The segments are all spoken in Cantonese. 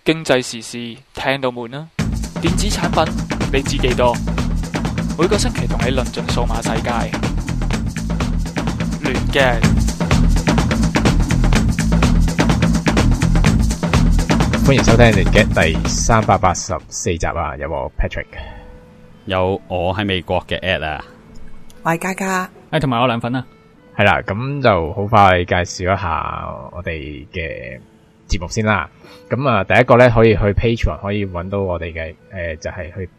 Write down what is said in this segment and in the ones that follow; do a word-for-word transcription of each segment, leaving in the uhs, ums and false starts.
經濟時事聽到悶啦，電子產品你知幾多？每個星期同你論盡數碼世界，亂嘅。 歡迎收聽亂嘅第三百八十四集啊！有我 Patrick， 有我喺美國嘅 Ed 啊， 我係嘉嘉， 誒同埋我兩份啊。 係啦，咁就好快介紹一下我哋嘅節目先啦。咁啊，第一個咧可以去 Patreon 可以揾到我哋嘅誒，就係、是、去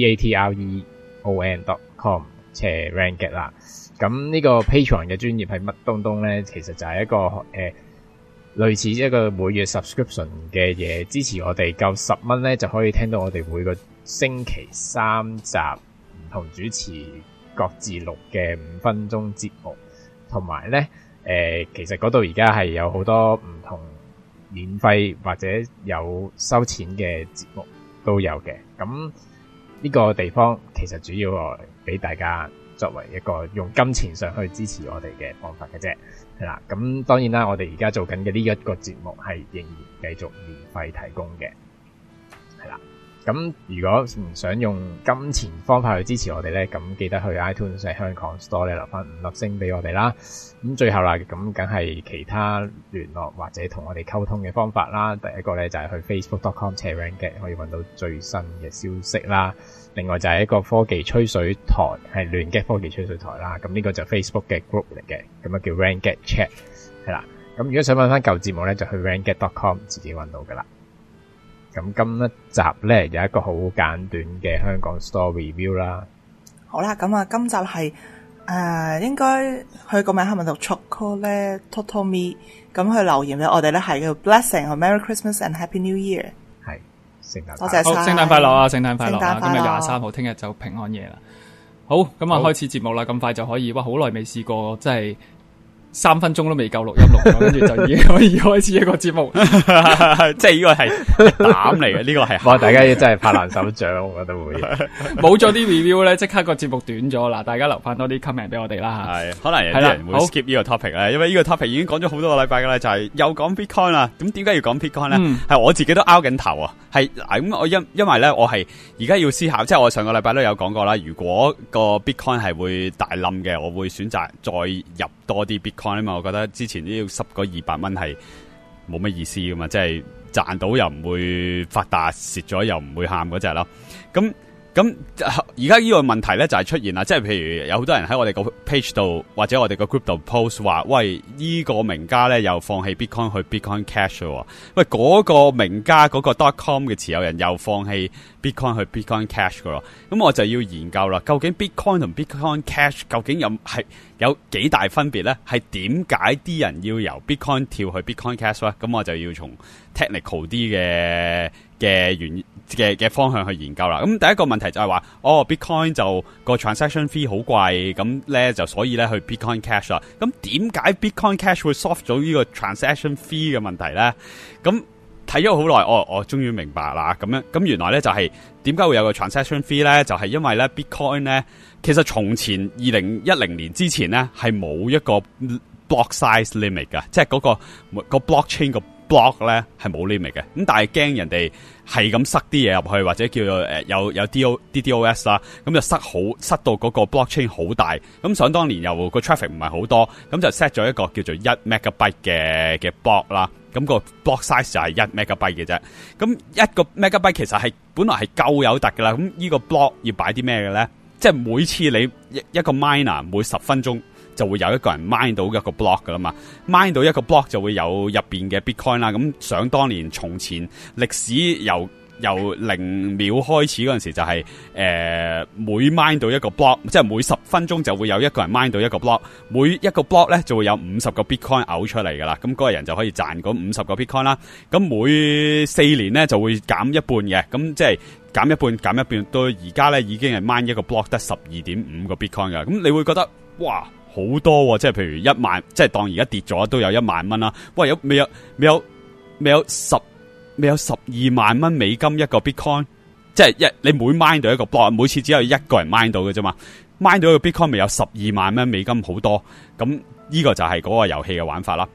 patreon dot com 斜 Ranget 啦。咁呢個 Patreon 嘅專頁係乜東東咧？其實就係一個誒、呃、類似一個每月 subscription 嘅嘢，支持我哋夠十蚊咧就可以聽到我哋每個星期三集唔同主持各自錄嘅五分鐘節目。同埋咧，誒、呃，其實嗰度而家係有好多唔同免費或者有收錢嘅節目都有嘅。咁呢個地方其實主要係俾大家作為一個用金錢上去支持我哋嘅方法嘅啫，係啦。咁當然啦，我哋而家做緊嘅呢一個節目係仍然繼續免費提供嘅，係啦。咁如果唔想用金錢方法去支持我哋咧，咁記得去 iTunes 喺香港 Store 咧留翻五粒星俾我哋啦。咁最後啦，咁梗係其他聯絡或者同我哋溝通嘅方法啦。第一個咧就係去 facebook dot com slash ranget 可以搵到最新嘅消息啦。另外就係一個科技吹水台，係亂嘅科技吹水台啦。咁呢個就 Facebook 嘅 group 嚟嘅，咁啊叫 ranget chat 係啦。咁如果想搵翻舊節目咧，就去 ranget dot com 自己搵到噶啦。咁今一集咧有一個好簡短嘅香港 store review 啦。 好啦，咁啊，今集係誒、呃、應該佢個名係咪讀 Choco 咧 Total Me？ 咁佢留言咧，我哋咧係叫 Blessing 和 Merry Christmas and Happy New Year。係聖誕， 多謝晒， 好，聖誕快樂啊！聖誕快樂啊！ 聖誕快樂今日廿三號，聽日就平安夜啦。好，咁啊開始節目啦，咁快就可以，哇！好耐未試過，真係。三分鐘都未夠錄音錄，跟住就已經可以開始一個節目， 即係呢個係膽嚟嘅，呢個係。 哇！大家真係拍爛手掌，我覺得會冇咗啲 review 咧，即刻個節目短咗。嗱，大家留翻多啲 comment 俾我哋啦。 係，可能有啲人會 skip 呢個 topic 咧，因為呢個 topic 已經講咗好多個禮拜噶啦，就係、是、又講 Bitcoin 啦。咁點解要講 Bitcoin 咧？係、嗯、我自己都拗緊頭啊。係咁，我因因為咧，我係而家要思考，即係我上個禮拜都有講過啦。如果個 Bitcoin 係會大冧嘅，我會選擇再入多啲 Bitcoin 啊嘛。我覺得之前呢要濕嗰二百蚊係冇乜意思噶嘛，即係賺到又唔會發達，蝕咗又唔會喊嗰隻咯。咁咁而家呢個問題咧就係出現啦，即係譬如有好多人喺我哋個 page 度或者我哋個 group 度 post 話，喂，呢個名家咧又放棄 Bitcoin 去 Bitcoin Cash 咯，喂，嗰個名家嗰個 .com 嘅持有人又放棄 Bitcoin 去 Bitcoin Cash 噶咯，咁我就要研究啦，究竟 Bitcoin 同 Bitcoin Cash 究竟有係有幾大分別咧？係點解啲人要由 Bitcoin 跳去 Bitcoin Cash 咧？咁我就要從 technical 啲嘅嘅原嘅嘅方向去研究啦。咁第一個問題就係話，哦 Bitcoin 就個 transaction fee 好貴，咁咧就所以咧去 Bitcoin Cash 啦。咁點解 Bitcoin Cash 會 solve 咗呢個 transaction fee 嘅問題咧？咁睇咗好耐，哦，我終於明白啦。咁樣咁原來咧就係點解會有個 transaction fee 咧？就係、是、因為咧 Bitcoin 咧，其實從前二零一零年之前咧係冇一個 block size limit 噶，即係嗰個個 blockchain 個 block 咧係冇 limit 嘅。咁但係驚人哋係咁塞啲嘢入去，或者叫做誒有有 D O D D O S 啦，咁就塞好塞到嗰個 blockchain 好大。咁想當年又個 traffic 唔係好多，咁就 set 咗一個叫做一 megabyte 嘅嘅 block 啦。咁個 block size 就係一 megabyte 嘅啫。咁一個 megabyte 其實係本來係夠有突噶啦。咁呢個 block 要擺啲咩嘅咧？即係每次你一一個 miner 每十分鐘就會有一個人 mine 到一個 block 噶啦嘛。mine 到一個 block 就會有入邊嘅 bitcoin 啦。咁想當年從前歷史由由零秒開始嗰陣時就係、是、誒、呃、每 mine 到一個 block， 即係每十分鐘就會有一個人 mine 到一個 block， 每一個 block 咧就會有五十個 bitcoin 嘔出嚟噶啦，咁嗰個人就可以賺嗰五十個 bitcoin 啦。咁每四年咧就會減一半嘅，咁即係減一半減一半，到而家咧已經係 mine 一個 block 得十二點五個 bitcoin 噶。咁你會覺得哇好多喎，即係譬如一萬，即係當而家跌咗都有一萬蚊啦。喂，有未有未有未有十？未有十二萬蚊美金一個 bitcoin， 即係一你每 mine 到一個 block， 每次只有一個人 mine 到嘅啫嘛。mine 到一個 bitcoin 咪有十二萬蚊美金，好多。咁呢個就係嗰個遊戲嘅玩法啦。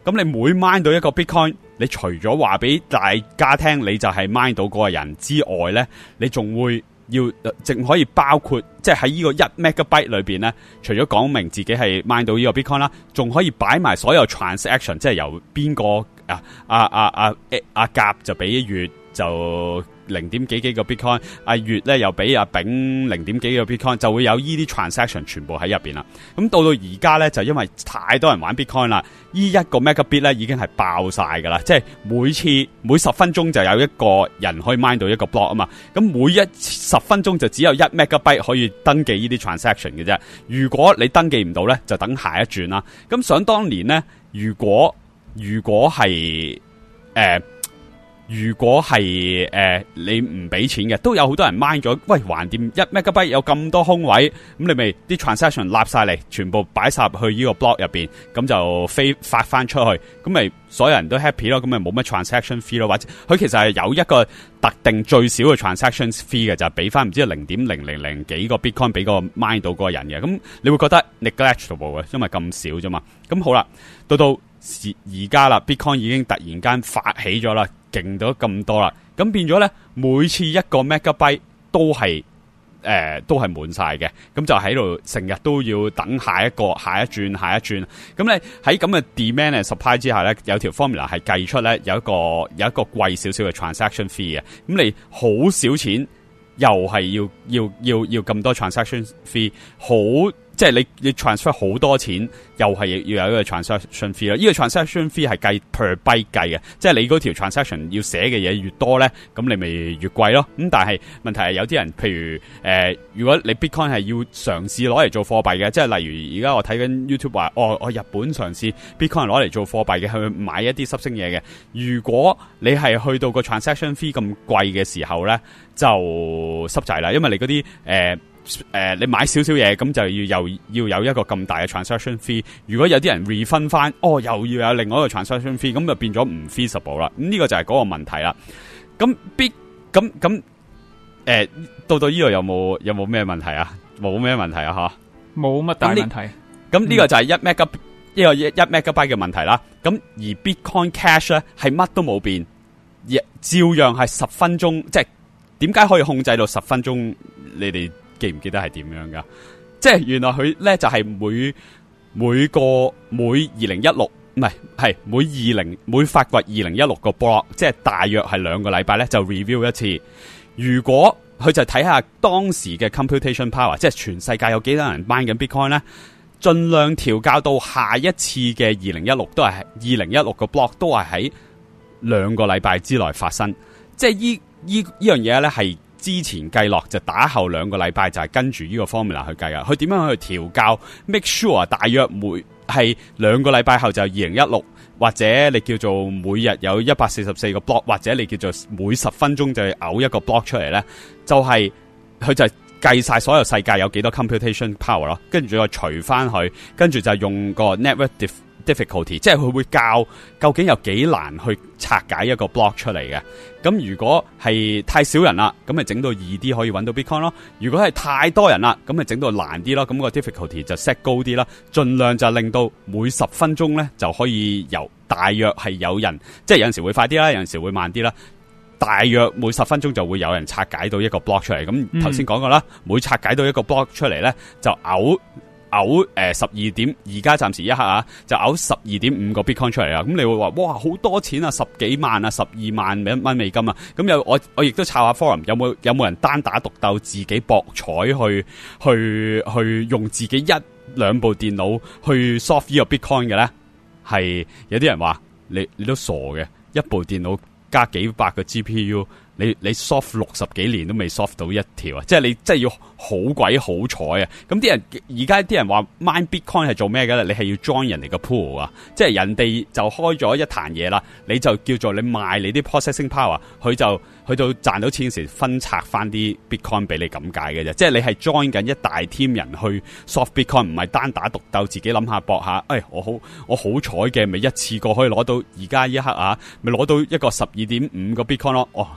咁你每 mine 到一個 Bitcoin，你除咗話俾大家聽你就係 mine 到嗰個人之外咧，你仲會要淨可以包括即係喺呢個一 megabyte 裏邊咧，除咗講明自己係 mine 到呢個 Bitcoin 啦，仲可以擺埋所有 transaction， 即係由邊個啊啊啊啊阿甲就俾月就零點幾幾個 Bitcoin， 阿月咧又俾阿丙零點幾個 Bitcoin， 就會有呢啲 transaction 全部喺入邊啦。咁到到而家咧就因為太多人玩 Bitcoin 啦，呢一個 megabit 咧已經係爆晒噶啦，即係每次每十分鐘就有一個人可以 mine 到一個 block 啊嘛。咁每一十分鐘就只有一 megabyte 可以登記呢啲 transaction 嘅啫。如果你登記唔到咧，就等下一轉啦。咁想當年咧，如果如果係誒。呃如果係誒、呃、你唔俾錢嘅，都有好多人 mine 咗。喂，橫掂一 megabyte 有咁多空位，咁你咪啲 transaction 立晒嚟，全部擺晒入去呢個 block 入邊，咁就飛發翻出去，咁咪所有人都 happy 咯。咁咪冇乜 transaction fee 咯，或者佢其實係有一個特定最少嘅 transaction fee 嘅，就係俾翻唔知零點零零零幾個 bitcoin 俾個 mine 到嗰個人嘅。咁你會覺得 negligible 嘅，因為咁少啫嘛。咁好啦，到到而家啦 ，bitcoin 已經突然間發起咗啦。勁到咁多啦，咁變咗咧，每次一個 megabyte 都係誒、呃、都係滿晒嘅，咁就喺度成日都要等下一個下一轉下一轉。咁咧喺咁嘅 demand and supply 之下咧，有條 formula 係計出咧有一個有一個貴少少嘅 transaction fee 嘅。咁你好少錢，又係要要要要咁多 transaction fee， 好。即係你你 transfer 好多錢，又係要有一個 transaction fee 啦。呢個 transaction fee 係計 per byte 計嘅，即係你嗰條 transaction 要寫嘅嘢越多咧，咁你咪越貴咯。咁但係問題係有啲人，譬如誒、呃，如果你 Bitcoin 係要嘗試攞嚟做貨幣嘅，即係例如而家我睇緊 YouTube 話，哦，我日本嘗試 Bitcoin 攞嚟做貨幣嘅，去買一啲濕星嘢嘅。如果你係去到個 transaction fee 咁貴嘅時候咧，就濕滯啦，因為你嗰啲誒。呃誒、呃，你買少少嘢，咁就要又要有一個咁大嘅 transaction fee。如果有啲人 refund 翻，哦，又要有另外一個 transaction fee，咁就變咗唔 feasible 啦。咁呢個就係嗰個問題啦。咁 bit 咁咁誒，到到呢度有冇有冇咩問題啊？冇咩問題啊？吓，冇乜大問題。咁呢個就係一 mega 呢個一一 megabyte 嘅問題啦。咁而 Bitcoin Cash 咧係乜都冇變，亦照樣係十分鐘。即係點解可以控制到十分鐘？你哋記唔記得係點樣噶？即係原來佢咧就係、是、每每個每二零一六唔係係每二零每發掘二零一六個 block， 即係大約係兩個禮拜咧就 review 一次。如果佢就睇下當時嘅 computation power， 即係全世界有幾多人 mine 緊 Bitcoin 咧，盡量調校到下一次嘅二零一六都係二零一六個 block 都係喺兩個禮拜之內發生。即係依依依樣嘢咧係。之前計落就打後兩個禮拜就係跟住呢個 formula 去計啊，佢點樣去調校 make sure 大約每係兩個禮拜後就二零一六，或者你叫做每日有一百四十四個 block， 或者你叫做每十分鐘就嘔一個 block 出嚟咧，就係、是、佢就係計晒所有世界有幾多 computation power 咯，跟住再除翻佢，跟住就用個 network difficulty， 即係佢會教究竟有幾難去拆解一個 block 出嚟嘅。咁如果係太少人啦，咁咪整到易啲可以揾到 Bitcoin 咯。如果係太多人啦，咁咪整到難啲咯。咁個 difficulty 就 set 高啲啦，盡量就令到每十分鐘咧就可以由大約係有人，即係有陣時會快啲啦，有陣時會慢啲啦。大約每十分鐘就會有人拆解到一個 block 出嚟。咁頭先講過啦，每拆解到一個 block 出嚟咧，就嘔。嘔誒十二點，而家暫時一刻啊，就嘔十二點五個 Bitcoin 出嚟啦。咁你會話哇，好多錢啊，十幾萬啊，十二萬蚊美金啊。咁有我我亦都抄下 forum，有冇有冇人單打獨鬥自己博彩去去去用自己一兩部電腦去 solve 呢個 Bitcoin 嘅咧？係有啲人話你你都傻嘅，一部電腦加幾百個 G P U。你你 soft 六十幾年都未 soft 到一條啊！即係你真係要好鬼好彩啊！咁啲人而家啲人話 mine Bitcoin 係做咩嘅咧？你係要 join 人哋個 pool 啊！即係人哋就開咗一壇嘢啦，你就叫做你賣你啲 processing power， 佢就去到賺到錢時分拆翻啲 Bitcoin 俾你咁解嘅啫。即係你係 join 緊一大 team 人去 soft Bitcoin， 唔係單打獨鬥自己諗下搏下。誒、哎，我好我好彩嘅，咪一次過可以攞到而家一刻啊，咪攞到一個十二點五個 Bitcoin 咯。哦。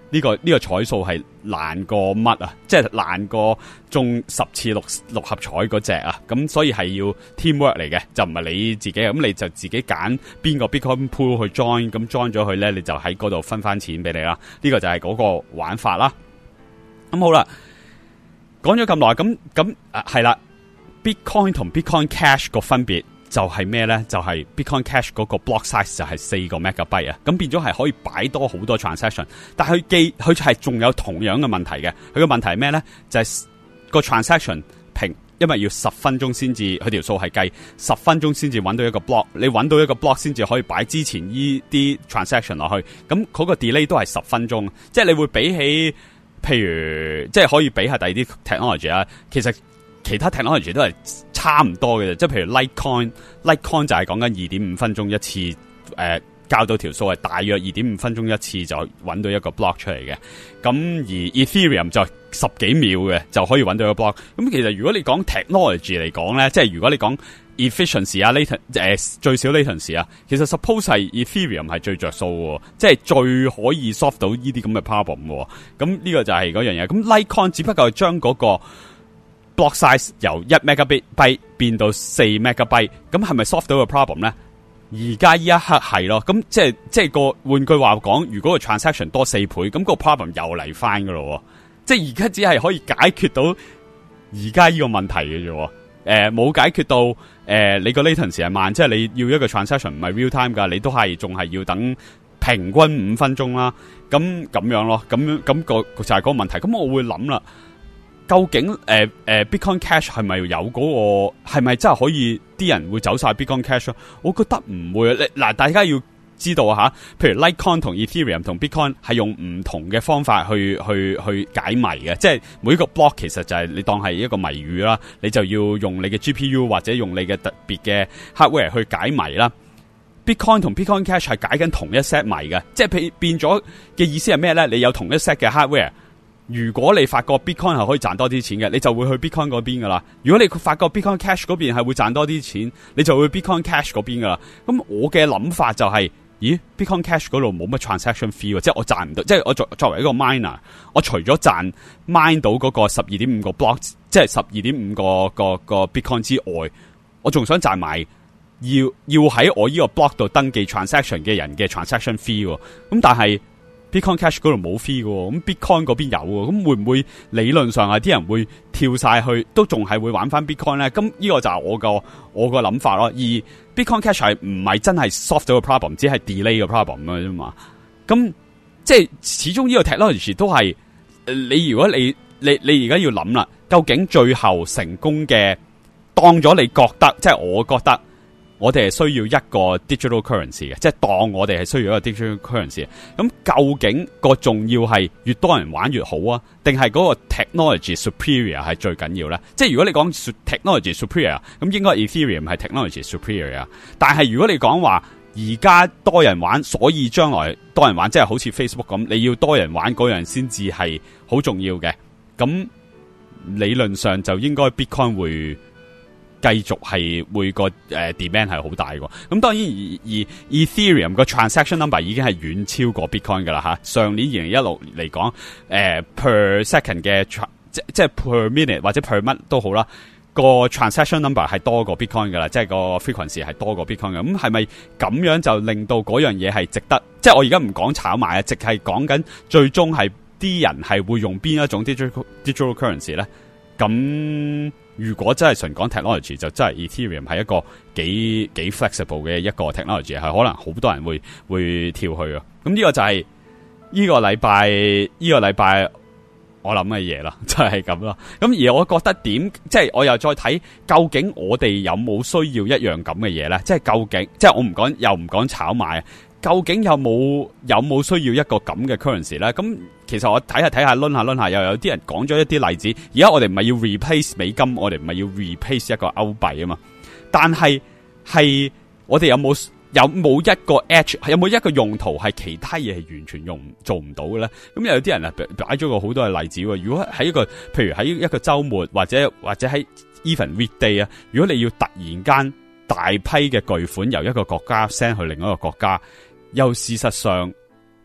呢、這個呢、這個彩數係難過乜啊？即係難過中十次六六合彩嗰隻啊！咁所以係要 teamwork 嚟嘅，就唔係你自己。咁你就自己揀邊個 Bitcoin pool 去 join，咁 join 咗佢咧，你就喺嗰度分翻錢俾你啦。呢、這個就係嗰個玩法啦。咁好啦，講咗咁耐，咁咁啊係啦 ，Bitcoin 同 Bitcoin Cash 個分別。就係咩咧？就係、是、Bitcoin Cash 嗰個 block size 就係四個 megabyte 啊，咁變咗係可以擺多好多 transaction， 但係佢記佢係仲有同樣嘅問題嘅。佢嘅問題係咩咧？就係、是、個 transaction 平，因為要十分鐘先至，佢條數係計十分鐘先至揾到一個 block， 你揾到一個 block 先至可以擺之前依啲 transaction 落去，咁嗰個 delay 都係十分鐘，即係你會比起，譬如即係可以比下第二啲 technology 啊，其實。其他 technology 都係差唔多嘅啫，即係譬如 Litecoin，Litecoin 就係講緊二點五分鐘一次，誒、呃、交到條數係大約二點五分鐘一次就揾到一個 block 出嚟嘅。咁而 Ethereum 就十幾秒嘅就可以揾到一個 block。咁其實如果你講 technology 嚟講咧，即係如果你講 efficiency 啊 latency 誒最少 latency 啊，其實 suppose 係 Ethereum 係最着數嘅，即係最可以 solve 到呢啲咁嘅 problem 嘅。咁呢個就係嗰樣嘢。咁 Litecoin 只不過係將嗰個block size 由一 megabyte 變到四 megabyte， 咁係咪 solve 到個 problem 咧？而家呢一刻係咯，咁即係即係個換句話講，如果個 transaction 多四倍，咁個 problem 又嚟翻噶咯。即係而家只係可以解決到而家呢個問題嘅啫。誒、呃，冇解決到誒、呃，你個 latency 係慢，即係你要一個 transaction 唔係 real time 噶，你都係仲係要等平均五分鐘啦。咁咁樣咯，咁咁、那個就係嗰個問題。咁我會諗啦。究竟誒誒、呃呃、Bitcoin Cash 係咪有嗰、那個係咪真係可以啲人會走晒 Bitcoin Cash 啊？我覺得唔會啊！嗱，大家要知道吓，譬如 Litecoin 同 Ethereum 同 Bitcoin 係用唔同嘅方法去去去解謎嘅，即係每一個 block 其實就係你當係一個謎語啦，你就要用你嘅 G P U 或者用你嘅特別嘅 hardware 去解謎啦。Bitcoin 同 Bitcoin Cash 係解緊同一 set 謎嘅，即係變變咗嘅意思係咩咧？你有同一 set 嘅 hardware。如果你發覺 Bitcoin 係可以賺多啲錢嘅，你就會去 Bitcoin 嗰邊噶啦。如果你發覺 Bitcoin Cash 嗰邊係會賺多啲錢，你就會去 Bitcoin Cash 嗰邊噶啦。咁我嘅諗法就係、是，咦 Bitcoin Cash 嗰度冇乜 transaction fee 喎，即係我賺唔到，即係我作作為一個 miner， 我除咗賺 mine 到嗰個十二點五個 block， 即係十二點五個個個 Bitcoin 之外，我仲想賺埋要要喺我呢個 block 度登記 transaction 嘅人嘅 transaction fee 喎。咁但係Bitcoin Cash 嗰度冇 fee 嘅，咁 Bitcoin 嗰邊有喎，咁會唔會理論上係啲人會跳晒去，都仲係會玩翻 Bitcoin 咧？咁呢個就係我個我個諗法咯。而 Bitcoin Cash 係唔係真係 solve 到個 problem， 只係 delay 個 problem 嘅啫嘛。咁即係始終呢個 technology 都係，你如果你你你而家要諗啦，究竟最後成功嘅，當咗你覺得，即係我覺得。我哋係需要一個 digital currency 嘅，即係當我哋係需要一個 digital currency。咁究竟個重要係越多人玩越好啊，定係嗰個 technology superior 係最緊要咧？即係如果你講 technology superior，咁應該 Ethereum 係 technology superior。但係如果你講話而家多人玩，所以將來多人玩，即係好似 Facebook 咁，你要多人玩嗰樣先至係好重要嘅。咁理論上就應該 Bitcoin 會。繼續係會個誒、呃、demand 係好大嘅，咁當然而而 Ethereum 個 transaction number 已經係遠超過 Bitcoin 噶啦吓。上年二零一六嚟講，誒、呃、per second 嘅即即係 per minute 或者 per month 都好啦，個 transaction number 係多過 Bitcoin 噶啦，即係個 frequency 係多過 Bitcoin 嘅。咁係咪咁樣就令到嗰樣嘢係值得？即係我而家唔講炒賣啊，直係講緊最終係啲人係會用邊一種 digital digital currency 咧？咁如果真係純講 technology， 就真係 Ethereum 係一個幾幾 flexible 嘅一個 technology， 係可能好多人會會跳去啊。咁呢個就係呢個禮拜呢個禮拜我諗嘅嘢啦，就係咁啦。咁而我覺得點，即係我又再睇究竟我哋有冇需要一樣咁嘅嘢咧？即係究竟，即係我唔講又唔講炒賣。究竟有冇有冇需要一個咁嘅 currency 咧？咁其實我睇下睇下，掄下掄下，又有啲人講咗一啲例子。而家我哋唔係要 replace 美金，我哋唔係要 replace 一個歐幣啊嘛。但係係我哋有冇有冇一個 edge， 有冇一個用途係其他嘢係完全用做唔到嘅咧？咁又有啲人啊擺咗個好多嘅例子喎。如果喺一個譬如喺一個週末或者或者喺 even weekday 啊，如果你要突然間大批嘅巨款由一個國家 send 去另一個國家，又事實上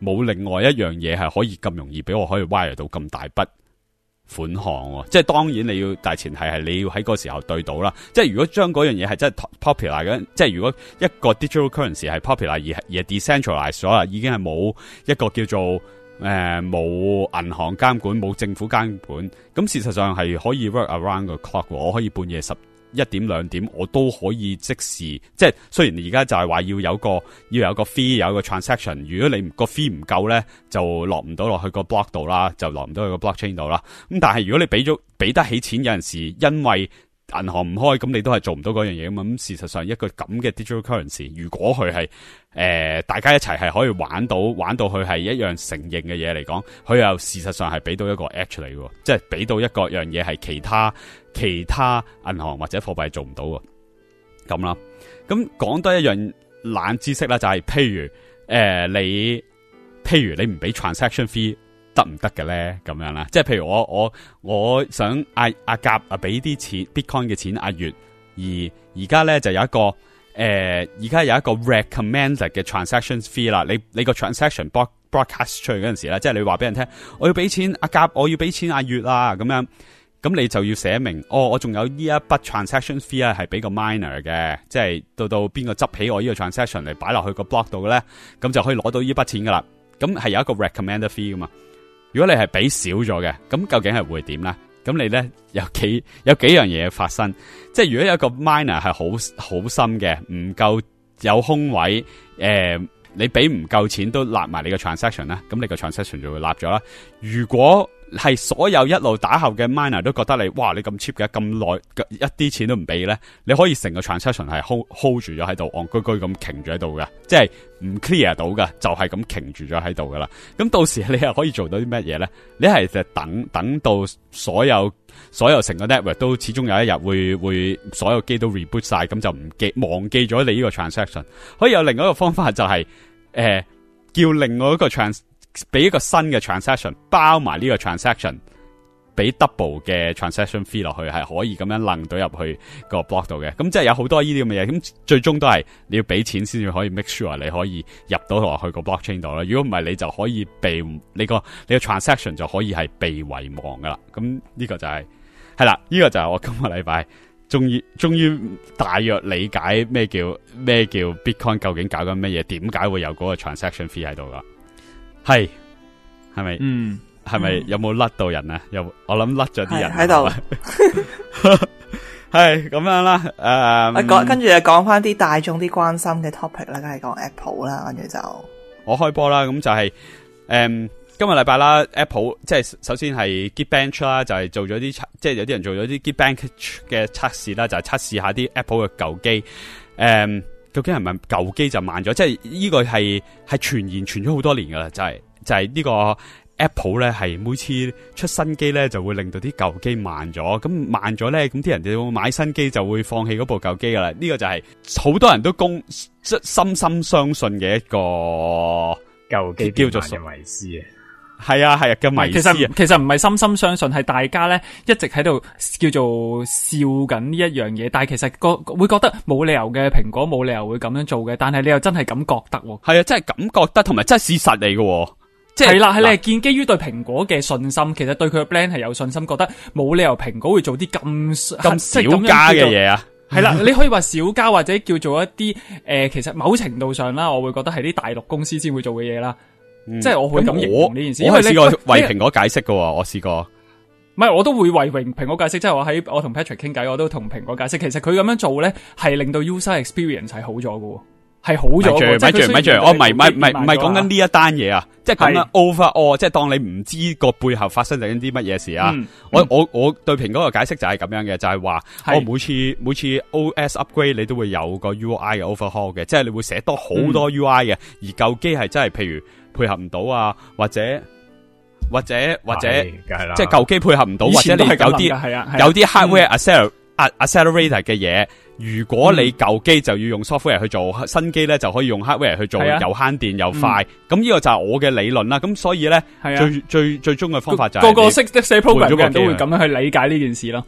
冇另外一樣嘢係可以咁容易俾我可以 wire 到咁大筆款項喎。即係當然你要，大前提係你要喺嗰時候對到啦。即係如果將嗰樣嘢係真係 popular 嘅，即係如果一個 digital currency 係 popular 而係而係 decentralized 咗啦，已經係冇一個叫做誒冇銀行監管、冇政府監管，咁事實上係可以 work around 個 clock。我可以半夜十一點兩點，我都可以即時，即係雖然而家就係話要有個要有個 fee， 有個 transaction。如果你個 fee 唔夠咧，就落唔到落去個 block 度啦，就落唔到去個 blockchain 度啦。咁但係如果你俾咗俾得起錢，有陣時因為銀行唔開，咁你都係做唔到嗰樣嘢啊嘛。咁事實上一個咁嘅 digital currency， 如果佢係誒大家一齊係可以玩到玩到佢係一樣承認嘅嘢嚟講，佢又事實上係俾到一個 edge 嚟嘅，即係俾到一個樣嘢係其他其他銀行或者貨幣做唔到嘅咁啦。咁講多一樣冷知識啦，就係、是、譬如誒、呃、你譬如你唔俾 transaction fee 得唔得嘅咧？咁樣啦，即係譬如我我我想阿阿甲啊俾啲錢 Bitcoin 嘅錢阿月，而而家咧就有一個誒而家有一個 recommended 嘅 transaction fee 啦。你你個 transaction broadcast 出去嗰陣時咧，即係你話俾人聽，我要俾錢阿甲，我要俾錢阿月啦，咁樣咁你就要寫明，哦，我仲有呢一筆 transaction fee 咧係俾個 miner 嘅，即係到到邊個執起我呢個 transaction 嚟擺落去個 block 度嘅咧，咁就可以攞到呢筆錢噶啦。咁係有一個 recommended fee 噶嘛。如果你係俾少咗嘅，咁究竟係會點咧？咁你咧有幾有幾樣嘢發生？即係如果有一個 miner 係好好深嘅，唔夠有空位，誒、呃，你俾唔夠錢都立埋你個 transaction 啦，咁你個 transaction 就會立咗啦。如果係所有一路打後嘅 miner 都覺得你，哇，你咁 cheap 嘅，咁耐一啲錢都唔俾咧，你可以成個 transaction 係 hold hold 住咗喺度，戇居居咁停住喺度嘅，即係唔 clear 到嘅，就係咁停住咗喺度噶啦。咁到時你又可以做到啲乜嘢咧？你係就等等到所有所有成個 network 都始終有一日會會所有機都 reboot 晒，咁就唔記忘記咗你呢個 transaction。可以有另外一個方法就係、是、誒、呃、叫另外一個 trans 俾一個新嘅 transaction 包埋呢個 transaction， 俾 double 嘅 transaction fee 落去，係可以咁樣掹到入去個 block 度嘅。咁即係有好多呢啲咁嘅嘢，咁最終都係你要俾錢先至可以 make sure 你可以入到落去個 blockchain 度啦。如果唔係，你就可以被你個你個 transaction 就可以係被遺忘噶啦。咁呢個就係係啦，呢、這個就係我今個禮拜終於終於大約理解咩叫咩叫 Bitcoin 究竟搞緊乜嘢，點解會有嗰個 transaction fee 喺度噶。係，係咪？嗯，係咪有冇甩到人啊？有，我諗甩咗啲人喺度。係咁樣啦。誒、呃， 我講跟住就講翻啲大眾啲關心嘅 topic 啦，梗係講 Apple 啦，跟住就我開波啦。咁就係、是、誒、嗯，今日禮拜啦 ，Apple 即係首先係 Geekbench 啦，就係做咗啲即係有啲人做咗啲 Geekbench 嘅測試啦，就係測試下啲 Apple 嘅舊機誒。嗯究竟係咪舊機就慢咗？即係呢個係係傳言傳咗好多年噶啦，就係、是、就係、是、呢個 Apple 咧係每次出新機咧就會令到啲舊機慢咗，咁慢咗咧，咁啲人就會買新機就會放棄嗰部舊機噶啦。呢、這個就係好多人都公即深深相信嘅一個舊機叫做嘅迷思啊。 係啊係啊嘅迷思啊， 其實其實唔係深深相信，係大家咧一直喺度叫做笑緊呢一樣嘢，但係其實個會覺得冇理由嘅，蘋果冇理由會咁樣做嘅，但係你又真係咁覺得喎。 係啊，真係咁覺得，同埋真係事實嚟嘅，即係係啦，係你係建基於對蘋果嘅信心，其實對佢嘅 brand 係有信心，覺得冇理由蘋果會做啲咁咁小家嘅嘢啊。 係啦，你可以話小家或者叫做一啲誒、呃，其實某程度上啦，我會覺得係啲大陸公司先會做嘅嘢啦。嗯、即係我會咁形容呢件事，因為你試過為蘋果解釋嘅，我試過。 唔係，我都會為蘋果解釋，即係我喺我同 Patrick 傾偈，我都同蘋果解釋。其實佢咁樣做咧，係令到 user experience 係好咗嘅，係好咗。 咪住咪住，我唔係唔係唔係唔係講緊呢一單嘢啊，即係講緊 overall，即係當你唔知個背後發生緊啲乜嘢事啊。嗯、我、嗯、我我對蘋果嘅解釋就係咁樣嘅，就係、是、話我每次每次 O S upgrade 你都會有個 U I 嘅 overhaul 嘅，即係你會寫多好多 U I 嘅、嗯，而舊機係真係譬如。配合唔到啊，或者或者或者，即係舊機配合唔到，或者你有啲有啲 hardware acceler accelerator 嘅嘢，如果你舊機就要用 software 去做，新機咧就可以用 hardware 去做，又慳電又快。咁呢個就係我嘅理論啦。咁所以咧，最最最終嘅方法就係個個識得寫 program 嘅人都會咁樣去理解呢件事咯。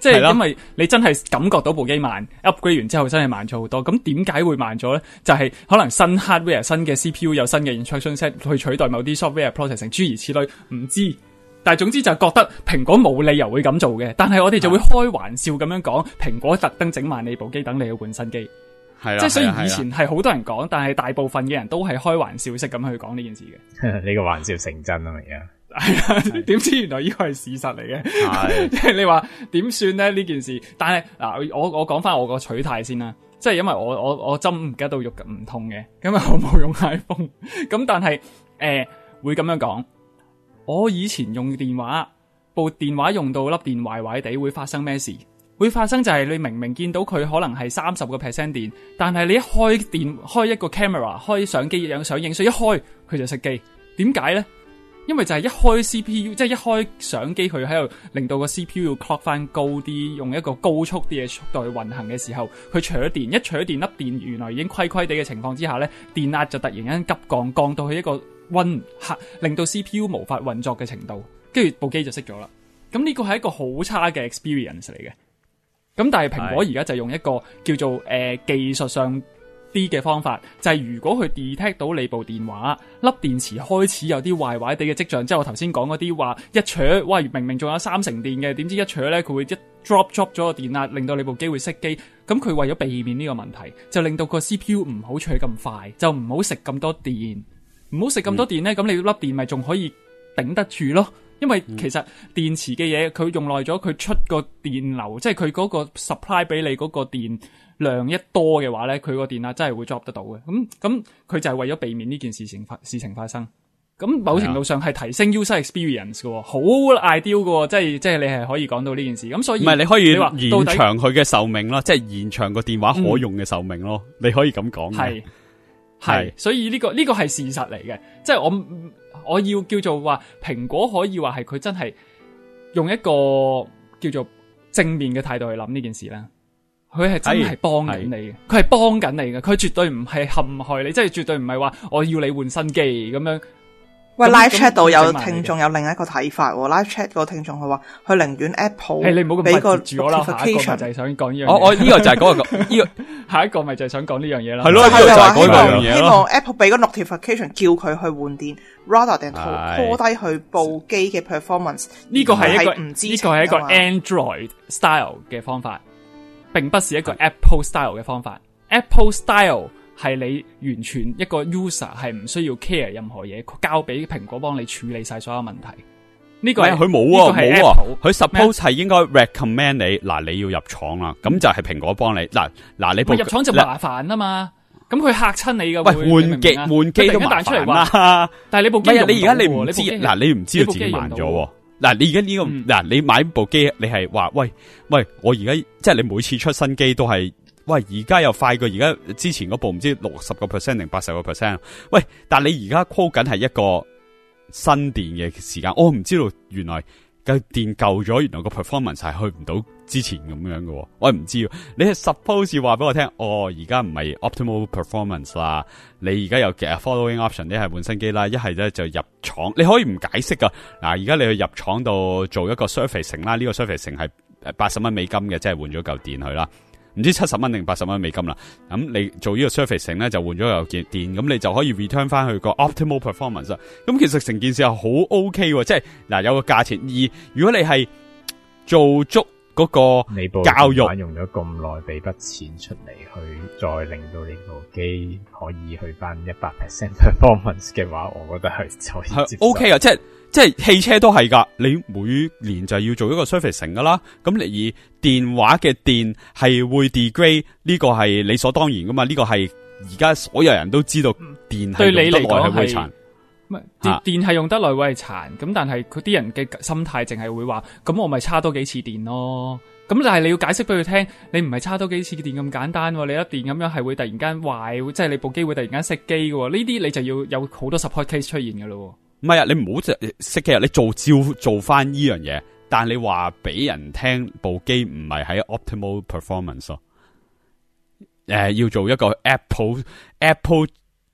即係因為你真係感覺到部機慢 ，upgrade 完之後真係慢咗好多。咁點解會慢咗咧？就係、是、可能新 hardware、新嘅 C P U 有新嘅 instruction set 去取代某啲 software processing，諸如此類，唔知。但係總之就覺得蘋果冇理由會咁做嘅。但係我哋就會開玩笑咁樣講，蘋果特登整慢你部機，等你去換新機。係啦，即係雖然以前係好多人講，但係大部分嘅人都係開玩笑式咁去講呢件事嘅。 呢個玩笑成真啊！而家。 係啊，點知原來呢個係事實嚟嘅，係即係你話點算咧呢件事？但係嗱，我我講翻我個取態先啦，即係因為我我我針唔吉到肉唔痛嘅，咁啊我冇用 iPhone， 咁但係誒、呃、會咁樣講，我以前用電話，部電話用到粒電壞壞地，會發生咩事？會發生就係你明明見到佢可能係三十個 percent 電，但係你一開電開一個 camera 開相機影相影，所以一開佢就熄機，點解咧？因為就係一開 C P U， 即係一開相機，佢喺度令到個 C P U 要 clock 翻高啲，用一個高速啲嘅速度去運行嘅時候，佢除咗電，一除咗電，粒電原來已經虧虧地嘅情況之下咧，電壓就突然間急降，降到去一個溫吓，令到 C P U 無法運作嘅程度，跟住部機就熄咗啦。咁呢個係一個好差嘅 experience 嚟嘅。咁但係蘋果而家就用一個叫做誒、呃、技術上啲嘅方法，就係、是、如果佢 detect 到你部電話粒電池開始有啲壞壞地嘅跡象，即係我頭先講嗰啲話一扯，喂明明仲有三成電嘅，點知一扯咧佢會一 drop drop 咗個電壓，令到你部機會熄機。咁佢為咗避免呢個問題，就令到個 C P U 唔好取咁快，就唔好食咁多電，唔好食咁多電咧，咁、嗯、你粒電咪仲可以頂得住咯。因為其實電池嘅嘢，佢用耐咗，佢出個電流，即係佢嗰個 supply 俾你嗰個電量一多嘅話咧，佢個電壓真係會 drop 得到嘅。咁咁佢就係為咗避免呢件事情發事情發生。咁某程度上係提升 user experience 嘅，好 ideal 嘅，即係即係你係可以講到呢件事。咁所以唔係你可以你話延長佢嘅壽命咯，即係延長個電話可用嘅壽命咯。嗯、你可以咁講嘅。係係，所以呢、這個呢、這個係事實嚟嘅，即係我。我要叫做話蘋果可以話係佢真係用一個叫做正面嘅態度去諗呢件事啦，佢係真係幫緊你嘅，佢係幫緊你嘅，佢絕對唔係陷害你，即係絕對唔係話我要你換新機咁樣。喂 ，live chat 度有聽眾有另一個睇法喎 ，live chat 個聽眾佢話佢寧願 Apple 係你唔好咁快接住我啦，下一個就係想講呢樣嘢。 我我呢個就係嗰個呢個下一個咪就係想講呢樣嘢啦。 係咯，呢個就係嗰樣嘢咯。 希望 Apple 俾個 notification 叫佢去換電 ，rather than 拖低佢部機嘅 performance。呢個係一個唔知，呢個係一個 Android style 嘅方法，並不是一個 Apple style 嘅方法。Apple style 係你完全一個 user 係唔需要 care 任何嘢，交俾蘋果幫你處理晒所有問題。呢、這個係佢冇啊，冇啊，佢 suppose 係應該 recommend 你嗱，你要入廠啦，咁就係蘋果幫你嗱嗱，你部入廠就麻煩啊嘛，咁佢嚇親你噶。 喂，換機換機都麻煩啦。 但係你部機用唔到， 你而家你唔知嗱，你唔知道自己慢咗。嗱，你而家呢個嗱、嗯，你買部機，你係話喂喂，我而家即係你每次出新機都係。喂，而家又快過而家之前嗰部唔知六十個 percent 定八十個 percent。喂，但你而家 call 緊係一個新電嘅時間，我唔知道原來個電舊咗，原來個 performance 係去唔到之前咁樣嘅。我唔知，你係 suppose 話俾我聽，哦，而家唔係 optimal performance 啦，你而家有嘅 following option， 你係換新機啦，一係咧就入廠，你可以唔解釋噶。嗱，而家你去入廠度做一個 servicing 啦，呢個 servicing 係八十蚊美金嘅，即係換咗嚿電去啦。唔知七十蚊定八十蚊美金啦，咁你做呢個 servicing 咧就換咗有件電，咁你就可以 return 翻去個 optimal performance 啦。咁其實成件事係好 OK 喎，即係嗱有個價錢。而如果你係做足嗰個教育， 用咗咁耐俾筆錢出嚟去，再令到你部機可以去翻一百 percent performance 嘅話，我覺得係就係 OK 啊，即係。即係汽車都係噶，你每年就要做一個 servicing 噶啦。咁你而電話嘅電係會 degrade， 呢個係理所當然噶嘛。呢個係而家所有人都知道電係用得耐係會殘。 電電係用得耐會係殘，咁但係佢啲人嘅心態淨係會話，咁我咪差多幾次電咯。咁但係你要解釋俾佢聽，你唔係差多幾次電咁簡單，你一電咁樣係會突然間壞，即係你部機會突然間熄機嘅。呢啲你就要有好多 support case 出現噶咯。 唔係啊，你唔好就熄機啊！你做照做翻呢樣嘢，但係你話俾人聽部機唔係喺 optimal performance 咯。誒、呃，要做一個 Apple Apple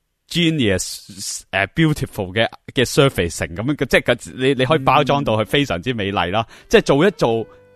Genius 誒、uh, beautiful 嘅嘅 surfacing 咁樣，即係你你可以包裝到佢非常之美麗啦。嗯、即係做一做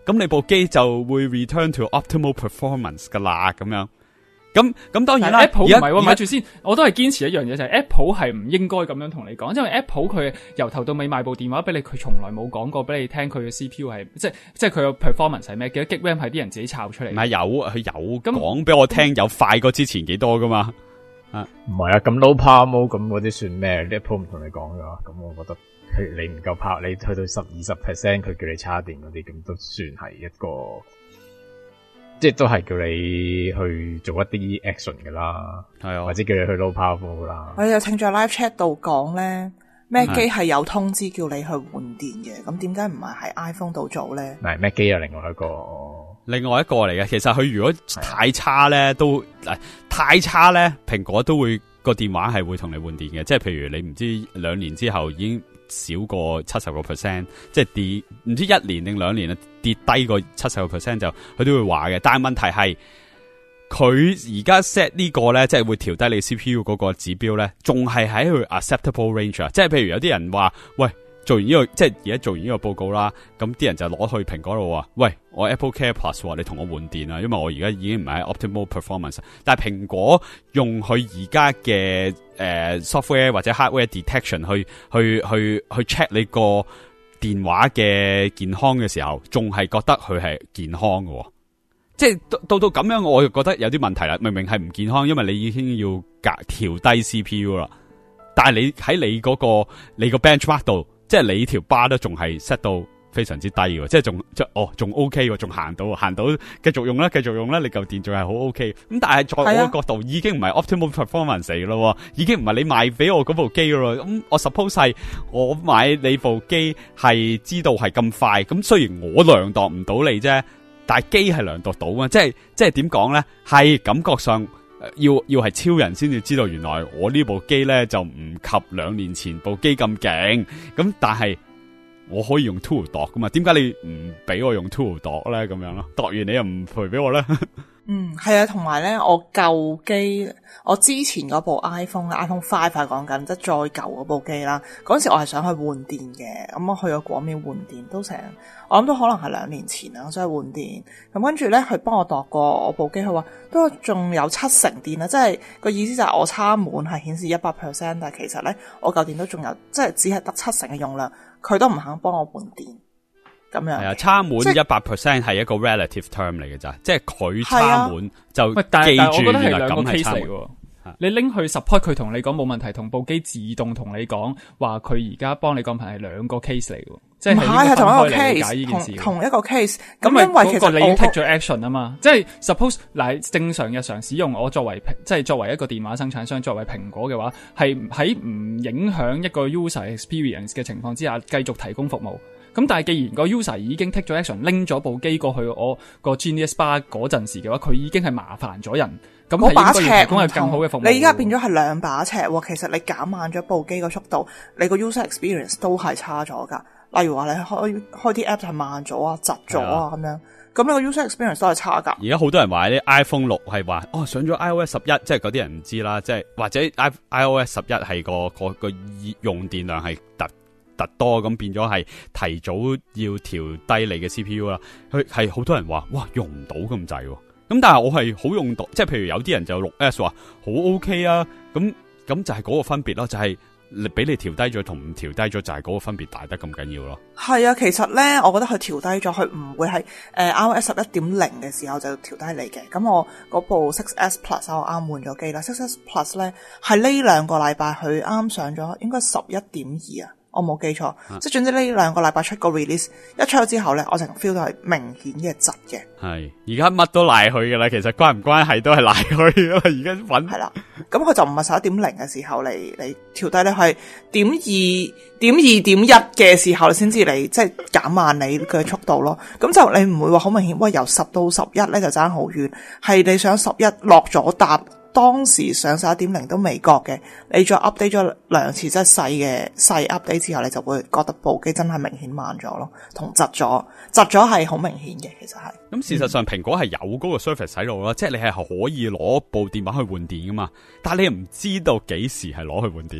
咁你部機就會 return to optimal performance 噶啦，咁樣。咁咁當然啦 ，Apple 唔係喎，咪在住先，我都係堅持一樣嘢，就係、是、Apple 係唔應該咁樣同你講，因為 Apple 佢由頭到尾賣部電話俾你，佢從來冇講過俾你聽佢嘅 C P U 係，即係即係佢嘅 performance 係咩？幾多 G RAM 係啲人自己抄出嚟。 唔係有，佢有講俾我聽，有快過之前幾多噶嘛？啊， 唔係啊，咁 low power mode 咁嗰啲算咩 ？Apple 唔同你講噶，咁我覺得佢你唔夠 power，你去到十二十 percent，佢叫你叉電嗰啲，咁都算係一個。即係都係叫你去做一啲 action 噶啦，係啊，或者叫你去 low power 噶啦。 我有聽咗 live chat 度講咧，咩機係有通知叫你去換電嘅，咁點解唔係喺 iPhone 度做咧？ 唔係咩機啊，另外一個， 另外一個嚟嘅。其實佢如果太差咧，都誒太差咧，蘋果都會個電話係會同你換電嘅。即係譬如你唔知兩年之後已經少過七十個 percent， 即係跌唔知一年定兩年啊，跌低過七十個 percent 就佢都會話嘅。但係問題係佢而家 set 呢個咧，即係會調低你 C P U 嗰個指標咧，仲係喺佢 acceptable range 啊。即係譬如有啲人話，喂，做完呢個即係而家做完呢個報告啦，咁啲人就攞去蘋果度話，喂，我 Apple Care Plus 話你同我換電啊，因為我而家已經唔係喺 optimal performance。但係蘋果用佢而家嘅誒 software 或者 hardware detection 去去去去 check 你個電話嘅健康嘅時候，仲係覺得佢係健康嘅。即係到到咁樣，我就覺得有啲問題啦。明明係唔健康，因為你已經要格調低 C P U 啦，但係你喺你嗰個你個 benchmark 度，即係你條 bar 都仲係 set 到非常之低嘅，即係仲即哦仲 OK 喎，仲行到行到繼續用啦，繼續用啦，你嚿電仲係好 OK。咁但係在我個角度已經唔係 optimal performance 嚟咯，已經唔係你賣俾我嗰部機咯。咁我 suppose 係我買你部機係知道係咁快，咁雖然我量度唔到你啫，但係機係量度到啊，即係即係點講咧？係感覺上要要係超人先至知道，原來我呢部機咧就唔及兩年前部機咁勁。咁但係我可以用 tool 度噶嘛？點解你唔俾我用 tool 度咧？咁樣咯，度完你又唔賠俾我咧？ 嗯，係啊，同埋咧，我舊機，我之前嗰部 iPhone，iPhone Five 係講緊，即係再舊嗰部機啦。嗰陣時我係想去換電嘅，咁我去咗果廟換電，都成，我諗都可能係兩年前啦，我想去換電。咁跟住咧，佢幫我度過我部機，佢話都仲有七成電啦，即係個意思就係我插滿係顯示一百 percent， 但係其實咧我舊電都仲有，即係只係得七成嘅用量，佢都唔肯幫我換電。咁樣係啊，插滿一百 percent 係一個 relative term 嚟嘅咋，即係佢插滿就記住原來咁係插滿。 你拎去 support 佢同你講冇問題，同部機自動同你講話佢而家幫你降頻係兩個 case 嚟嘅，即係唔係係同一個 case， 同, 同一個 case。 咁因為其實你已經 take 咗 action 啊嘛，即係 suppose 嗱正常日常使用，我作為即係作為一個電話生產商，作為蘋果嘅話，係喺唔影響一個 user experience 嘅情況之下，繼續提供服務。咁但係既然個 user 已經 take 咗 action， 拎咗部機過去我個 Genius Bar 嗰陣時嘅話，佢已經係麻煩咗人。咁係應該要提供係更好嘅服務。 你而家變咗係兩把尺喎，其實你減慢咗部機個速度，你個 user experience 都係差咗噶。例如話你開開啲 app 係慢咗啊、窒咗啊咁樣，咁你個 user experience 都係差噶。 而家好多人話啲 iPhone 六係話哦上咗 iOS 十一，即係嗰啲人唔知啦，即係或者 iOS 十一係個個個用電量係特特多，咁變咗係提早要調低你嘅 C P U 啦。佢係好多人話哇用唔到咁滯。咁但係我係好用到，即係譬如有啲人就六 S 話好 OK 啊，咁咁就係嗰個分別咯，就係你俾你調低咗同唔調低咗，就係嗰個分別大得咁緊要咯。 係啊，其實咧，我覺得佢調低咗，佢唔會係誒 iOS 十一點零嘅時候就調低你嘅。咁我嗰部 six S Plus 我啱換咗機啦 ，six S Plus 咧係呢兩個禮拜佢啱上咗，應該十一點二啊。我冇記錯，啊、即係總之呢兩個禮拜出個 release， 一出咗之後咧，我成 feel 到係明顯嘅窒嘅。係， 而家乜都賴佢嘅啦，其實關唔關係都係賴佢嘅啦。而家揾係啦，咁佢就唔係十一點零嘅時候嚟嚟調低咧，係點二點二點一嘅時候先至嚟，即係減慢你嘅速度咯。咁就你唔會話好明顯，喂由十到十一咧就爭好遠，係你想十一落咗搭。當時上十一點零都未覺嘅，你再 update 咗兩次，即係細嘅細 update 之後，你就會覺得部機真係明顯慢咗咯，同窒咗，窒咗係好明顯嘅，其實係。 咁事實上，蘋果係有嗰個 service 喺度啦，即係你係可以攞部電話去換電噶嘛，但係你又唔知道幾時係攞去換電咯。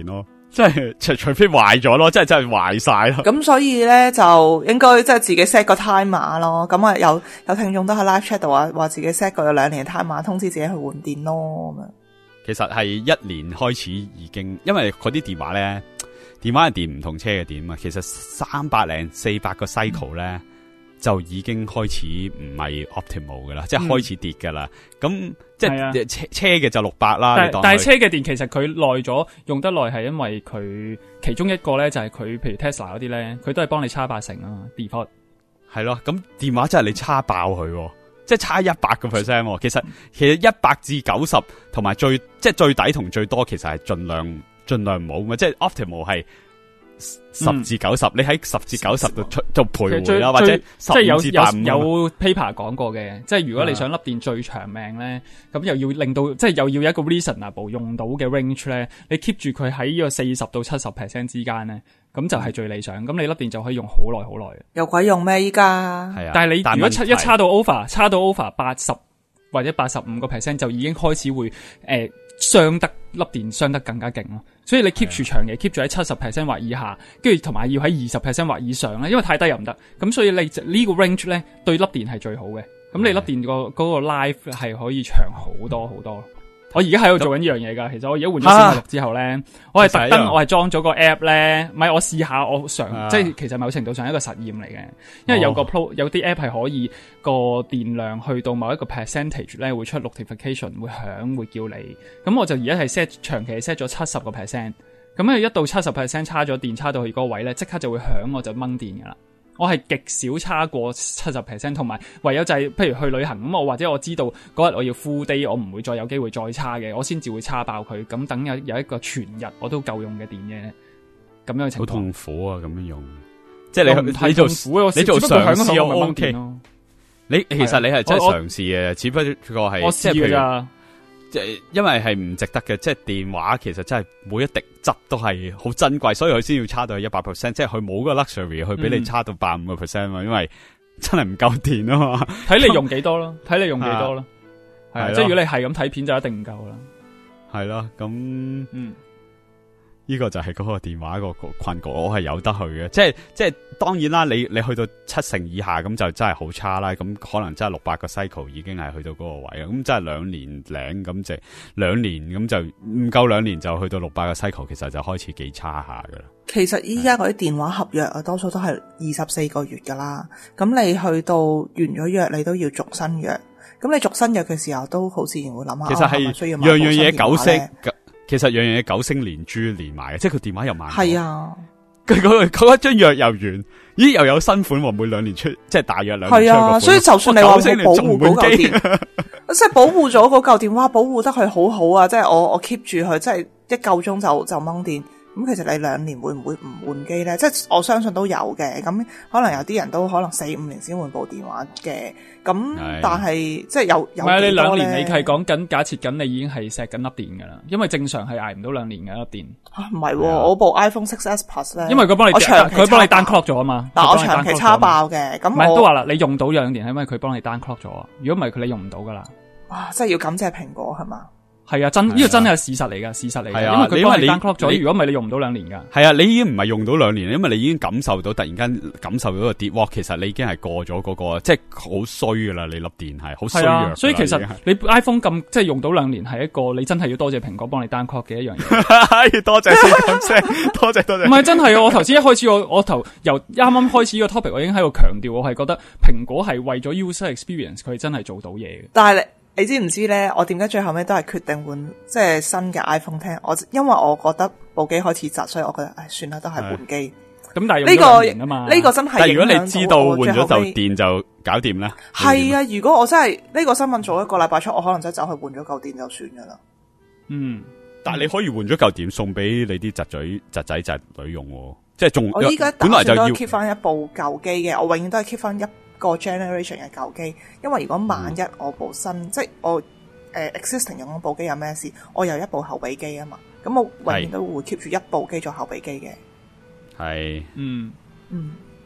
即係除除非壞咗咯，即係真係壞晒咯。 咁所以咧就應該即係自己 set 個 timer 咯。咁啊有有聽眾都喺 live chat 度話話自己 set 個有兩年嘅 timer，通知自己去換電咯咁樣。 其實係一年開始已經，因為嗰啲電話咧，電話係電唔同車嘅電啊。其實三百零四百個 cycle 咧。嗯就已經開始唔係 optimal 噶啦，即係開始跌噶啦。咁、嗯、即係、啊、車車嘅就六百啦。 但但係車嘅電其實佢耐咗，用得耐係因為佢其中一個咧就係佢，譬如 Tesla 嗰啲咧，佢都係幫你叉八成啊 default。 係咯，咁電話真係你叉爆佢，即係差一百個 percent。其實其實一百至九十同埋最即係最底同最多，其實係盡量盡量唔好嘛，即係 optimal 係。十至九十，你喺十至九十度出就徘徊啦，或者十五至八五。 有有 paper 講過嘅，即係如果你想粒電最長命咧，咁又要令到即係又要一個 reasonable 用到嘅 range 咧，你 keep 住佢喺呢個四十到七十 percent 之間咧，咁就係最理想。咁你粒電就可以用好耐好耐。 有鬼用咩依家？ 係啊， 但係你如果一叉到 over，叉到 over 八十或者八十五個 percent 就已經開始會誒傷得粒電傷得更加勁咯。所以你 keep 住長期 keep 住喺七十 percent 或以下，跟住同埋要喺二十 percent 或以上咧，因為太低又唔得。咁所以你呢個 range 咧對粒電係最好嘅。咁你粒電個嗰個 life 係可以長好多好多。我而家喺度做緊呢樣嘢噶，其實我而家換咗四百六之後咧、啊，我係特登我係裝咗個 app 咧，唔係我試下我嘗、啊，即係其實某程度上係一個實驗嚟嘅，因為有個 pro 有啲 app 係可以個電量去到某一個 percentage 咧會出 notification 會響會叫你，咁我就而家係 set 長期 set 咗七十個 percent， 咁咧一到七十 percent 差咗電差到去嗰個位咧，即刻就會響我就掹電噶啦。我係極少差過七十 percent， 同埋唯有就係、是、譬如去旅行咁，我或者我知道嗰日我要 full day， 我唔會再有機會再差嘅，我先至會叉爆佢。咁等有有一個全日我都夠用嘅電嘅咁樣嘅情況。好痛苦啊！咁樣用，即係你你做你做嘗試我 OK。你其實你係真係嘗試嘅，只不過係我試㗎咋。 即係因為係唔值得嘅，即係電話其實真係每一滴質都係好珍貴，所以佢先要差到一百 percent， 即係佢冇個 luxury 去俾你差到八五個 percent 嘛，因為真係唔夠電啊嘛。 睇你用幾多咯，睇你用幾多咯，係啊，即係如果你係咁睇片就一定唔夠啦。 係咯，咁嗯。 呢、這個就係嗰個電話個困局，我係有得去嘅，即係即係當然啦，你你去到七成以下咁就真係好差啦，咁可能真係六百個 cycle 已經係去到嗰個位啦，咁真係兩年零咁即係兩年咁就唔夠兩年就去到六百個 cycle， 其實就開始幾差下噶啦。 其實依家嗰啲電話合約啊，多數都係二十四個月噶啦，咁你去到完咗約，你都要續新約，咁你續新約嘅時候都好自然會諗下， 其實係需要樣樣嘢九息。其實樣樣嘢九星連珠連埋嘅，即係佢電話又慢。係啊， 佢嗰佢一張約又完，咦又有新款喎，每兩年出，即係大約兩年出一個款。係啊， 所以就算你話冇保護嗰嚿電，即係保護咗嗰嚿電話，保護得佢好好啊！即係我我 keep 住佢，即係一夠鐘就就掹電。咁其實你兩年會唔會唔換機咧？即係我相信都有嘅。咁可能有啲人都可能四五年先換部電話嘅。咁但係即係有有幾多咧？唔係你兩年，你係講緊假設緊你已經係錫緊粒電噶啦。因為正常係捱唔到兩年嘅粒電。啊唔係，我部 iPhone 六 S Plus 咧，因為佢幫你佢幫你 down clock 咗啊嘛。但我長期叉爆嘅。咁唔係都話啦，你用到兩年係因為佢幫你 down clock 咗。如果唔係佢你用唔到噶啦。哇！真係要感謝蘋果係嘛？係啊，真呢、這個真係事實嚟噶，事實嚟噶。因為佢幫你 down clock 咗，如果唔係你用唔到兩年噶。係啊，你已經唔係用到兩年，因為你已經感受到突然間感受到個跌，哇！其實你已經係過咗嗰、那個，即係好衰噶啦，你粒電係好衰弱。所以其實你 iPhone 咁即係用到兩年，係一個你真係要多謝蘋果幫你 down clock 嘅一樣嘢。要多謝先咁聲，多謝多謝。唔係真係，我頭先一開始我我頭由啱啱開始個 topic， 我已經喺度強調，我係覺得蘋果係為咗 user experience， 佢真係做到嘢嘅。但係你。你知唔知咧？我點解最後尾都係決定換即係新嘅 iPhone 聽？我因為我覺得部機開始窒，所以我覺得唉，算啦，都係換機。咁但係呢個呢、這個真係，但係如果你知道換咗就電就搞掂啦。係啊，如果我真係呢、這個新聞做一個禮拜出，我可能真係走去換咗嚿電就算噶啦。嗯，但係你可以換咗嚿電送俾你啲侄仔、侄仔、侄女用，即係仲我依家本來就要 keep 翻一部舊機嘅，我永遠都係 keep 翻一個 generation 嘅舊機，因為如果萬一我部新、嗯、即係我誒、呃、existing 用嗰部機有咩事，我有一部後備機啊嘛，咁我永遠都會 keep 住一部機做後備機嘅。係，嗯嗯，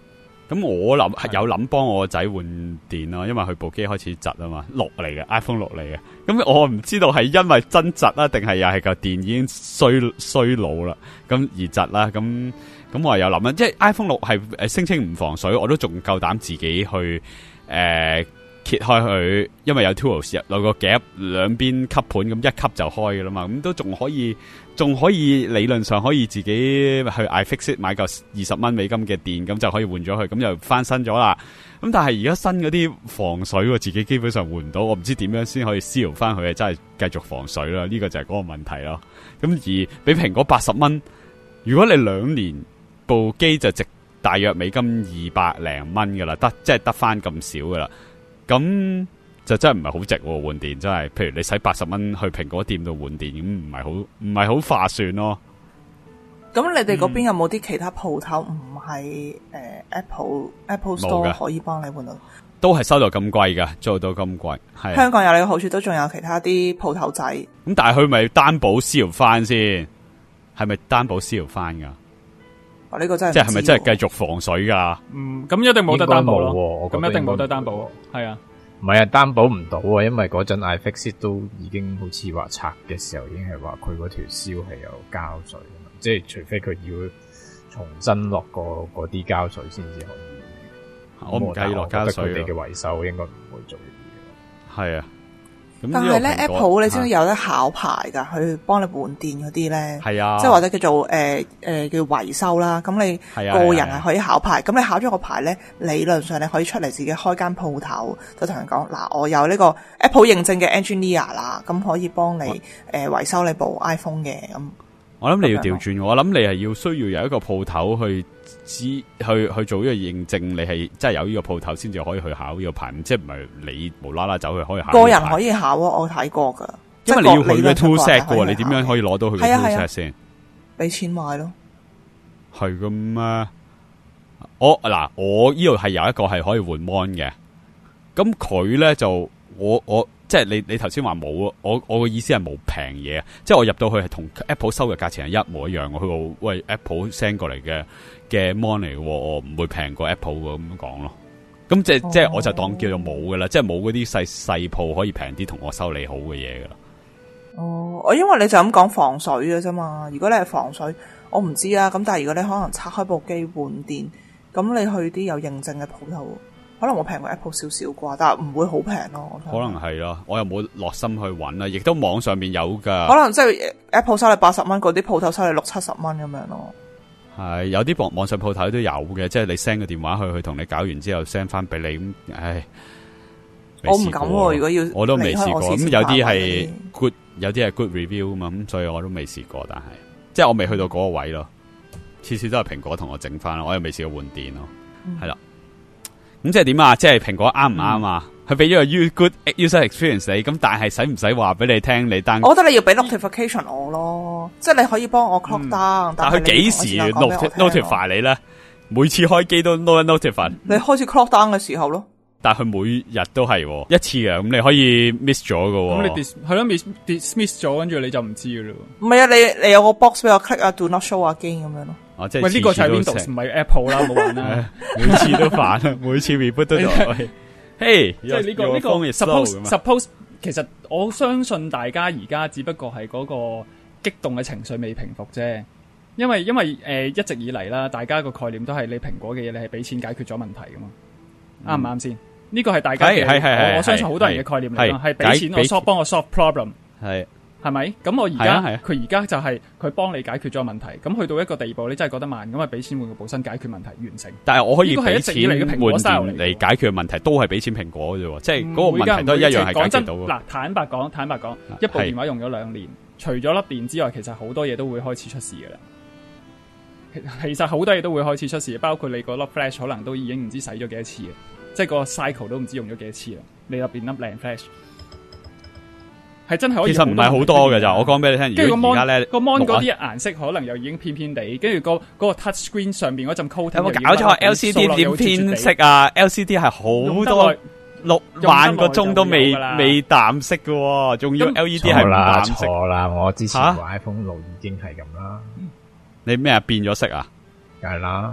咁我諗係有諗幫我個仔換電咯，因為佢部機開始窒啊嘛，六嚟嘅 iPhone 六嚟嘅。咁我唔知道係因為真窒啊，定係又係個電已經衰衰老啦，咁而窒啦。咁咁我有諗啊，即係 iPhone 六係誒聲稱唔防水，我都仲夠膽自己去誒、呃、揭開佢，因為有 tools 有個夾兩邊吸盤，咁一吸就開噶啦嘛，咁都仲可以。仲可以理論上可以自己去 iFixit 買嚿二十蚊美金嘅電，咁就可以換咗佢，咁就翻新咗啦。咁但係而家新嗰啲防水，自己基本上換唔到，我唔知點樣先可以 seal 翻佢，真係繼續防水啦。呢個就係嗰個問題咯。咁而俾蘋果八十蚊，如果你兩年部機就值大約美金二百零蚊噶啦，得即係得翻咁少噶啦，咁。就真係唔係好值喎，換電真係，譬如你使八十蚊去蘋果店度換電，咁唔係好唔係好划算咯。 咁你哋嗰邊有冇啲其他鋪頭唔係誒 Apple Apple Store 可以幫你換到？ 都係收到咁貴噶，做到咁貴。係香港有你個好處，都仲有其他啲鋪頭仔。 咁但係佢咪擔保燒翻先？係咪擔保燒翻噶？ 哦，呢個真係即係係咪真係繼續防水噶？ 嗯，咁一定冇得擔保咯。 我咁一定冇得擔保，係啊。 唔係啊，擔保唔到啊，因為嗰陣 iFixit 都已經好似話拆嘅時候，已經係話佢嗰條銷係有膠水，即係除非佢要重新落過嗰啲膠水先至可以。 我唔介意落膠水。 佢哋嘅維修應該唔會做呢啲嘅。係啊。 但係咧 ，Apple 你知唔知有得考牌噶？去幫你換電嗰啲咧， 係啊， 即係或者叫做誒誒、呃呃、叫維修啦。咁你個人係可以考牌。咁、啊啊、你考咗個牌咧，理論上你可以出嚟自己開間鋪頭，就同人講嗱，我有呢個 Apple 認證嘅 engineer 啦，咁可以幫你誒維、呃、修你部 iPhone 嘅咁。 我諗你要調轉，我諗你係要需要有一個鋪頭去知去去做呢個認證，你係真係有呢個鋪頭先至可以去考呢個牌，即係唔係你無啦啦走去可以考。個人可以考，我睇過噶。 因為你要去嘅 tool set 嘅，你點樣可以攞到佢嘅 tool set 先？ 俾錢買咯。 係咁咩？我嗱，我呢度係有一個係可以換 mon 嘅，咁佢咧就我我。即係你你頭先話冇，我我嘅意思係冇平嘢，即係我入到去係同 Apple 收嘅價錢係一模一樣。我佢話喂 Apple send 過嚟嘅嘅 mon 嚟嘅，我唔會平過 Apple 嘅咁樣講咯。咁即係、哦、即係我就當叫做冇嘅啦，即係冇嗰啲細細鋪可以平啲同我收你好嘅嘢噶啦。 哦，我因為你就咁講防水嘅啫嘛。如果你係防水，我唔知啊。咁但係如果你可能拆開部機換電，咁你去啲有認證嘅鋪頭。可能我平過 Apple 少少啩，但係唔會好平咯。 可能係咯，我又冇落心去揾啊，亦都網上面有噶。 可能即係 Apple 收你八十蚊，嗰啲鋪頭收你六七十蚊咁樣咯。 係有啲網網上鋪頭都有嘅，即係你 send 個電話去，佢同你搞完之後 send 翻俾你咁。唉， 我唔敢喎，如果要我都未試過。咁有啲係 good，有啲係 good review 啊嘛，咁所以我都未試過。但係即係我未去到嗰個位咯，次次都係蘋果同我整翻咯，我又未試過換電咯，係、嗯、啦。咁即係點啊？即係蘋果啱唔啱啊？佢俾咗個 good user experience 你，咁但係使唔使話俾你聽你單？ 我覺得你要俾 notification 我咯，即係你可以幫我 clock down、嗯。 但係佢幾時 notify 你咧？每次開機都 notify。 你開始 clock down 嘅時候咯。 但係佢每日都係一次嘅，咁你可以 miss 咗嘅。 咁你 dis 係咯 miss dismiss 咗，跟住你就唔知嘅咯。 唔係啊，你你有個 box 俾我 click 啊 ，do not show again 咁樣咯。 哦，即係喂，呢、這個就係 Windows 唔係 Apple 啦，冇玩啦。 每次都煩，每次 reboot 都落去。嘿， 即係呢個呢個 suppose suppose， 其實我相信大家而家只不過係嗰個激動嘅情緒未平復啫。因為因為誒、呃、一直以嚟啦，大家個概念都係你蘋果嘅嘢，你係俾錢解決咗問題噶嘛。啱唔啱先？呢個係大家嘅，我我相信好多人嘅概念嚟咯，係俾錢我 solve 幫我 solve problem。係。係咪？咁我而家佢而家就係佢幫你解決咗問題。咁去到一個地步，你真係覺得慢，咁咪俾錢換個部身解決問題，完成。但係我可以俾錢換電嚟解決問題，都係俾錢蘋果嘅啫。即係嗰個問題都一樣係解決到。嗱，坦白講，坦白講，一部電話用咗兩年，除咗粒電之外，其實好多嘢都會開始出事嘅啦。其實好多嘢都會開始出事，包括你個粒 flash 可能都已經唔知洗咗幾多次嘅，即係個 cycle 都唔知用咗幾多次啦。你入邊粒靚 flash。係真係可以，其實唔係好多嘅咋，我講俾你聽。跟住個 mon 咧，個 mon 嗰啲顏色可能又已經偏偏地，跟住個嗰個 touch screen 上邊嗰陣 coating 有冇搞錯 ？L C D 點偏色啊 ？L C D 係好多六萬個鐘都未未淡色嘅，仲要 L E D 係唔淡色。錯啦，我之前個 iPhone 六已經係咁啦。你咩啊？變咗色啊？梗係啦。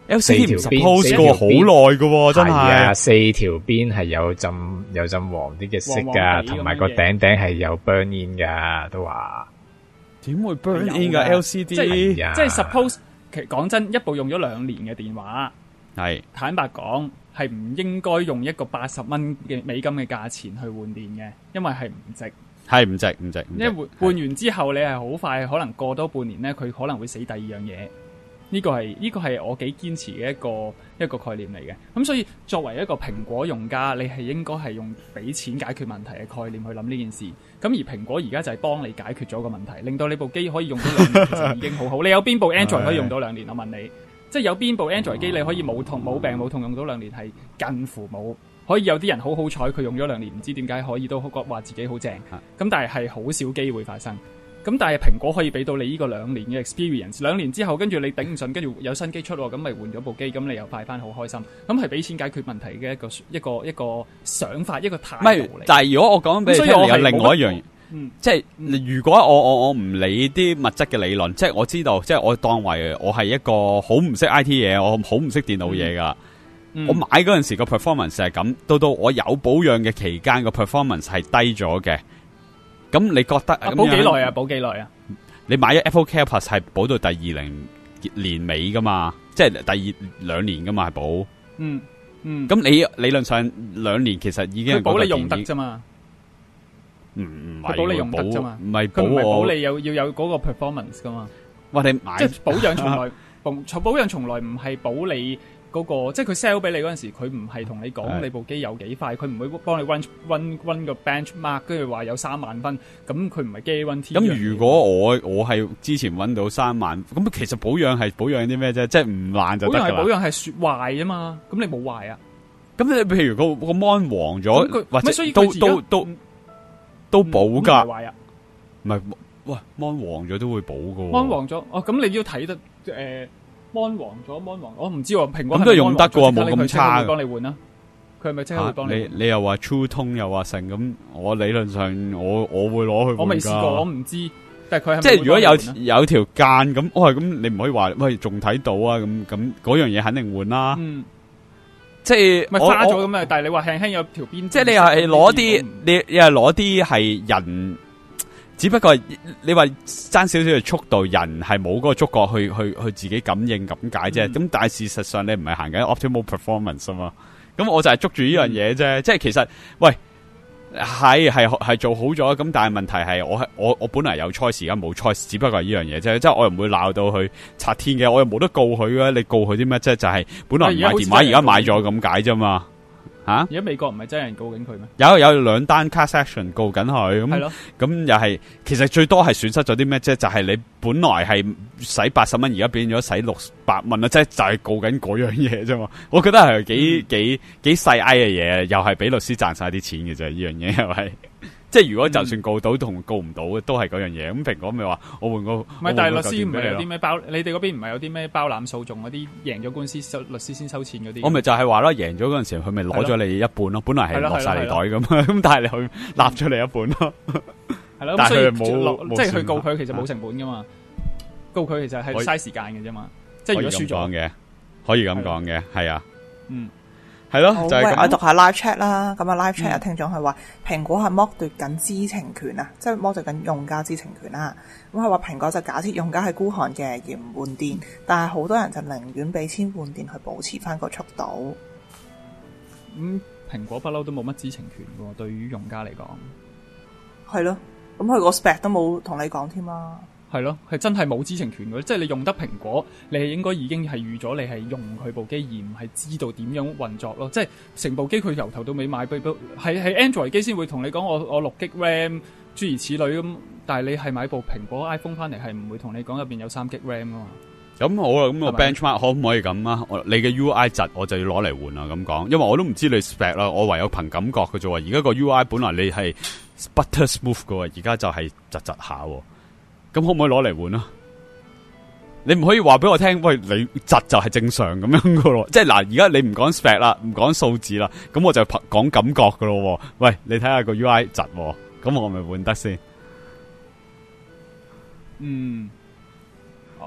L C D 唔 suppose 過好耐噶，真係啊，四條邊係有浸有浸黃啲嘅色噶，同埋個頂頂係有 burn in 噶，都話點會 burn in 噶 L C D？ 即係即係 suppose， 其實講真，一部用咗兩年嘅電話，係坦白講係唔應該用一個八十蚊嘅美金嘅價錢去換電嘅，因為係唔值。係唔值唔值， 因為換換完之後，你係好快，可能過多半年咧，佢可能會死第二樣嘢。呢、這個係呢、這個係我幾堅持嘅一個一個概念嚟嘅。咁所以作為一個蘋果用家，你係應該係用俾錢解決問題嘅概念去諗呢件事。咁而蘋果而家就係幫你解決咗個問題，令到你部機可以用到兩年，其實已經好好。你有邊部 Android 可以用到兩年？我問你，即係有邊部 Android 機你可以冇痛冇病冇痛用到兩年？係近乎冇。可以有啲人好好彩，佢用咗兩年，唔知點解可以都話自己好正。咁但係係好少機會發生。咁但係蘋果可以俾到你呢個兩年嘅 experience， 兩年之後跟住你頂唔順，跟住有新機出，咁咪換咗部機，咁你又快翻好開心。咁係俾錢解決問題嘅一個一個一個想法，一個態度嚟。 但係如果我講俾你聽，有另外一樣， 嗯、 即係如果我我我唔理啲物質嘅理論，即係我知道，即係我當為我係一個好唔識 I T 嘢，我好唔識電腦嘢噶。嗯、我買嗰陣時個 performance 係咁，到到我有保養嘅期間個 performance 係低咗嘅。咁你覺得啊？保幾耐啊？保幾耐啊？ 你買咗 Apple Care Plus 係保到第二零年尾噶嘛？即係第二兩年噶嘛？係保。嗯嗯。咁你理論上兩年其實已經係保你用得啫嘛。 唔唔係保你用得啫嘛。 唔係保佢唔係我。 保你有要有嗰個 performance 噶嘛？ 哇！你買即係保養從來保保養從來唔係保你。嗰個即係佢 sell 俾你嗰陣時，佢唔係同你講你部機有幾快，佢唔會幫你 run run run 個 benchmark，跟住話有三萬分，咁佢唔係 guarantee。 咁如果我我係之前揾到三萬，咁其實保養係保養啲咩啫？即係唔爛就得㗎啦。 保養係保養係雪壞啊嘛，咁你冇壞啊？ 咁你譬如個個 mon 黃咗，或者都都都都保㗎。 壞啊？ 唔係，喂 mon 黃咗都會保㗎喎。 mon 黃咗，哦咁你要睇得誒。mon 黃咗 mon 黃，我唔知喎。蘋果咁都用得嘅喎，冇咁差。 佢幫你換啦，佢係咪即刻會幫你？ 你你又話 True Tone 又話成咁，我理論上我我會攞去換㗎。 我未試過，我唔知。但係佢係即係如果有有條間咁，我係咁，你唔可以話喂仲睇到啊咁咁嗰樣嘢肯定換啦。嗯，即係咪花咗咁啊？但係你話輕輕有條邊， 即係你係攞啲，你你係攞啲係人。只不過你話爭少少嘅速度，人係冇嗰個觸覺去去去自己感應咁解啫。咁、嗯、但係事實上你唔係行緊 optimal performance 啊嘛。咁我就係捉住呢樣嘢啫。嗯、即係其實喂係係係做好咗。咁但係問題係我係我我本來有 choice， 而家冇 choice， 只不過係呢樣嘢啫。即係我又唔會鬧到佢拆天嘅，我又冇得告佢嘅。你告佢啲咩啫？就係、是、本來唔買電話，而家買咗咁解啫嘛。吓！而家美國唔係真人告緊佢咩？ 有有兩單 class action 告緊佢咁，咁又係其實最多係損失咗啲咩啫？就係、是、你本來係使八十蚊，而家變咗使六百蚊啊！即係就係、是、告緊嗰樣嘢啫嘛。我覺得係幾、嗯、幾幾細埃嘅嘢，又係俾律師賺晒啲錢嘅啫。呢樣嘢又係。即係如果就算告到同告唔到嘅，都係嗰樣嘢。咁蘋果咪話我換個，唔係，但係律師唔係有啲咩包？你哋嗰邊唔係有啲咩包攬訴訟嗰啲贏咗官司收律師先收錢嗰啲？我咪就係話咯，贏咗嗰陣時佢咪攞咗你一半咯，本來係落晒你袋咁，咁但係你去立咗你一半咯。係咯，但係佢冇，即係佢告佢其實冇成本噶嘛，告佢其實係嘥時間嘅啫嘛。即係如果輸咗嘅，可以咁講嘅，係啊，嗯。係咯，就係咁。 我讀下 live chat 啦，咁啊 live chat 有聽眾係話蘋果係剝奪緊知情權啊，即係剝奪緊用家知情權啦。咁係話蘋果就假設用家係孤寒嘅而唔換電，但係好多人就寧願俾錢換電去保持翻個速度。 咁、嗯、蘋果不嬲都冇乜知情權嘅，對於用家嚟講。係咯，咁佢個 spec 都冇同你講添啦。 係咯，係真係冇知情權嘅，即係你用得蘋果，你係應該已經係預咗你係用佢部機，而唔係知道點樣運作咯。即係成部機佢由頭到尾買，係係 Android 機先會同你講我我六 G RAM 諸如此類咁，但係你係買部蘋果 iPhone 翻嚟，係唔會同你講入邊有三 G RAM 噶嘛。 咁好啦，咁個 benchmark 可唔可以咁啊？你嘅 U I 窒我就要攞嚟換啦，咁講，因為我都唔知你 spec 啦，我唯有憑感覺嘅啫。而家個 U I 本來你係 butter smooth 嘅，而家就係窒窒下。咁可唔可以攞嚟換啊？你唔可以話俾我聽，喂，你窒就係正常咁樣噶咯？即係嗱，而家你唔講 spec 啦，唔講數字啦，咁我就講感覺噶咯。喂，你睇下個 U I 窒，咁我咪換得先。 嗯，好，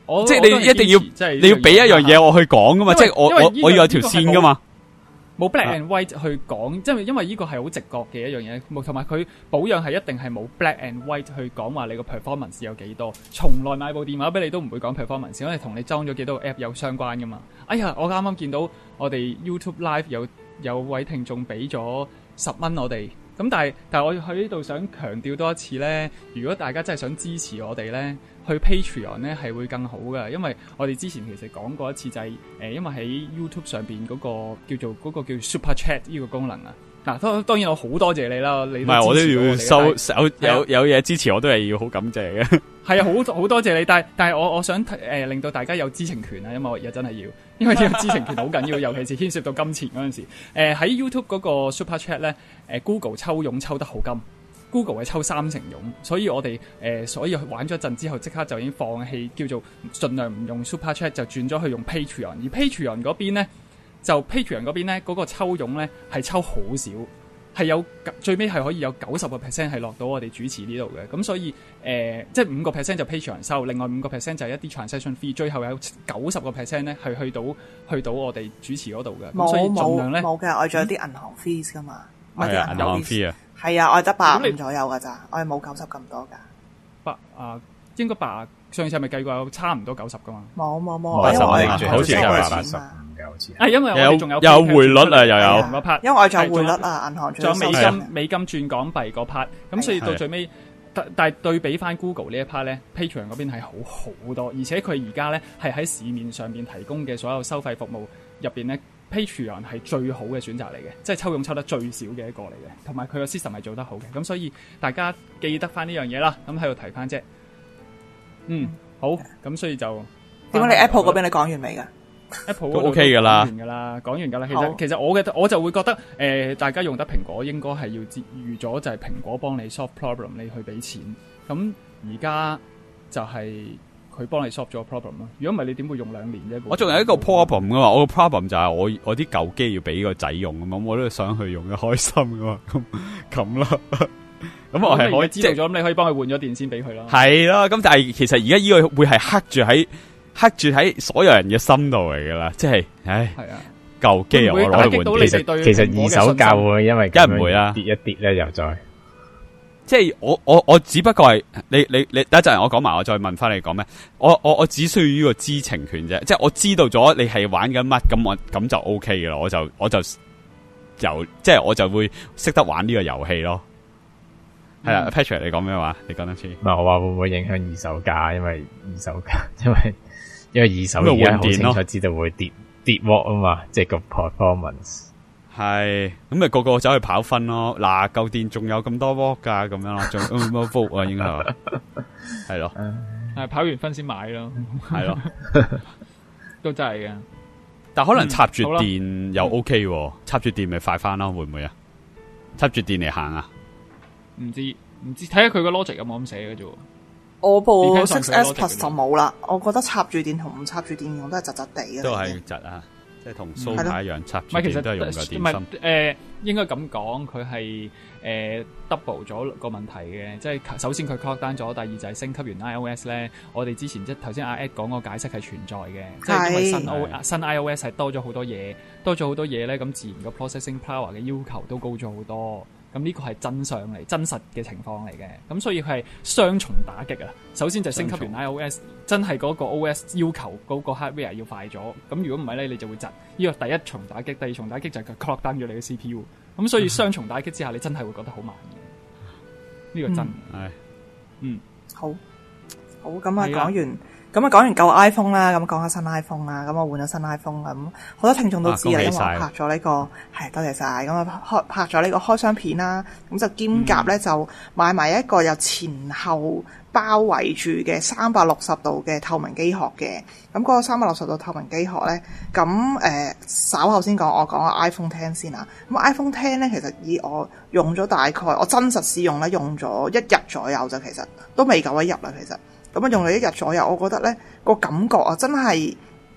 我即係你一定要， 即係你要俾一樣嘢我去講噶嘛，即係我我我要有條線噶嘛。 冇 black and white 去講，即係因為呢個係好直覺嘅一樣嘢，同埋佢保養係一定係冇 black and white 去講話你個 performance 有幾多，從來買部電話俾你都唔會講 performance，因為同你裝咗幾多個 app 有相關噶嘛。哎呀，我啱啱見到我哋 YouTube Live 有有位聽眾俾咗十蚊我哋，咁但係但係我喺呢度想強調多一次咧，如果大家真係想支持我哋咧，去 Patreon 咧係會更好嘅，因為我哋之前其實講過一次就係、是、誒、呃，因為喺 YouTube 上邊嗰個叫做嗰、嗰個叫 Super Chat 呢個功能啊。嗱，當當然我好多謝你啦，你唔係我都要收收有有嘢支持我都係要好感謝嘅。 係啊，好好多謝你，但係但係我我想誒、呃、令到大家有知情權啊，因為我而家真係要，因為呢個知情權好緊要，尤其是牽涉到金錢嗰陣時。誒、呃、喺 YouTube 嗰個 Super Chat 咧，誒、呃、Google 抽傭抽得好金。Google 係抽三成佣，所以我哋誒、呃，所以玩咗一陣之後，即刻就已經放棄，叫做盡量唔用 Super Chat，就轉咗去用 Patreon。而 Patreon 嗰邊咧，就 Patreon 嗰邊咧，嗰、那個抽佣咧係抽好少，係有最尾係可以有九十個 percent 係落到我哋主持呢度嘅。咁所以誒、呃，即係五個 percent 就 Patreon 收，另外五個 percent 就係一啲 transaction fee， 最後有九十個 percent 咧係去到去到我哋主持嗰度嘅。咁所以盡量咧冇嘅，我仲有啲銀行 fees 噶嘛， 係啊，銀行 fee 啊。 係啊，我係得百五左右噶咋，我係冇九十咁多噶。 百啊，應該百上次係咪計過差唔多九十噶嘛？ 冇冇冇， 八十我好似係八八十五嘅，好似係因為我哋仲有有匯率啊，又有嗰 part， 因為我仲有匯率啊，銀行仲有美金美金轉港幣嗰 part， 咁所以到最尾，但但係對比翻 Google 呢一 part 咧 ，Patreon 嗰邊係好好多，而且佢而家咧係喺市面上邊提供嘅所有收費服務入邊咧。Patreon 係最好嘅選擇嚟嘅，即係抽佣抽得最少嘅一個嚟嘅，同埋佢個 system 係做得好嘅，咁所以大家記得翻呢樣嘢啦。咁喺度提翻啫。嗯，好，咁所以就點解你 Apple 嗰邊你講完未㗎 ？Apple 都 OK 㗎啦， 講完㗎啦，講完㗎啦。其實其實我嘅我就會覺得誒、呃，大家用得蘋果應該係要預咗就係蘋果幫你 solve problem， 你去俾錢。咁而家就係、是。佢幫你 solve 咗個 problem 咯，如果唔係你點會用兩年啫？ 我仲有一個 problem 噶嘛，我個 problem 就係我我啲舊機要俾個仔用啊嘛，我都想去用得開心噶嘛，咁咁啦。咁我係可以知道咗，咁你可以幫佢換咗電先俾佢咯。係咯，咁但係其實而家呢個會係刻住喺刻住喺所有人嘅心度嚟噶啦，即係，唉，係啊，舊機我攞去換， 其實其實二手價會因為梗唔會啦， 跌一跌咧又再。 即係我我我只不過係你你你等一陣我講埋，我再問翻你講咩？我我我只需要呢個知情權啫，即係我知道咗你係玩緊乜，咁我咁就 O K 噶啦，我就我就由即係我就會識得玩呢個遊戲咯。係啦、嗯、，Patrick 你講咩話？你講多次。唔係我話會唔會影響二手價？因為二手價，因為因為二手而家好清楚知道會跌跌 watt 啊嘛，即係個 performance。係，咁咪個個走去跑分咯。嗱，舊電仲有咁多 watt 噶，咁樣咯，仲咁多 volt 啊，應該係，係咯，係跑完分先買咯，係咯，都真係嘅。但可能插住電又 OK，、嗯、插住電咪快翻咯，會唔會啊？插住電嚟行啊？唔知唔知，睇下佢個 logic 有冇咁寫嘅啫。我部 six S Plus 就冇啦，我覺得插住電同唔插住電用都係窒窒地嘅，都係窒啊。即係同蘇牌一樣插住電都係用嘅電芯。唔係誒，應該咁講，佢係誒 double 咗個問題嘅。即係首先佢 lock down咗，第二就係升級完 iOS 咧。我哋之前即係頭先阿 Ed 講個解釋係存在嘅，即係因為新 O 新 iOS 係多咗好多嘢，多咗好多嘢咧，咁自然個 processing power 嘅要求都高咗好多。咁呢個係真相嚟，真實嘅情況嚟嘅。咁所以佢係雙重打擊啊！首先就升級完 iOS， 真係嗰個 O S 要求嗰個 hardware 要快咗。咁如果唔係咧，你就會窒。呢個第一重打擊，第二重打擊就係佢 clock down 咗你嘅 C P U。咁所以雙重打擊之下，你真係會覺得好慢嘅。呢、這個真係，嗯，嗯好，好咁啊，講完。咁啊，講完舊 iPhone 啦，咁講下新 iPhone 啦，咁我換咗新 iPhone 啦，咁好多聽眾都知啦，因為我拍咗呢、這個係多謝晒，咁啊開拍咗呢個開箱片啦，咁就兼夾咧、嗯、就買埋一個有前後包圍住嘅三百六十度嘅透明機殼嘅，咁嗰個三百六十度透明機殼咧，咁誒、呃、稍後先講，我講下 iPhone X 先啦。咁 iPhone X 咧，其實以我用咗大概我真實試用咧，用咗一日左右就其實都未夠一日啦，其實。咁啊，用咗一日左右，我覺得咧個感覺啊，真係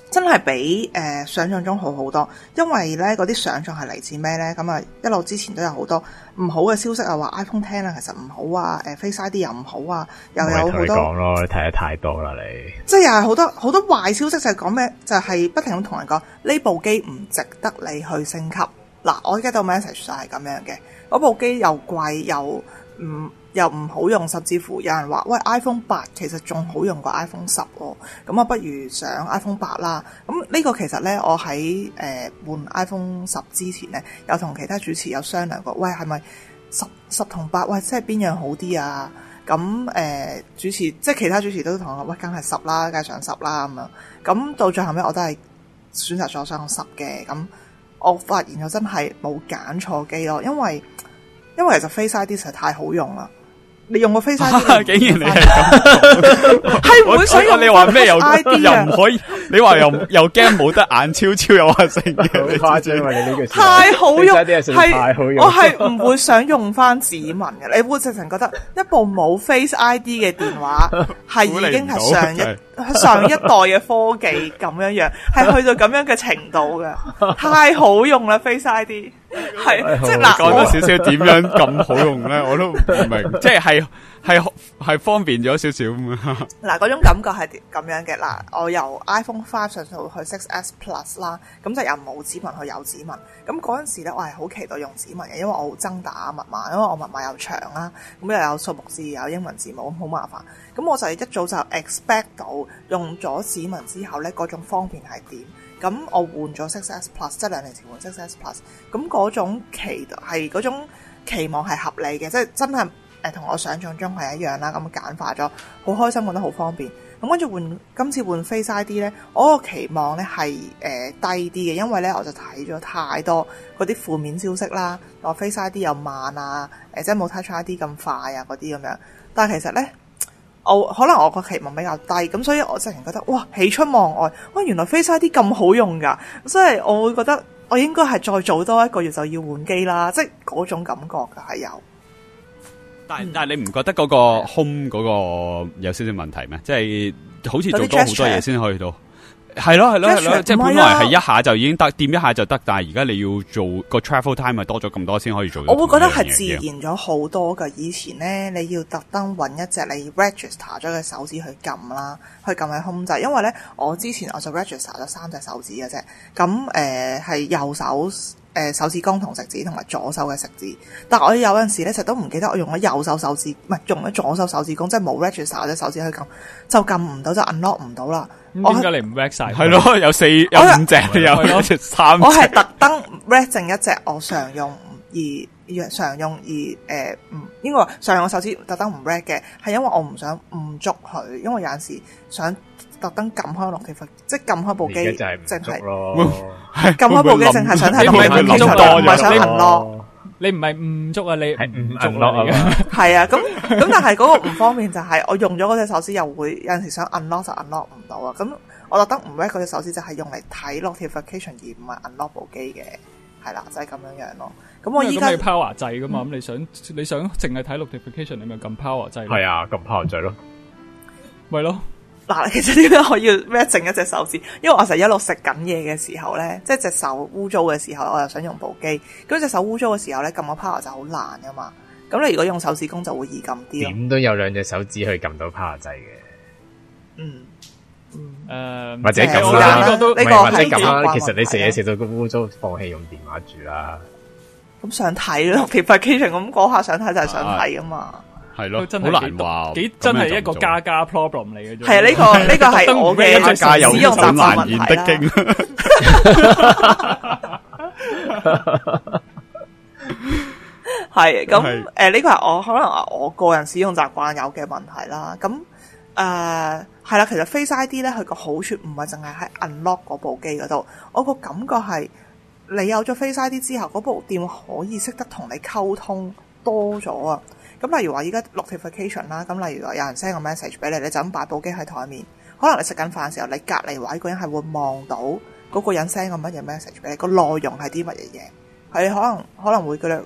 真係比誒、呃、想象中好好多，因為咧嗰啲想像係嚟自咩咧？咁啊一路之前都有好多唔好嘅消息啊，話 iPhone X 啊其實唔好啊，誒 Face I D 又唔好啊，又有好多。你講咯，你睇得太多啦你。 即係又係好多好多壞消息，就係講咩？就係、是、不停咁同人講呢部機唔值得你去升級。嗱，我 get 到 message 就係咁樣嘅，嗰部機又貴又唔又唔好用，甚至乎有人話喂 iPhone 八其實仲好用過 iPhone 十喎，咁啊不如上 iPhone 八啦。咁呢個其實咧，我喺誒、呃、換 iPhone 十之前咧，有同其他主持有商量過，喂係咪十十同八？喂，即係邊樣好啲啊？咁誒、呃、主持即係其他主持都同我喂，梗係十啦，梗係上十啦咁樣。咁到最後尾我都係選擇咗上十嘅。咁我發現我真係冇揀錯機咯，因為因為其實 Face I D 實在太好用啦。你用個 Face I D， 竟然你係咁， 係唔會想用。 你話咩又又唔可以？你話又又驚冇得眼超超又話成嘅， 好誇張啊！你呢句太好用， 係我係唔會想用翻指紋嘅。你會直情覺得一部冇 Face I D 嘅電話係已經係上一上一代嘅科技咁樣樣，係去到咁樣嘅程度嘅，太好用啦 Face I D。係即係嗱， 講多少少點樣咁好用咧？我都唔明，即係係係係方便咗少少咁啊！ 嗱，嗰種感覺係咁樣嘅。嗱，我由 iPhone five 上到去 six S Plus 啦，咁就由冇指紋去有指紋。咁嗰陣時咧，我係好期待用指紋嘅，因為我好憎打密碼，因為我密碼又長啦，咁又有數目字，又有英文字母，咁好麻煩。咁我就一早就 expect 到用咗指紋之後咧，嗰種方便係點。咁我換咗 six S Plus， 即係兩年前換 six S Plus， 咁嗰種期係嗰種期望係合理嘅，即係真係誒同我想象中係一樣啦。咁簡化咗，好開心，覺得好方便。咁跟住換今次換 Face I D 咧，我個期望咧係誒低啲嘅，因為咧我就睇咗太多嗰啲負面消息啦，話 Face I D 又慢啊，誒即係冇 Touch I D 咁快啊嗰啲咁樣。但係其實咧，我可能我個期望比較低，咁所以我直情覺得哇喜出望外，哇原來 Face I D 咁好用㗎，所以我會覺得我應該係再早多一個月就要換機啦，即係嗰種感覺㗎係有。 但係但係你唔覺得嗰個 home 嗰個有少少問題咩？即係好似做多好多嘢先可以到。係咯係咯係咯，即係本來係一下就已經得，掂一下就得，但係而家你要做個 travel time 咪多咗咁多先可以做到。 我會覺得係自然咗好多噶。以前咧你要特登揾一隻你 register 咗嘅手指去撳啦，去撳喺控制。因為咧我之前我就 register 咗三隻手指嘅啫，咁誒係右手誒、呃、手指公同食指同埋左手嘅食指。但係我有陣時咧成日都唔記得我用咗右手手指，唔係用咗左手手指公，即係冇 register 隻手指去撳，就撳唔到，就 unlock 唔到啦。 點解你唔 rec 晒？ 係咯，有四有五隻，有三隻。 我係特登 rec 剩一隻，我常用而常用而誒唔應該話常用手指特登唔 rec 嘅，係因為我唔想誤觸佢，因為有陣時想特登撳開落地方，即係撳開部機，淨係撳開部機，淨係想睇到佢唔觸，唔係想撳咯。 你唔係誤觸啊，你係誤觸落嚟嘅。 係啊，咁咁但係嗰個唔方便就係我用咗嗰隻手指又會有陣時想 unlock 就 unlock 唔到啊。咁我特登唔 rec 嗰隻手指就係用嚟睇 notification 而唔係 unlock 部機嘅，係啦，就係、是、咁樣樣咯。咁我依家咁你 power 掣噶嘛，咁、嗯、你想你想淨係睇 notification， 你咪撳 power 掣。 係啊，撳 power 掣咯， 咪咯。 嗱，其實點解我要 rec 剩一隻手指？因為我成日一路食緊嘢嘅時候咧，即係隻手污糟嘅時候，我又想用部機。咁隻手污糟嘅時候咧，撳個 power 就好難噶嘛。咁你如果用手指公就會易撳啲咯。 點都有兩隻手指去撳到 power 掣嘅。 嗯嗯誒、呃， 或者咁啦， 呢、呃、個都呢個或者咁啦。其實你食嘢食到咁污糟，放棄用電話住啦。咁想睇咯 notification 咁嗰下想睇就係想睇噶嘛。 係咯， 真好難話， 幾真係一個加加 problem 嚟嘅啫。 係啊，呢、這個呢、這個係我嘅使用習慣問題啦。係咁誒，呢、呃這個係我可能我個人使用習慣有嘅問題啦。咁誒係啦，其實 Face I D 咧，佢個好處唔係淨係喺 unlock 嗰部機嗰度，我個感覺係你有咗 Face I D 之後，嗰部電話可以識得同你溝通多咗啊。咁例如話依家 notification 啦，咁例如話有人 send 個 message 俾你，你就咁擺部機喺台面，可能你食緊飯嘅時候，你隔離位嗰人係會望到嗰個人 send 個乜嘢 message 俾你，個內容係啲乜嘢嘢，係可能可能會叫你喂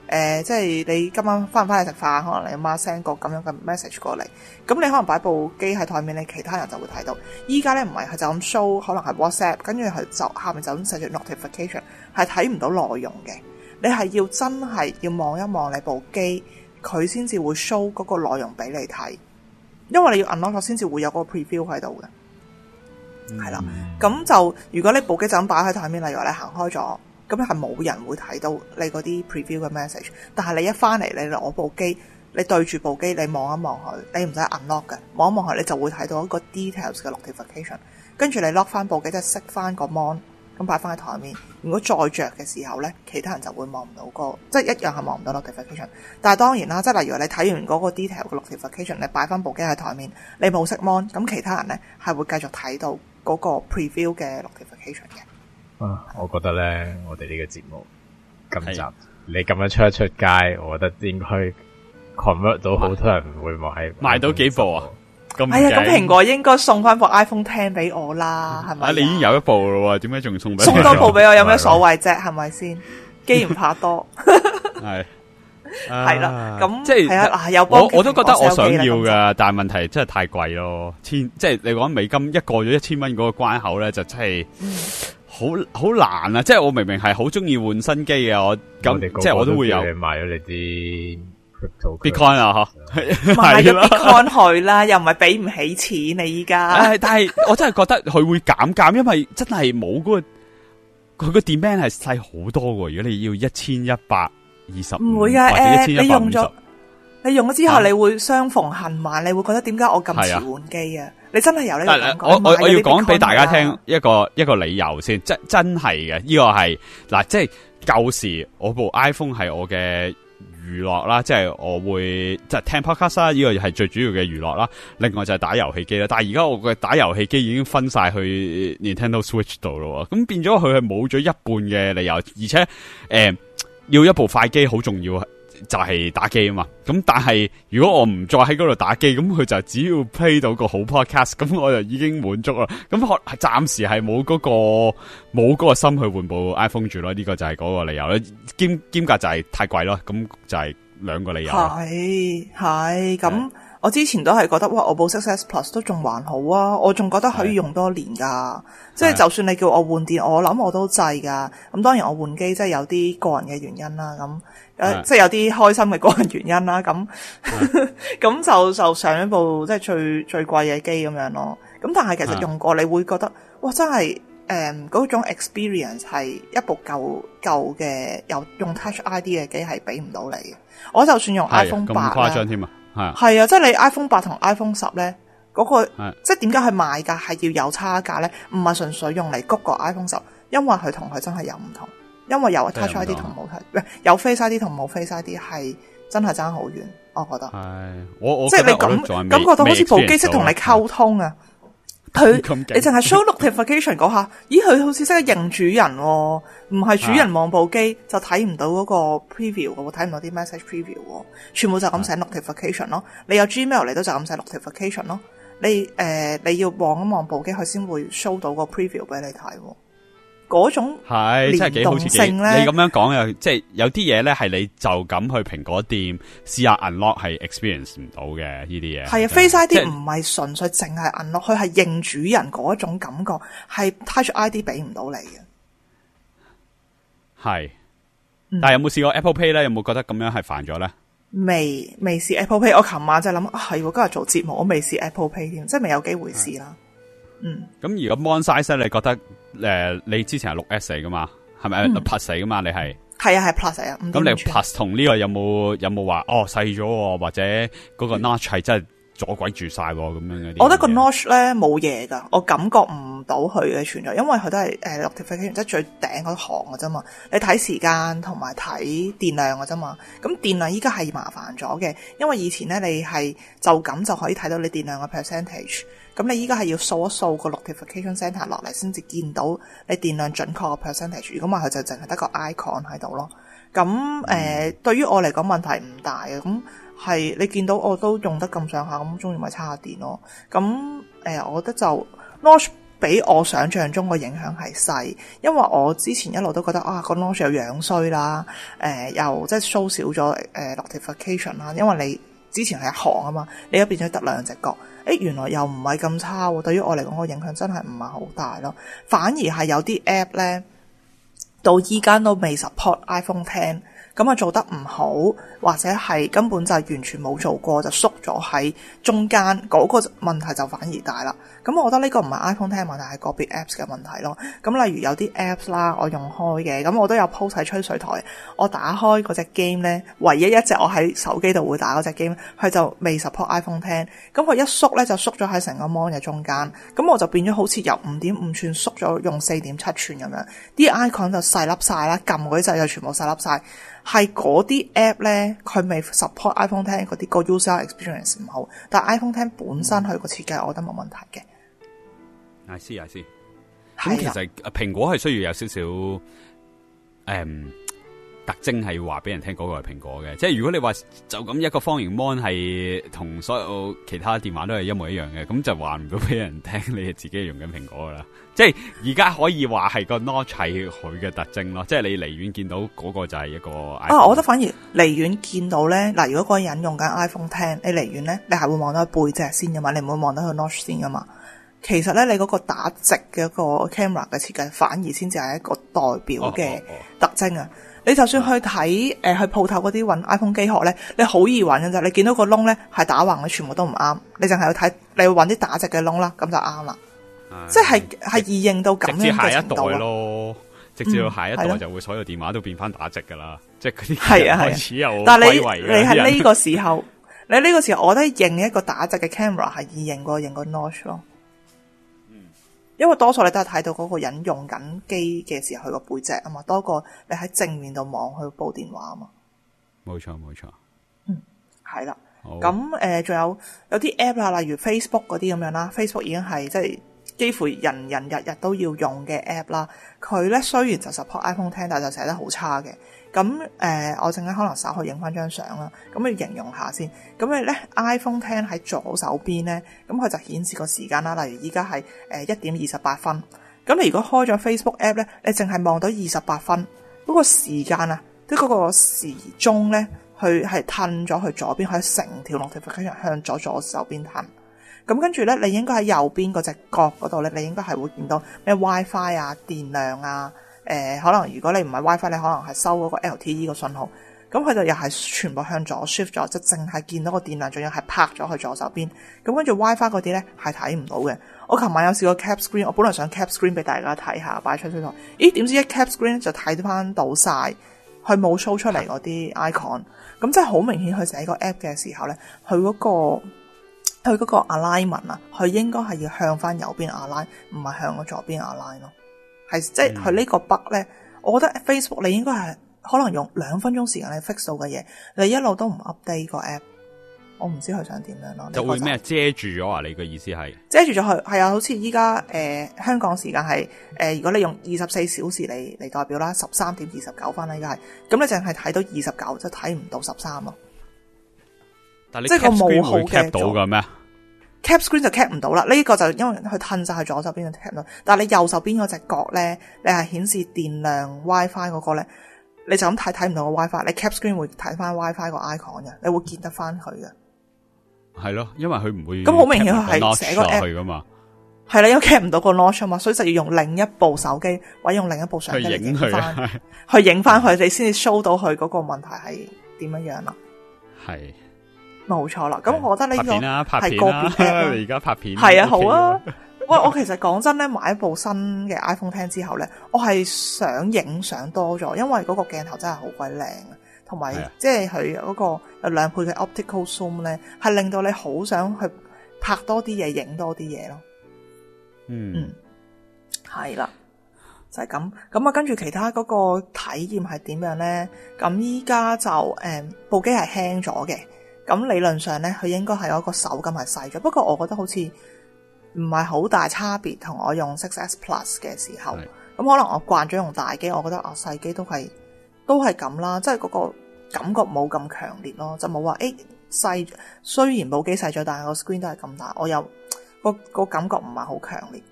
呃，即係你今晚翻唔翻嚟食飯，可能你阿媽 send 個咁樣嘅 message 過嚟，咁你可能擺部機喺台面，你其他人就會睇到。依家咧唔係，佢就咁 show，可能係 WhatsApp，跟住佢就下面就咁寫住 notification， 係睇唔到內容嘅。你係要真係要望一望你部機，佢先至會 show 嗰個內容俾你睇，因為你要 unlock 咗先至會有嗰個 preview 喺度嘅，係啦、嗯。咁就如果你部機就咁擺喺台面，例如話你行開咗。咁係冇人會睇到你嗰啲 preview 嘅 message， 但係你一翻嚟，你攞部機，你對住部機，你望一望佢，你唔使 unlock 嘅，望一望佢，你就會睇到一個 details 嘅 notification。跟住你 lock 翻部機，即係熄翻個 mon， 咁擺翻喺台面。如果再着嘅時候咧，其他人就會望唔到個，即係一樣係望唔到 notification。但係當然啦，即係例如你睇完嗰個 detail 嘅 notification， 你擺翻部機喺台面，你冇熄 mon， 咁其他人咧係會繼續睇到嗰個 preview 嘅 notification 嘅。 啊，我覺得咧，我哋呢個節目今集你咁樣出一出街，我覺得應該 convert 到好多人會買， 賣到幾部啊？咁哎呀，咁蘋果應該送翻部 iPhone X 俾我啦，係咪？ 啊，你已經有一部咯，點解仲送俾送多部俾我有咩所謂啫？係咪先？既然怕多， 係係啦，咁即係啊，有我我都覺得我想要噶，但係問題真係太貴咯，千即係你講美金一過咗一千蚊嗰個關口咧，就真係。好好難啊！即係我明明係好中意換新機嘅，我咁即係我都會有。 你賣咗你啲 Bitcoin 啊， 吓賣咗 Bitcoin 去啦，又唔係俾唔起錢你依家。 但係我真係覺得佢會減價，因為真係冇嗰個佢個 demand 係細好多嘅。如果你要一千一百二十， 唔會啊！ 或者一千一百五十， 你用咗之後，你會相逢恨晚，你會覺得點解我咁遲換機啊？你真係有呢個感覺。 我我我要講俾大家聽一個一個理由先，真真係嘅，呢個係嗱，即係舊時我部 iPhone 係我嘅娛樂啦，即係我會即係聽 podcast 啦，呢個係最主要嘅娛樂啦。另外就係打遊戲機啦，但係而家我嘅打遊戲機已經分晒去 Nintendo Switch 度咯，咁變咗佢係冇咗一半嘅理由，而且誒、呃、要一部快機好重要。就係打機啊嘛，咁但係如果我唔再喺嗰度打機，咁佢就只要 play 到個好 podcast，咁我就已經滿足啦。咁我暫時係冇嗰個冇嗰個心去換部 iPhone 住咯，呢、這個就係嗰個理由啦。兼兼夾就係太貴咯，咁就係兩個理由。 係係咁，我之前都係覺得哇，我部 六 S Plus 都仲還好啊，我仲覺得可以用多年噶。即係就算你叫我換電，我諗我都制噶。咁當然我換機即係有啲個人嘅原因啦，咁。誒、呃，即係有啲開心嘅個人原因啦，咁咁就就上一部即係最最貴嘅機咁樣咯。咁但係其實用過你會覺得，哇，真係誒嗰種 experience 係一部舊舊嘅有用 Touch I D 嘅機係俾唔到你嘅。我就算用 iPhone 八咁誇張添啊，係啊， 係啊，即係你 iPhone 八同 iPhone 十咧嗰個，即係點解佢賣價係要有差價咧？唔係純粹用嚟谷個 iPhone 十，因為佢同佢真係有唔同。因為有 Touch I D 同冇 Touch，有 Face I D 同冇 Face I D 係真係爭好遠，我覺得。係，我我即係你感感覺到好似部機識同你溝通啊！佢你淨係 show notification 嗰下，咦佢好似識得認主人，唔係主人望部機就睇唔到嗰個 preview 嘅，睇唔到啲 message preview，全部就咁寫 notification 咯。你有 Gmail 嚟到就咁寫 notification 咯。你誒、呃、你要望一望部機，佢先會 show 到個 preview 俾你睇。嗰種係真係幾好似幾，你咁樣講又即係有啲嘢咧係你就咁去蘋果店試下 unlock 係 experience 唔到嘅呢啲嘢。係啊 ，Face I D 唔係純粹淨係 unlock，佢係認主人嗰種感覺，係 Touch I D 俾唔到你嘅。 係，但係有冇試過 Apple Pay 咧？有冇覺得咁樣係煩咗咧？ 未未試 Apple Pay，我琴晚就諗啊，係今日做節目，我未試 Apple Pay 添，即係未有機會試啦。嗯， 咁如果 mon size 咧，你覺得誒、呃，你之前係六 S 嚟噶嘛？係咪、嗯、Plus 嚟噶嘛？你係係啊，係 Plus 嚟啊。咁你 Plus 同呢個有冇有冇話哦細咗，或者嗰個 notch 係真係阻鬼住晒咁樣嘅？ 我覺得個 notch 咧冇嘢噶，我感覺唔到佢嘅存在，因為佢都係誒 notification 即係最頂嗰行嘅啫嘛。你睇時間同埋睇電量嘅啫嘛。咁電量依家係麻煩咗嘅，因為以前咧你係就咁就可以睇到你電量嘅 percentage。咁你依家係要掃一掃個 notification center 落嚟，先至見到你電量準確嘅 percentage。如果唔係，佢就淨係得個 icon 喺度咯。咁誒、呃，對於我嚟講問題唔大嘅。咁係你見到我都用得咁上下，咁中意咪叉下電咯。咁誒、呃，我覺得就 notch 比我想象中個影響係細，因為我之前一路都覺得啊個 Notch 又樣衰啦，誒、呃、又即係 show 少咗誒、呃、notification 啦，因為你之前係一行啊嘛，你而家變咗得兩隻角，誒原來又唔係咁差喎，對於我嚟講個影響真係唔係好大咯，反而係有啲 app 咧到依家都未 support iPhone X。咁啊做得唔好，或者係根本就係完全冇做過，就縮咗喺中間，嗰、那個問題就反而大啦。咁我覺得呢個唔係 iPhone X 問題，係個別 Apps 嘅問題咯。咁例如有啲 Apps 啦，我用開嘅，咁我都有 post 喺吹水台。我打開嗰隻 game 咧，唯一一隻我喺手機度會打嗰隻 game，佢就未 support iPhone X。咁佢一縮咧就縮咗喺成個 mon 嘅中間，咁我就變咗好似由五點五寸縮咗用四點七寸咁樣，啲 icon 就細粒晒啦，撳嗰啲掣就全部細粒晒。係嗰啲 app 咧，佢未 support iPhone X 嗰啲個 user experience 唔好，但係 iPhone X 本身佢個設計，我覺得冇問題嘅。 I see, I see。咁其實蘋果係需要有少少誒、嗯、特徵，係話俾人聽嗰個係蘋果嘅。即係如果你話就咁一個方形 mon 係同所有其他電話都係一模一樣嘅，咁就話唔到俾人聽你係自己用緊蘋果噶啦。即係而家可以話係個 notch 係佢嘅特徵咯，即係你離遠見到嗰個就係一個 iPhone。 啊，我覺得反而離遠見到咧，嗱，如果個人用緊 iPhone X，你離遠咧，你係會望到佢背脊先噶嘛，你唔會望到佢 notch 先噶嘛。其實咧，你嗰個打直嘅一個 camera 嘅設計，反而先至係一個代表嘅特徵啊！哦哦哦你就算去睇誒、呃、去鋪頭嗰啲揾 iPhone 機殼咧，你好易揾嘅啫。你見到個窿咧係打橫嘅，全部都唔啱。你淨係去睇，你去揾啲打直嘅窿啦，咁就啱啦。即係係易認到咁樣嘅程度。直至下一代咯，直至到下一代就會所有電話都變翻打直噶啦，嗯、即係嗰啲開始有歸位。但係你你係呢個時候，你呢個時候，我覺得認一個打直嘅 camera 係易認過認個 notch 咯。嗯，因為多數你都係睇到嗰個人用緊機嘅時候佢個背脊啊嘛，多過你喺正面度望佢部電話啊嘛。冇錯冇錯。嗯，係啦。咁誒，仲、呃、有有啲 app 啦，例如 Facebook 嗰啲咁樣啦 ，Facebook 已經係即係。幾乎人人日日都要用嘅 app 啦，佢咧雖然就 support iPhone X，但係就寫得好差嘅。咁誒、呃，我陣間可能稍後影翻張相啦，咁你形容下先。咁你咧 iPhone X 喺左手邊咧，咁佢就顯示個時間啦。例如依家係誒一點二十八分。咁你如果開咗 Facebook app 咧，你淨係望到二十八分，嗰、那個時間啊，即係嗰個時鐘咧，佢係褪咗去左邊，佢成條 notification 向左左手邊褪。咁跟住咧，你應該喺右邊嗰隻角嗰度咧，你應該係會見到咩 WiFi 啊、電量啊，誒、呃，可能如果你唔係 WiFi，你可能係收嗰個 L T E 個信號，咁佢就又係全部向左 shift 咗，即係淨係見到個電量，仲要係拍咗去左手邊。咁跟住 WiFi 嗰啲咧係睇唔到嘅。我琴晚有試過 cap screen，我本來想 cap screen 俾大家睇下，擺出出台，咦？點知一 cap screen 就睇翻到晒，佢冇 show 出嚟嗰啲 icon， 咁即係好明顯佢寫個 app 嘅時候咧，佢嗰個。佢嗰個 alignment 啊，佢應該係要向翻右邊 align， 唔係向個左邊 align 咯。係即係佢呢個 bug 咧，我覺得 Facebook 你應該係可能用兩分鐘時間嚟 fix 到嘅嘢，你一路都唔 update 個 app， 我唔知佢想點樣咯。 就會咩遮住咗啊？你嘅意思係遮住咗佢係啊？好似依家誒香港時間係誒、呃，如果你用二十四小時嚟嚟代表啦，十三點二十九分啦，依家係咁，你淨係睇到二十九，就睇唔到十三咯。 但你 cap screen 會 cap 到嘅咩 ？cap screen 就 cap 唔到啦，呢、這個就因為佢褪晒去左手邊就 cap 到，但係你右手邊嗰隻角咧，你係顯示電量 WiFi 嗰個咧，你就咁睇睇唔到個 WiFi， 你 cap screen 會睇翻 WiFi 個 icon 嘅，你會見得翻佢嘅。係咯，因為佢唔會咁好明顯佢係寫個 app 噶嘛，係啦，因為 cap 唔到個 notch 啊嘛，所以就要用另一部手機或者用另一部相機嚟影翻，去影翻佢，你先至 show 到佢嗰個問題係點樣樣啦。係。冇錯啦，咁我覺得呢個係個別 app 你而家拍片係啊，好啊。喂，我其實講真咧，買一部新嘅 iPhone X 之後咧，我係想影相多咗，因為嗰個鏡頭真係好鬼靚啊，同埋即係佢嗰個有兩倍嘅 optical zoom 咧，係令到你好想去拍多啲嘢，影多啲嘢咯。嗯嗯，係啦，就係咁。咁啊，跟住其他嗰個體驗係點樣咧？咁依家就誒、嗯、部機係輕咗嘅。咁理論上咧，佢應該係有一個手感係細咗，不過我覺得好似唔係好大差別，同我用 six S Plus 嘅時候，咁可能我慣咗用大機，我覺得啊細機都係都係咁啦，即係嗰個感覺冇咁強烈咯，就冇話誒細，雖然部機細咗，但係個 screen 都係咁大，我又個個感覺唔係好強烈，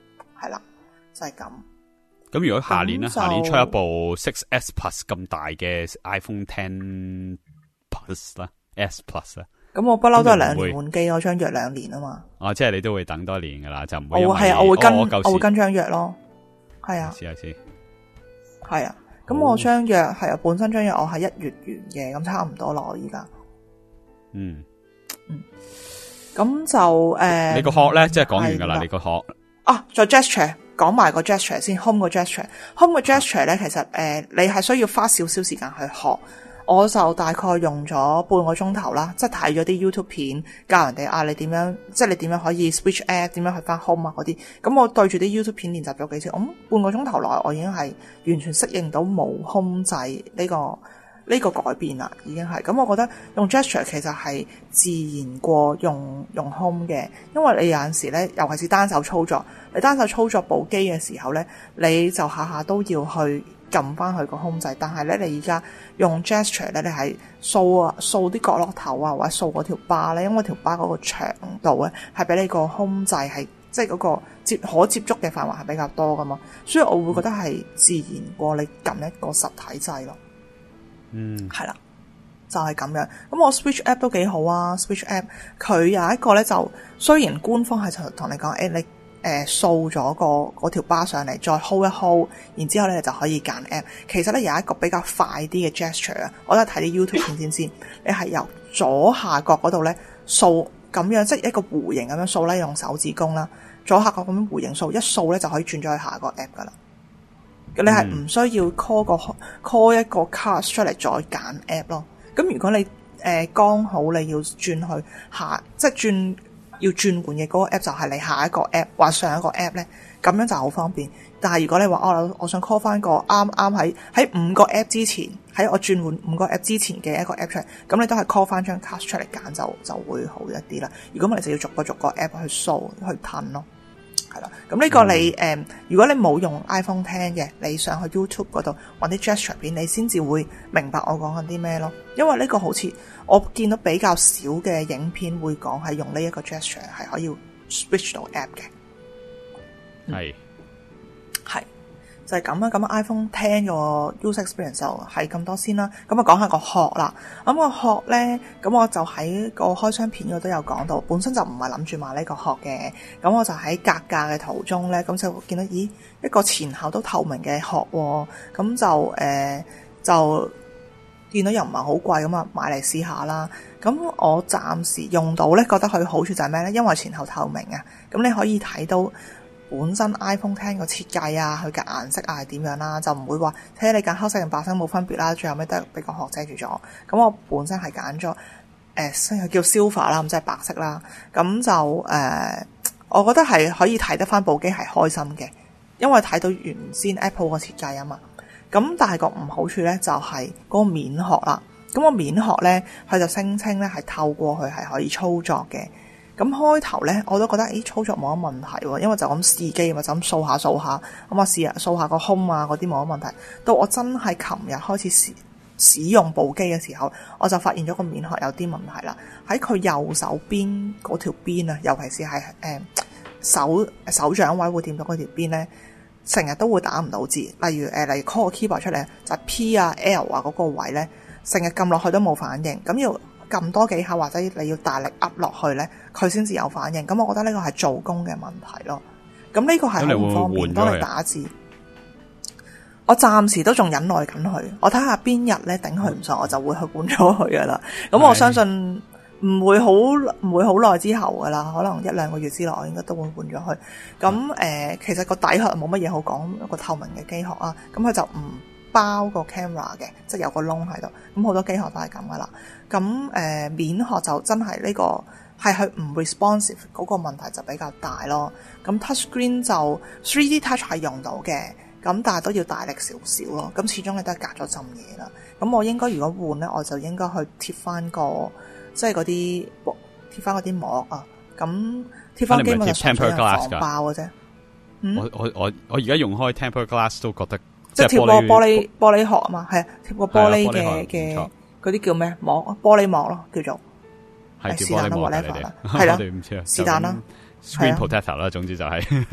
係啦，就係、是、咁。 咁如果下年咧，下年出一部 six S Plus 咁大嘅 iPhone ten Plus 啦 ，S Plus 啦， 咁我不嬲都係兩年換機，我張約兩年啊嘛。 哦，即係你都會等多年噶啦，就唔會因為。 我係啊，我會跟、 哦、我, 我會跟張約咯，係啊。 試下先。 係啊，咁我張約係啊，本身張約我係一月完嘅，咁差唔多啦，我而家。嗯嗯，咁就誒、呃， 你個殼咧，即係講完噶啦，你個殼。 啊，再 gesture。講埋個 gesture 先 ，home 個 gesture，home 個 gesture 咧，其實誒、呃，你係需要花少少時間去學。我就大概用咗半個鐘頭啦，即係睇咗啲 YouTube 片，教人哋啊，你點樣，即係你點樣可以 switch app，點樣去翻 home 啊嗰啲。咁我對住啲 YouTube 片練習咗幾次，咁、嗯、半個鐘頭內，我已經係完全適應到冇 home 掣呢個呢、這個改變啦，已經係。咁我覺得用 gesture 其實係自然過用用 home 嘅，因為你有陣時咧，尤其是單手操作。你單手操作部機嘅時候咧，你就下下都要去撳翻佢個 home 掣，但係咧你而家用 gesture 咧，你係掃啊掃啲角落頭啊，或者掃嗰條巴咧，因為條巴嗰個長度咧係比你個 home 掣係即係嗰個接可接觸嘅範圍係比較多噶嘛，所以我會覺得係自然過你撳一個實體掣咯。嗯，係啦，就係、是、咁樣。咁我 Switch App 都幾好啊 ，Switch App 佢有一個咧就雖然官方係同你講，誒、欸、你。誒掃咗個嗰條巴上嚟，再 hold 一 hold， 然之後咧就可以揀 app。其實咧有一個比較快啲嘅 gesture 啊，我都係睇啲 YouTube 片先先。你係由左下角嗰度咧掃咁樣，即係一個弧形咁樣掃咧，用手指公啦，左下角咁樣弧形掃，一掃咧就可以轉咗去下個 app 噶啦。你係唔需要 call 個 call 一個 cast 出嚟再揀 app 咯。咁如果你誒剛、呃、好你要轉去下，即係轉。要轉換嘅嗰個 app 就係你下一個 app 或上一個 app 咧，咁樣就好方便。但係如果你話哦，我想 call 翻個啱啱喺喺五個 app 之前，喺我轉換五個 app 之前嘅一個 app 出嚟，咁你都係 call 翻張 card 出嚟揀就就會好一啲啦。如果唔係，你就要逐個逐個 app 去掃去褪咯，係啦。咁呢個你誒、嗯呃，如果你冇用 iPhone X 嘅，你上去 YouTube 嗰度揾啲 gesture 片，你先至會明白我講緊啲咩咯。因為呢個好似我見到比較少嘅影片會講係用呢一個 gesture 係可以 switch 到 app 嘅，係係就係咁啦。咁 iPhone X 個 user experience 就係咁多先啦。咁啊講下個殼啦。咁個殼咧，咁我就喺個開箱片嗰度都有講到，本身就唔係諗住買呢個殼嘅。咁我就喺格價嘅途中咧，咁就見到咦一個前後都透明嘅殼喎，咁就誒、呃、就。見到又唔係好貴咁啊，買嚟試下啦。咁我暫時用到咧，覺得佢好處就係咩咧？因為前後透明啊，咁你可以睇到本身 iPhone X 個設計啊，佢嘅顏色啊係點樣啦，就唔會話睇下你揀黑色定白色冇分別啦。最後尾都係俾個殼遮住咗。咁我本身係揀咗誒，叫 Silver 啦，咁即係白色啦。咁就誒、呃，我覺得係可以睇得翻部機係開心嘅，因為睇到原先 Apple 個設計啊嘛。咁但係個唔好處咧就係嗰個面殼啦。咁個面殼咧，佢就聲稱咧係透過佢係可以操作嘅。咁開頭咧我都覺得誒操作冇乜問題喎，因為就咁試機嘛，就咁掃下掃下，咁啊試下掃下個 home 啊嗰啲冇乜問題。到我真係琴日開始使使用部機嘅時候，我就發現咗個面殼有啲問題啦。喺佢右手邊嗰條邊啊，尤其是係誒、呃、手手掌位會掂到嗰條邊咧。成日都會打唔到字，例如誒、呃，例如 call 個 keyboard 出嚟就係 P 啊 L 啊嗰個位咧，成日撳落去都冇反應，咁要撳多幾下或者你要大力噏落去咧，佢先至有反應。咁我覺得呢個係做工嘅問題咯。咁呢個係好唔方便，當你打字。我暫時都仲忍耐緊佢，我睇下邊日咧頂佢唔順，我就會去換咗佢噶啦。咁我相信。唔會好唔會好耐之後噶啦，可能一兩個月之內我應該都會換咗佢。咁誒、呃，其實個底殼冇乜嘢好講，一個透明嘅機殼啊。咁佢就唔包個 camera 嘅，即係有個窿喺度。咁好多機殼都係咁噶啦。咁誒、呃，面殼就真係呢、這個係佢唔 responsive 嗰個問題就比較大咯。咁 touch screen 就 three D touch 係用到嘅，咁但係都要大力少少咯。咁始終你都係隔咗浸嘢啦。咁我應該如果換咧，我就應該去貼翻個。即係嗰啲貼翻嗰啲膜啊，咁貼翻基本就純粹係防爆嘅啫。 我我我我而家用開 tempered glass 都覺得即係貼個玻璃玻璃殼啊嘛，係啊，貼個玻璃嘅嘅嗰啲叫咩膜？玻璃膜咯，叫做係是但啦，whatever啦，係啦，是但啦 ，screen protector 啦，總之就係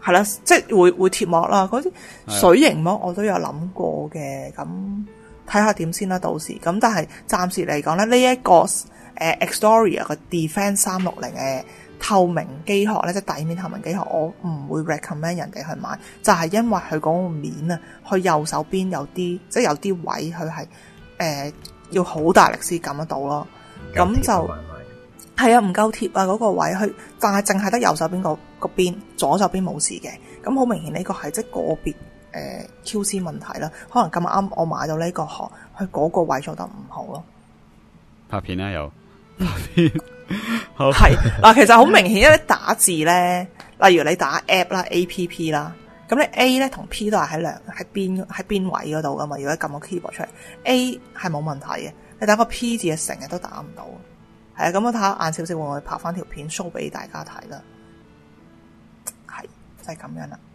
係啦，即係會會貼膜啦。嗰啲水型膜我都有諗過嘅，咁睇下點先啦，到時咁。但係暫時嚟講咧，呢、這、一個誒、呃、Xtoria 嘅 Defense 三六零嘅透明機殼咧，即係底面透明機殼，我唔會 recommend 人哋去買，就係、是、因為佢嗰個面啊，佢右手邊有啲即係有啲位佢係誒要好大力先撳得到咯，咁就係啊唔夠貼啊嗰個位，佢但係淨係得右手邊個個邊，左手邊冇事嘅，咁好明顯呢個係即係個別誒、呃、Q C 問題啦，可能咁啱我買到呢個殼，佢嗰個位做得唔好咯。 拍片啦又拍片。好係嗱，其實好明顯，因為打字咧，例如你打 app 啦、A P P 啦，咁你 A 咧同 P 都係喺兩喺邊喺邊位嗰度噶嘛。如果你撳個 keyboard 出嚟 ，A 係冇問題嘅，你打個 P 字成日都打唔到。係啊，咁我睇下晏少少會唔會拍翻條片 show 俾大家睇啦。係就係、是、咁樣啦。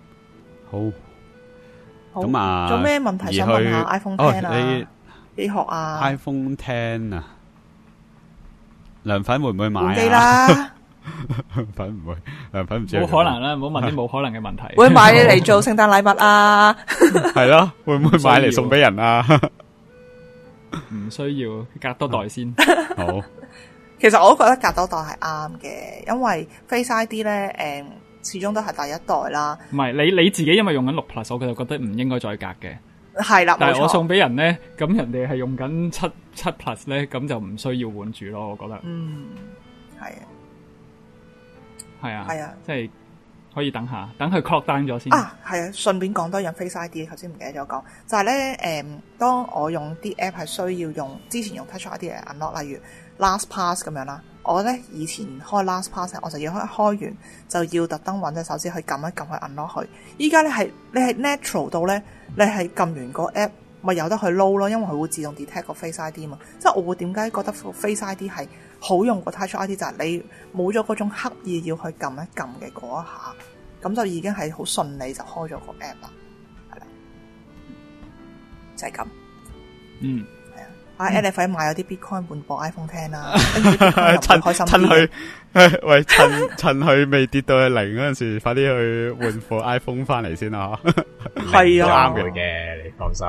好，咁啊， 仲有咩問題想問下 iPhone X 啊？ 你幾學啊 ？iPhone X 啊？涼粉會唔會買啊？ 換機啦， 涼粉唔會，涼粉唔知。 冇可能啦，唔好問啲冇可能嘅問題。 會買嚟做聖誕禮物啊？ 係咯，會唔會買嚟送俾人啊？ 唔需要，隔多代先。 好。 其實我都覺得隔多代係啱嘅，因為 Face I D 咧，誒，始終都係第一代啦。 唔係你你自己因為用緊六 Plus，我就覺得唔應該再隔嘅。 係啦， 但係我送俾人咧，咁人哋係用緊七七 Plus 咧，咁就唔需要換住咯。我覺得， 嗯，係啊， 係啊， 係啊， 即係可以等下，等佢 clock down 咗先。 啊，係啊，順便講多樣 Face I D， 頭先唔記得咗講，就係咧，誒，當我用啲 app 係需要用之前用 Touch I D 嚟 unlock，例如 LastPass 咁樣啦。我咧以前開 LastPass， 我就要開開完就要特登揾隻手指去撳一撳去 unlock 佢。依家咧係你係 natural 到咧，你係撳完個 app 咪有得去撈咯，因為佢會自動 detect 個 Face I D 嘛。即係我會點解覺得 Face I D 係好用過 Touch I D， 就係你冇咗嗰種刻意要去撳一撳嘅嗰一下，咁就已經係好順利就開咗個 app 啦，係啦，就係咁。 嗯。 啊 ！Ed 快買咗啲 Bitcoin 換部 iPhone X 啦， 趁開心趁佢，喂，趁趁佢未跌到去零嗰陣時，快啲去換部 iPhone 翻嚟先啦！ 係啊， 啱嘅，你放心。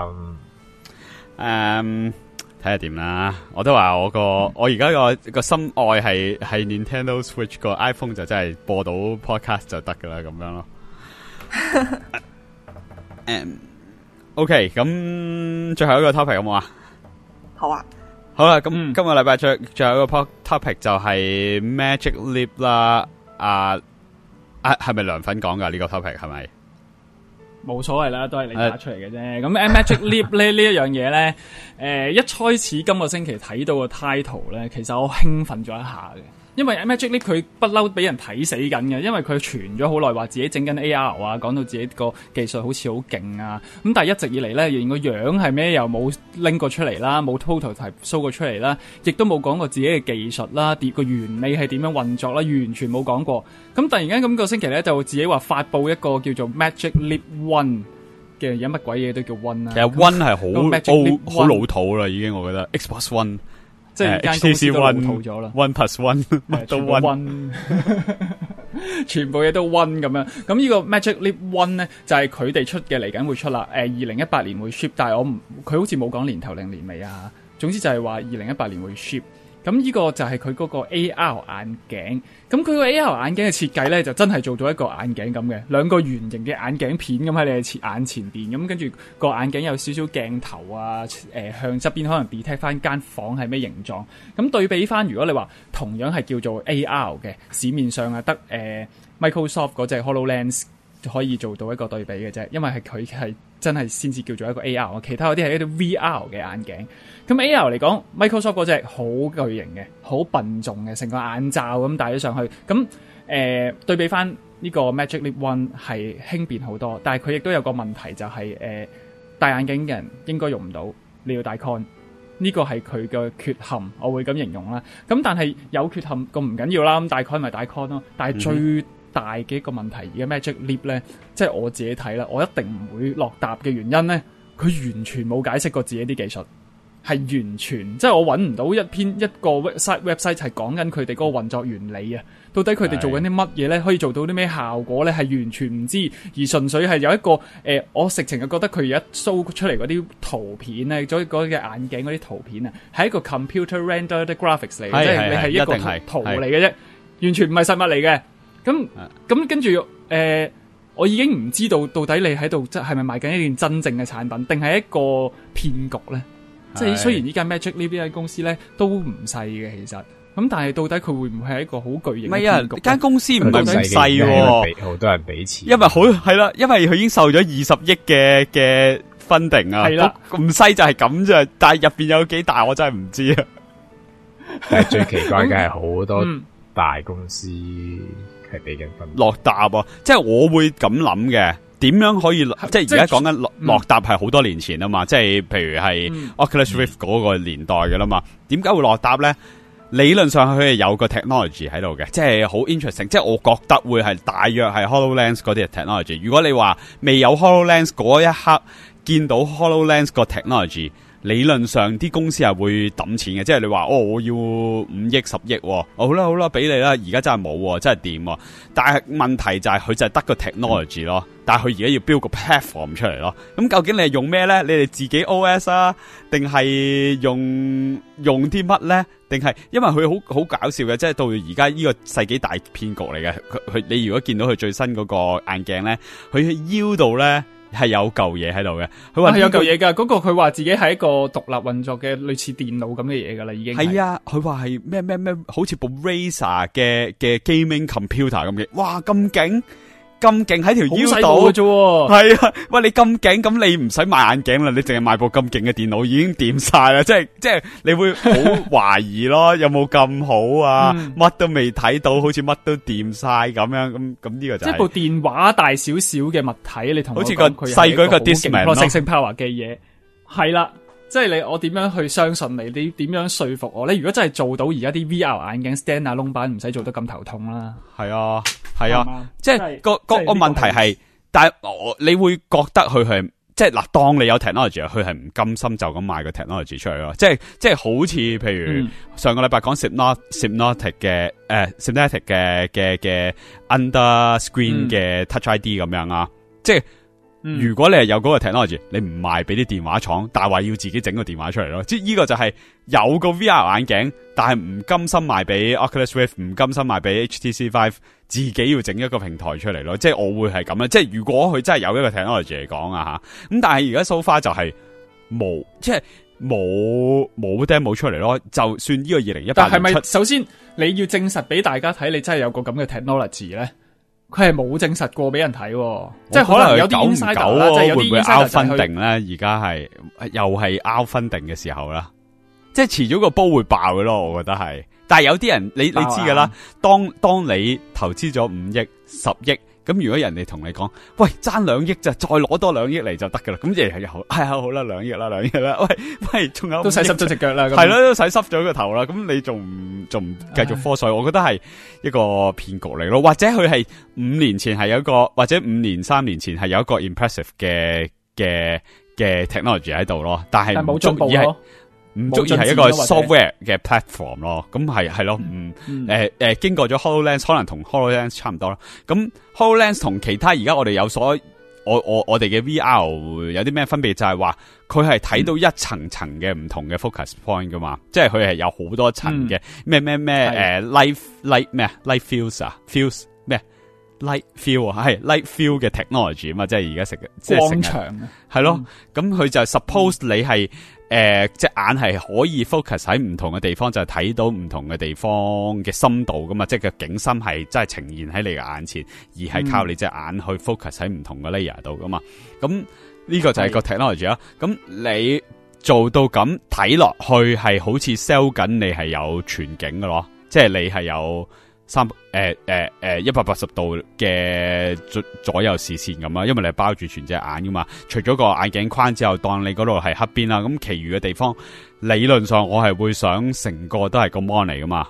誒，睇下點啦。我都話我個我而家個個心愛係係 Nintendo Switch 個 iPhone 就真係播到 podcast 就得噶啦，咁樣咯。誒，OK，咁最後一個 topic 有冇啊？ 好啊， 好啦，咁、嗯、今個禮拜最最後一個 topic 就係 Magic Leap 啦，啊啊係咪涼粉講噶呢個 topic 係咪？ 冇所謂啦，都係你打出嚟嘅啫。咁、uh, Magic Leap 咧呢一樣嘢咧，誒、呃、一開始今個星期睇到個 title 咧，其實我興奮咗一下嘅。因為 Magic Leap 佢不嬲俾人睇死緊嘅，因為佢傳咗好耐話自己整緊 A R 啊，講到自己個技術好似好勁啊，咁但係一直以嚟咧，連個樣係咩又冇拎過出嚟啦，冇 prototype show 過出嚟啦，亦都冇講過自己嘅技術啦，個原理係點樣運作啦，完全冇講過。咁突然間咁個星期咧，就自己話發佈一個叫做 Magic Leap One 嘅，有乜鬼嘢都叫 One 啦。 其實 One 係好好好老土啦，已經我覺得 Xbox One。 即係間公司都老土咗啦 ，one plus one 都 one， 全部嘢都 one 咁樣。咁呢個 Magic Leap One 咧，就係佢哋出嘅，嚟緊會出啦。誒、呃，二零一八年會 ship， 但係我唔，佢好似冇講年頭定年尾啊。總之就係話二零一八年會 ship。咁呢個就係佢嗰個 A R 眼鏡。咁佢個 A R 眼鏡嘅設計咧，就真係做咗一個眼鏡咁嘅，兩個圓形嘅眼鏡片咁喺你嘅眼前邊。咁跟住個眼鏡有少少鏡頭啊，誒、呃、向側邊可能 detect 翻間房係咩形狀。咁對比翻，如果你話同樣係叫做 A R 嘅，市面上啊得誒 Microsoft 嗰隻 HoloLens 可以做到一個對比嘅啫，因為係佢係真係先至叫做一個 A R， 其他嗰啲係一啲 V R 嘅眼鏡。咁 A R 嚟講 ，Microsoft 嗰隻好巨型嘅，好笨重嘅，成個眼罩咁戴咗上去。咁誒、呃、對比翻呢個 Magic Leap One 係輕便好多，但係佢亦都有個問題就係、是、誒、呃、戴眼鏡嘅人應該用唔到，你要戴 con。呢個係佢嘅缺陷，我會咁形容啦。咁但係有缺陷咁唔緊要啦，咁戴 con 咪戴 con 咯。但係最大嘅一個問題，而家 Magic Leap 咧，即係我自己睇啦，我一定唔會落搭嘅原因咧，佢完全冇解釋過自己啲技術。 係完全即係我揾唔到一篇一個 website website 係講緊佢哋嗰個運作原理啊。到底佢哋做緊啲乜嘢咧？可以做到啲咩效果咧？係完全唔知，而純粹係有一個誒、呃，我直情係覺得佢而家 show 出嚟嗰啲圖片咧，咗嗰嘅眼鏡嗰啲圖片啊，係一個 computer rendered graphics 嚟嘅，即係你係一個圖嚟嘅啫，完全唔係實物嚟嘅。咁咁跟住誒，我已經唔知道到底你喺度即係咪賣緊一件真正嘅產品，定係一個騙局咧？即係雖然呢間 Magic Leap 呢間公司咧都唔細嘅，其實。咁但係到底佢會唔會係一個好巨型嘅騙局？唔係啊， 間公司唔係咁細喎， 好多人俾錢， 因為好係啦，因為佢已經受咗二十億嘅嘅 funding啊，係啦，咁細就係咁啫，但係入邊有幾大我真係唔知啊。 但係最奇怪嘅係好多大公司係俾緊分落搭啊，即係我會咁諗嘅。點樣可以即係而家講緊落落搭係好多年前啊嘛，即係譬如係 Oculus Rift 嗰個年代嘅啦嘛，點解會落搭咧？理論上佢係有個 technology 喺度嘅，即係好 interesting， 即係我覺得會係大約係 HoloLens 嗰啲 technology。如果你話未有 HoloLens 嗰一刻見到 HoloLens 個 technology， 理論上啲公司係會抌錢嘅，即係你話哦，我要五億十億，哦，好啦好啦，俾你啦，而家真係冇，真係掂。但係問題就係佢就係得個 technology 咯，但係佢而家要 build 個 platform 出嚟咯。咁究竟你係用咩咧？你哋自己 O S 啊，定係用用啲乜咧？定係因為佢好好搞笑嘅，即係到而家呢個世紀大騙局嚟嘅。佢佢你如果見到佢最新嗰個眼鏡咧，佢腰度咧係有嚿嘢喺度嘅。佢話有嚿嘢噶，嗰個佢話自己係一個獨立運作嘅類似電腦咁嘅嘢噶啦，已經係啊。佢話係咩咩咩，好似部 Razer 嘅嘅 gaming computer 咁嘅。哇，咁勁！咁勁喺條腰度嘅啫，係啊！喂，你咁勁，咁你唔使買眼鏡啦，你淨係買部咁勁嘅電腦已經掂晒啦，即係即係你會好懷疑咯，有冇咁好啊？乜、嗯、都未睇到，好似乜都掂晒咁樣，咁咁呢個就係、是、 一部電話大少少嘅物體，你同我好似個細個一個 Discman 咯 ，processing power 嘅嘢，係啦。即係你，我點樣去相信你？你點樣說服我咧？如果真係做到而家啲 V R 眼鏡 stand 啊窿板，唔使做得咁頭痛啦。 係啊，係啊，即係個個個問題係，但係我你會覺得佢係即係嗱，當你有 technology， 佢係唔甘心就咁賣個 technology 出嚟咯。即係即係好似譬如、嗯、上個禮拜講 Synaptic 嘅誒 Synaptic 嘅嘅嘅 under screen 嘅 Touch I D 咁樣啊，即係。如果你係有嗰個 technology， 你唔賣俾啲電話廠，但係話要自己整個電話出嚟咯。即係呢個就係有個 V R 眼鏡，但係唔甘心賣俾 Oculus Rift， 唔甘心賣俾 H T C Five， 自己要整一個平台出嚟咯。即係我會係咁樣。即係如果佢真係有一個 technology 嚟講啊吓，咁但係而家 so far 就係冇，即係冇冇 demo 出嚟咯。就算呢個二零一八年出，但係咪首先你要證實俾大家睇，你真係有個咁嘅 technology 咧？佢係冇證實過俾人睇，即係可能有啲 insider 啦，即係有啲 insider 就係定咧。而家係又係 out funding 嘅時候啦，即係遲早個煲會爆嘅咯。我覺得係，但係有啲人你你知噶啦，當當你投資咗五億、十億。咁如果人哋同你講，喂，爭兩億就再攞多兩億嚟就得噶啦，咁亦係又好，係啊，好啦，兩億啦，兩億啦，喂喂，仲有都洗濕咗隻腳啦， 係咯，都洗濕咗個頭啦，咁你仲唔仲唔繼續科水？我覺得係一個騙局嚟咯，或者佢係五年前係有一個，或者五年三年前係有一個 impressive 嘅嘅嘅 technology 喺度咯，但係冇足以係。唔足以係一個 software 嘅 platform 咯，咁係係咯，嗯，誒誒、嗯呃呃，經過咗 HoloLens， 可能同 HoloLens 差唔多啦。咁 HoloLens 同其他而家我哋有所，我我我哋嘅 V R 有啲咩分別？就係話佢係睇到一層層嘅唔同嘅 focus point 噶嘛，嗯、即係佢係有好多層嘅咩咩咩誒 light light 咩啊 light fields 啊 fields 咩 light field 啊係 light field 嘅 technology 啊嘛，即係而家食嘅即係光場係咯，咁佢、嗯、就 suppose 你係。誒、呃，隻眼係可以 focus 喺唔同嘅地方，就係、是、睇到唔同嘅地方嘅深度噶嘛，即係個景深係真係呈現喺你嘅眼前，而係靠你隻眼去 focus 喺唔同嘅 layer 度噶嘛。咁呢個就係個 technology 啦。咁你做到咁睇落去係好似 sell 緊你係有全景嘅咯，即係你係有。三誒誒誒一百八十度嘅左左右視線咁啊，因為你係包住全隻眼噶嘛，除咗個眼鏡框之後，當你嗰度係黑邊啦，咁其餘嘅地方理論上我係會想成個都係個 mon 嚟噶嘛，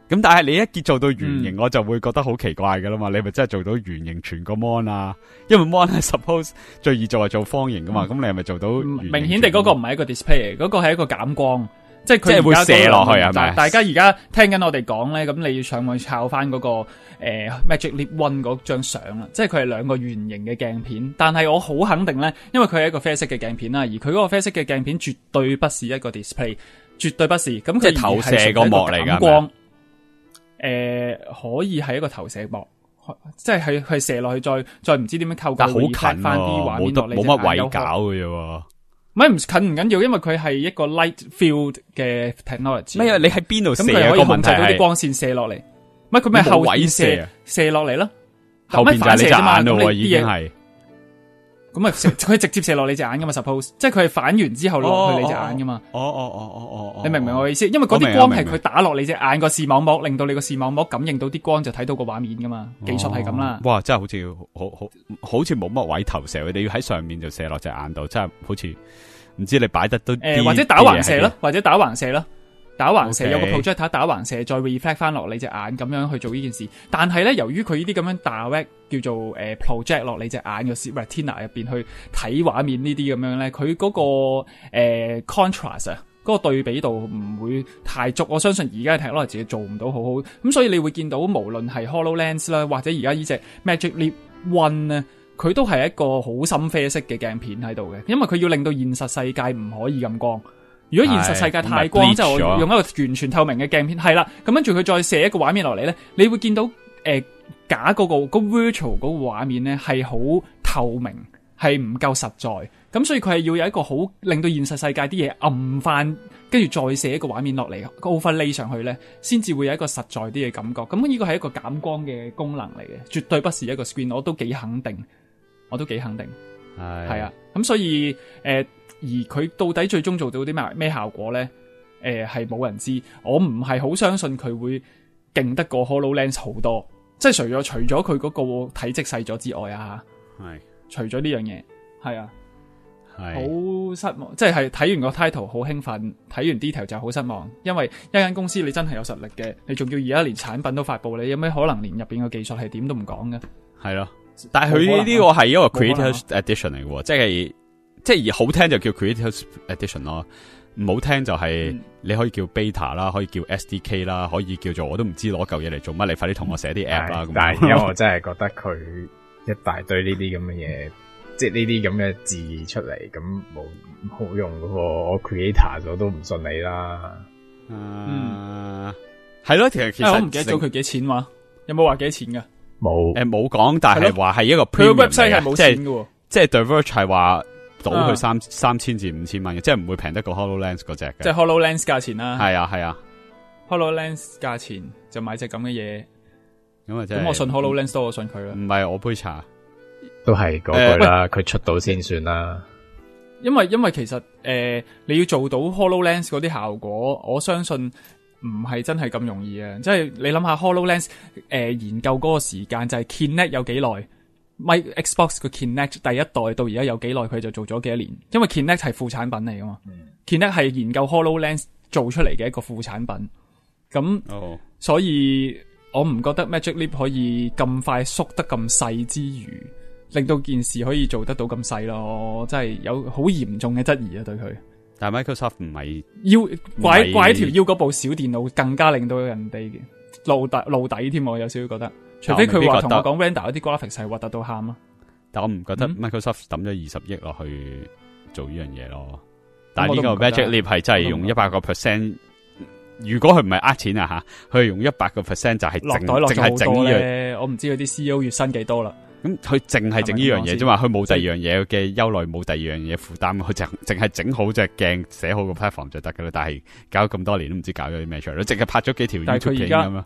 咁但係你一結做到圓形，嗯、我就會覺得好奇怪噶啦嘛。你咪真係做到圓形全個 mon 啊？因為 mon 係 suppose 最易做係做方形噶嘛。咁、嗯、你係咪做到圓形？ 明顯地嗰個唔係一個 display， 嗰個係一個減光。即係佢即係會射落去係咪？ 大家而家聽緊我哋講咧，咁你要上網抄翻嗰個誒、呃、Magic Leap One 嗰張相啦。即係佢係兩個圓形嘅鏡片，但係我好肯定咧，因為佢係一個啡色嘅鏡片啦，而佢嗰個啡色嘅鏡片絕對不是一個 display， 絕對不是。咁佢係投射個幕嚟㗎。 光誒、呃、可以係一個投射幕，即係係係射落去，再再唔知點樣構構。 但係好近喎、啊，冇得冇乜位搞嘅啫。 唔係唔近唔緊要，因為佢係一個 light field 嘅 technology。 咩啊？你喺邊度射？ 咁佢可以控制到啲光線射落嚟。唔係佢咪後位射射落嚟咯？ 後邊就係你隻眼咯，已經係。 咁啊，佢直接射落你隻眼噶嘛 ？Suppose， 即係佢係反完之後落去你隻眼噶嘛？ 哦哦哦哦哦哦！ 你明唔明我意思？因為嗰啲光係佢打落你隻眼個視網膜，令到你個視網膜感應到啲光，就睇到個畫面噶嘛。技術係咁啦。 哇！真係好似好好好似冇乜位投射，佢哋要喺上面就射落隻眼度，真係好似。唔知你擺得都誒、 呃，或者打橫射咯，或者打橫射咯，打橫射、okay. 有個 projector 打橫射，再 reflect 翻落你隻眼，咁樣去做呢件事。但係咧，由於佢呢啲咁樣 direct 叫做誒、呃、project 落你隻眼個 retina 入邊去睇畫面呢啲咁樣咧，佢嗰、那個誒、呃、contrast 啊，嗰個對比度唔會太足。我相信而家嘅 technology 自己做唔到好好，咁所以你會見到無論係 HoloLens 啦，或者而家呢隻 Magic Leap One 咧。佢都係一個好深啡色嘅鏡片喺度嘅，因為佢要令到現實世界唔可以咁光。如果現實世界太光，即係我用一個完全透明嘅鏡片，係啦，咁跟住佢再射一個畫面落嚟咧，你會見到誒、呃、假嗰、嗰個、嗰個 virtual 嗰個畫面咧係好透明，係唔夠實在。咁所以佢係要有一個好令到現實世界啲嘢暗翻，跟住再射一個畫面落嚟 overlay 上去咧，先至會有一個實在啲嘅感覺。咁呢個係一個減光嘅功能嚟嘅，絕對不是一個 screen， 我都幾肯定。我都幾肯定，係係啊，咁所以誒、呃，而佢到底最終做到啲咩咩效果咧？誒、呃，係冇人知，我唔係好相信佢會勁得過 HoloLens 好多，即係除咗除咗佢嗰個體積細咗之外啊，係除咗呢樣嘢，係啊，係好失望，即係睇完個 title 好興奮，睇完 detail 就好失望，因為一間公司你真係有實力嘅，你仲要而家連產品都發布，你有咩可能連入邊嘅技術係點都唔講嘅？係咯。 但係佢呢個係一個 Creators Edition 嚟嘅，即係即係好聽就叫 Creators Edition 咯，唔好聽就係你可以叫 Beta 啦，可以叫 S D K 啦，可以叫做我都唔知攞嚿嘢嚟做乜，你快啲同我寫啲 app 啦。 但係因為我真係覺得佢一大堆呢啲咁嘅嘢，即係呢啲咁嘅字出嚟，咁冇冇用嘅喎。我 Creator 咗都唔信你啦。 嗯，係咯，其實其實我唔記得咗佢幾錢話，有冇話幾錢噶？ 冇誒，冇講，但係話係一個 premium 嚟，即係即係 The Verge 係話倒佢三三千至五千蚊嘅，即係唔會平得過 HoloLens 嗰隻嘅， 即係 HoloLens 價錢啦。 係啊係啊 ，HoloLens 價錢就買隻咁嘅嘢， 咁啊真係。 咁我信 HoloLens 多，我信佢啦。 唔係我杯茶， 都係嗰句啦，佢、呃、出到先算啦。 因為因為其實誒、呃，你要做到 HoloLens 嗰啲效果，我相信。唔係真係咁容易啊！即係你諗下 HoloLens 誒、呃、研究嗰個時間就係 Kinect 有幾耐，咪 Xbox 個 Kinect 第一代到而家有幾耐佢就做咗幾多年，因為 Kinect 係副產品嚟噶嘛、嗯、Kinect 係研究 HoloLens 做出嚟嘅一個副產品，咁、哦、所以我唔覺得 Magic Leap 可以咁快縮得咁細之餘，令到件事可以做得到咁細咯，真係有好嚴重嘅質疑啊對佢。 但係 Microsoft 唔係腰拐拐條腰嗰部小電腦更加令到人哋露底露底添，我有少少覺得。除非佢話同我講 render 嗰啲 graphics 係核突到喊咯。但我唔覺得 Microsoft 抌咗二十億落去做呢樣嘢咯。嗯、但係呢個 Magic Leap 係真係用一百個 percent。如果佢唔係呃錢啊吓，佢用一百個 percent 就係落袋落咗好多咧。我唔知佢啲 C E O 月薪幾多啦。咁佢淨係整呢樣嘢啫嘛，佢冇第二樣嘢嘅憂慮，冇第二樣嘢負擔，佢淨淨係整好隻鏡，寫好個 platform 就得噶啦。但係搞咁多年都唔知搞咗啲咩出嚟，淨係拍咗幾條 YouTube 片咁咯。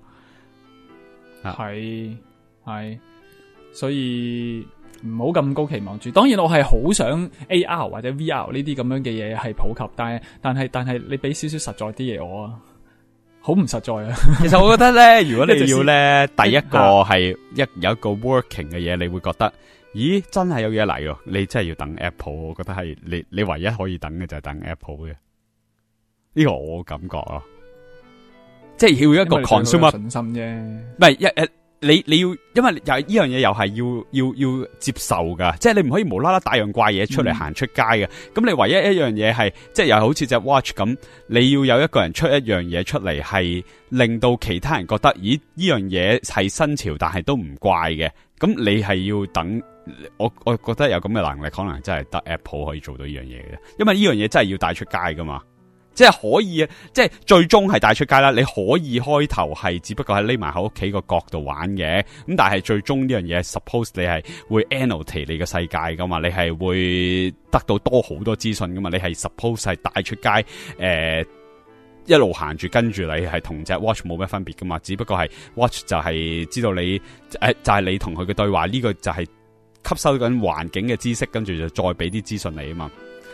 係係，所以唔好咁高期望住。當然我係好想 A R 或者 V R 呢啲咁樣嘅嘢係普及，但係但係但係你俾少少實在啲嘢我啊。好唔實在啊！ 其實我覺得咧，如果你要咧，第一個係一有一個 working 嘅嘢，你會覺得，咦，真係有嘢嚟喎！你真係要等 Apple，我覺得係你你唯一可以等嘅就係等 Apple 嘅。呢個我感覺咯， 即係要一個 consumer 信心啫， 唔係一誒。你你要，因為又呢樣嘢又係要要要接受噶，即係你唔可以無啦啦帶樣怪嘢出嚟行出街嘅。咁、嗯、你唯一一樣嘢係，即係又好似隻 watch 咁，你要有一個人出一樣嘢出嚟，係令到其他人覺得，咦呢樣嘢係新潮，但係都唔怪嘅。咁你係要等，我我覺得有咁嘅能力，可能真係得 Apple 可以做到呢樣嘢嘅，因為呢樣嘢真係要帶出街噶嘛。即係可以，即係最終係帶出街啦。你可以開頭係只不過係匿埋喺屋企個角度玩嘅，咁但係最終呢樣嘢 suppose 你係會 annotate 你個世界噶嘛，你係會得到多好多資訊噶嘛，你係 suppose 係帶出街，誒、呃、一路行住跟住你係同隻 watch 冇咩分別噶嘛，只不過係 watch 就係知道你誒、呃、就係、是、你同佢嘅對話，呢、這個就係吸收緊環境嘅知識，跟住就再俾啲資訊你啊嘛。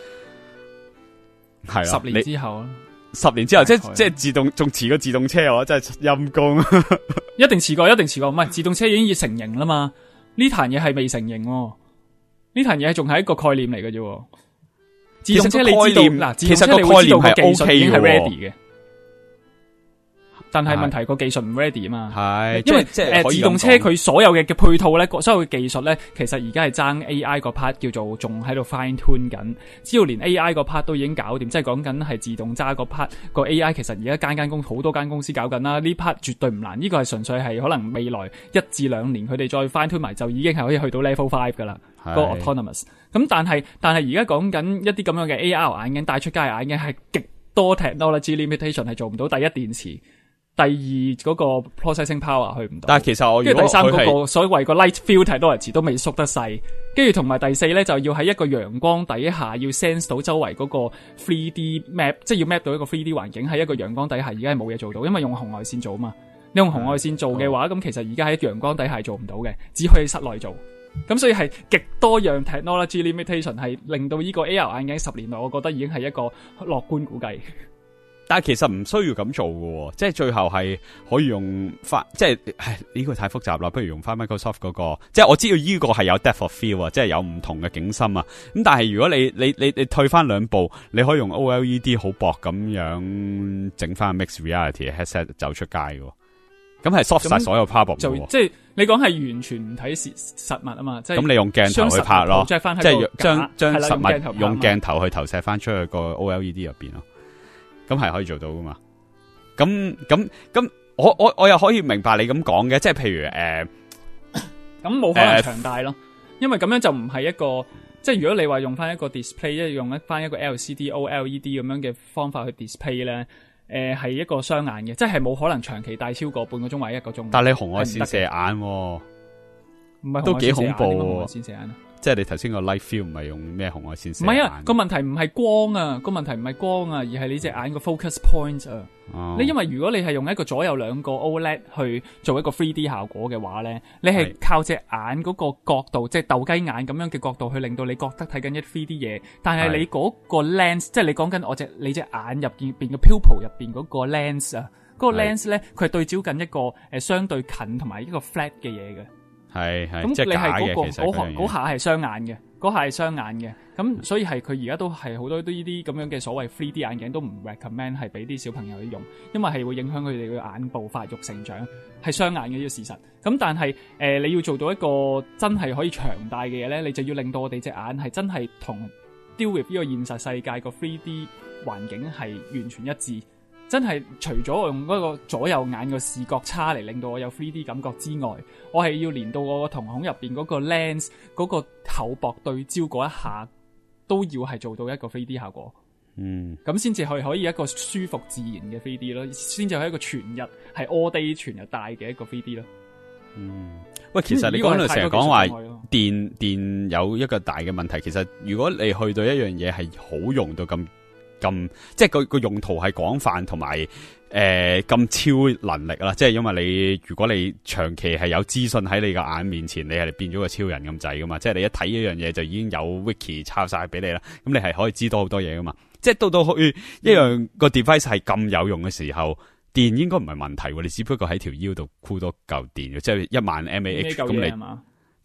係啊， 十年之後啊， 十年之後，即係即係自動，仲遲過自動車我真係陰公， 一定遲過，一定遲過，唔係自動車已經要成型啦嘛，呢壇嘢係未成型，呢壇嘢仲係一個概念嚟嘅啫。自動車你知道嗱，自動車你會知道個技術已經係 ready 嘅。但係問題個技術唔 ready 啊嘛，係，因為即係誒自動車佢所有嘅嘅配套咧，所有嘅技術咧，其實而家係爭 A I 個 part 叫做仲喺度 fine tune 緊。只要連 A I 個 part 都已經搞掂，即係講緊係自動揸個 part 個 A I， 其實而家間間公好多間公司搞緊啦。呢 part 絕對唔難，呢個係純粹係可能未來一至兩年佢哋再 fine tune 埋，就已經係可以去到 level five 噶啦，個 autonomous。咁但係但係而家講緊一啲咁樣嘅 A R 眼鏡帶出街嘅眼鏡係極多 technology limitation 係做唔到，第一電池。第二嗰個 processing power 去唔到， 但係其實我跟住第三嗰個所謂個 light field technology 都未縮得細，跟住同埋第四咧就要喺一個陽光底下要 sense 到周圍嗰個 three D map， 即係要 map 到一個 three D 環境喺一個陽光底下，而家係冇嘢做到，因為用紅外線做啊嘛。你用紅外線做嘅話，咁、嗯、其實而家喺陽光底下做唔到嘅，只可以室內做。咁所以係極多樣 technology limitation 係令到呢個 A R 眼鏡十年內，我覺得已經係一個樂觀估計。 但係其實唔需要咁做嘅，即係最後係可以用翻，即係唉呢個太複雜啦，不如用翻 Microsoft 嗰個，即係我知道呢個係有 depth of field 啊，即係有唔同嘅景深啊。咁但係如果你你你你退翻兩步，你可以用 O L E D 好薄咁樣整翻 mixed reality headset 走出街嘅，咁係 solve 晒所有 problem 嘅。即係你講係完全唔睇實實物啊嘛，即係咁你用鏡頭去拍咯，即係將將實物用鏡頭去投射翻出去個 O L E D 入邊咯。咁係可以做到噶嘛？咁咁咁，我我我又可以明白你咁講嘅，即係譬如誒， 咁冇可能長大咯，因為咁樣就唔係一個，即係如果你話用翻一個 display， 即係用一翻一個 L C D、O L E D 咁樣嘅方法去 display 咧，誒、呃、係一個雙眼嘅，即係冇可能長期戴超過半個鐘或者一個鐘。但係你紅外線射眼，唔係都幾恐怖喎！紅外線射眼。 即係你頭先個 light field 唔係用咩紅外線射眼？ 唔係啊，個問題唔係光啊，個問題唔係光啊，而係你隻眼個 focus point 啊。哦、你因為如果你係用一個左右兩個 O L E D 去做一個 three D 效果嘅話咧，你係靠隻眼嗰個角度，即係鬥雞眼咁樣嘅角度去令到你覺得睇緊一 three D 嘢。但係你嗰個 lens， 即係你講緊我隻你隻眼入邊邊嘅 pupil 入邊嗰個 lens 啊，嗰、嗰個 lens 咧，佢係對照緊一個誒、呃、相對近同埋一個 flat 嘅嘢嘅。 係係， 咁你係嗰、嗰個嗰嗰下係雙眼嘅，嗰下係雙眼嘅，咁所以係佢而家都係好多都呢啲咁樣嘅所謂 three D 眼鏡都唔 recommend 係俾啲小朋友去用，因為係會影響佢哋嘅眼部發育成長，係雙眼嘅呢個事實。咁但係誒、呃、你要做到一個真係可以長大嘅嘢咧，你就要令到我哋隻眼係真係同 deal with 呢個現實世界個 three D 環境係完全一致。真係除咗我用嗰個左右眼個視覺差嚟令到我有 three D 感覺之外，我係要連到我個瞳孔入邊嗰個 lens 嗰個厚薄對焦嗰一下，都要係做到一個 three D 效果。嗯，咁先至係可以一個舒服自然嘅 three D 咯，先至係一個全日係 all day 全日戴嘅一個 three D 咯。嗯，喂，其實你講到成日講話電電有一個大嘅問題，其實如果你去到一樣嘢係好用到咁。咁即係個個用途係廣泛同埋誒咁超能力啦，即係因為你如果你長期係有資訊喺你個眼面前，你係變咗個超人咁滯噶嘛，即係你一睇一樣嘢就已經有 wiki 抄晒俾你啦，咁你係可以知道好多嘢噶嘛，即係到到去一樣個 device 係咁有用嘅時候，電應該唔係問題，你只不過喺條腰度箍多嚿電嘅，即係一萬 mAh 咁你。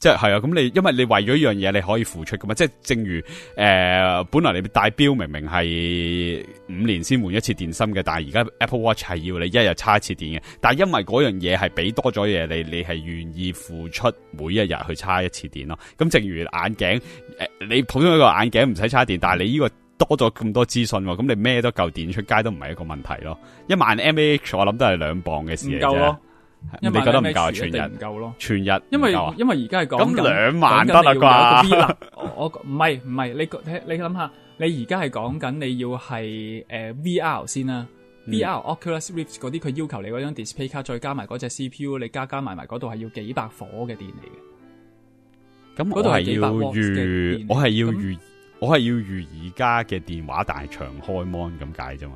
即係係啊，咁你因為你為咗一樣嘢，你可以付出噶嘛。即係正如誒、呃，本來你戴錶明明係五年先換一次電芯嘅，但係而家 Apple Watch 係要你一日叉一次電嘅。但係因為嗰樣嘢係俾多咗嘢，你你係願意付出每一日去叉一次電咯。咁正如眼鏡，誒、呃，你普通一個眼鏡唔使叉電，但係你呢個多咗咁多資訊，咁你孭多嚿電出街都唔係一個問題咯。一萬 mAh 我諗都係兩磅嘅事嚟啫。你覺得唔夠？全日唔夠咯，全日因為因為而家係講咁兩萬得啦啩？ 我唔係唔係，你你諗下，你而家係講緊你要係誒、呃、V R 先啦、嗯、，V R、Oculus Rift 嗰啲佢要求你嗰張 display 卡再加埋嗰隻 C P U， 你加加埋埋嗰度係要幾百火嘅電嚟嘅。咁我係要預，我係要預，我係要預而家嘅電話大長開 mon 咁解啫嘛。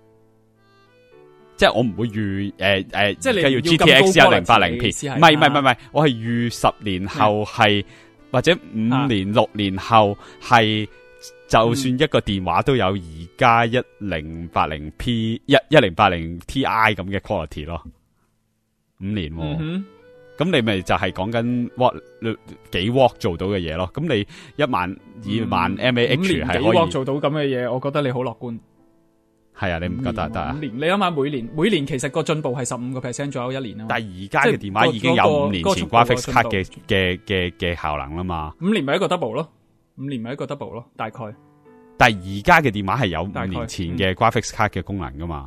即係我唔會預誒誒，即係你要 G T X 一零八零 P， 唔係唔係唔係唔係，我係預十年後係或者五年六年後係，就算一個電話都有而家一零八零 P 一一零八零 Ti 咁嘅 quality 咯，五年，咁你咪就係講緊 watt 幾 watt 做到嘅嘢咯，咁你一萬二萬 mAh 係可以幾 watt 做到咁嘅嘢，我覺得你好樂觀。係啊，你唔覺得得啊？五年，你諗下每年每年其實個進步係十五個 percent 左右一年啊。但係而家嘅電話已經有五年前 graphics 卡嘅嘅嘅嘅效能啦嘛。五年咪一個 double 咯，五年咪一個 double 咯，大概。但係而家嘅電話係有五年前嘅 graphics 卡嘅功能噶嘛？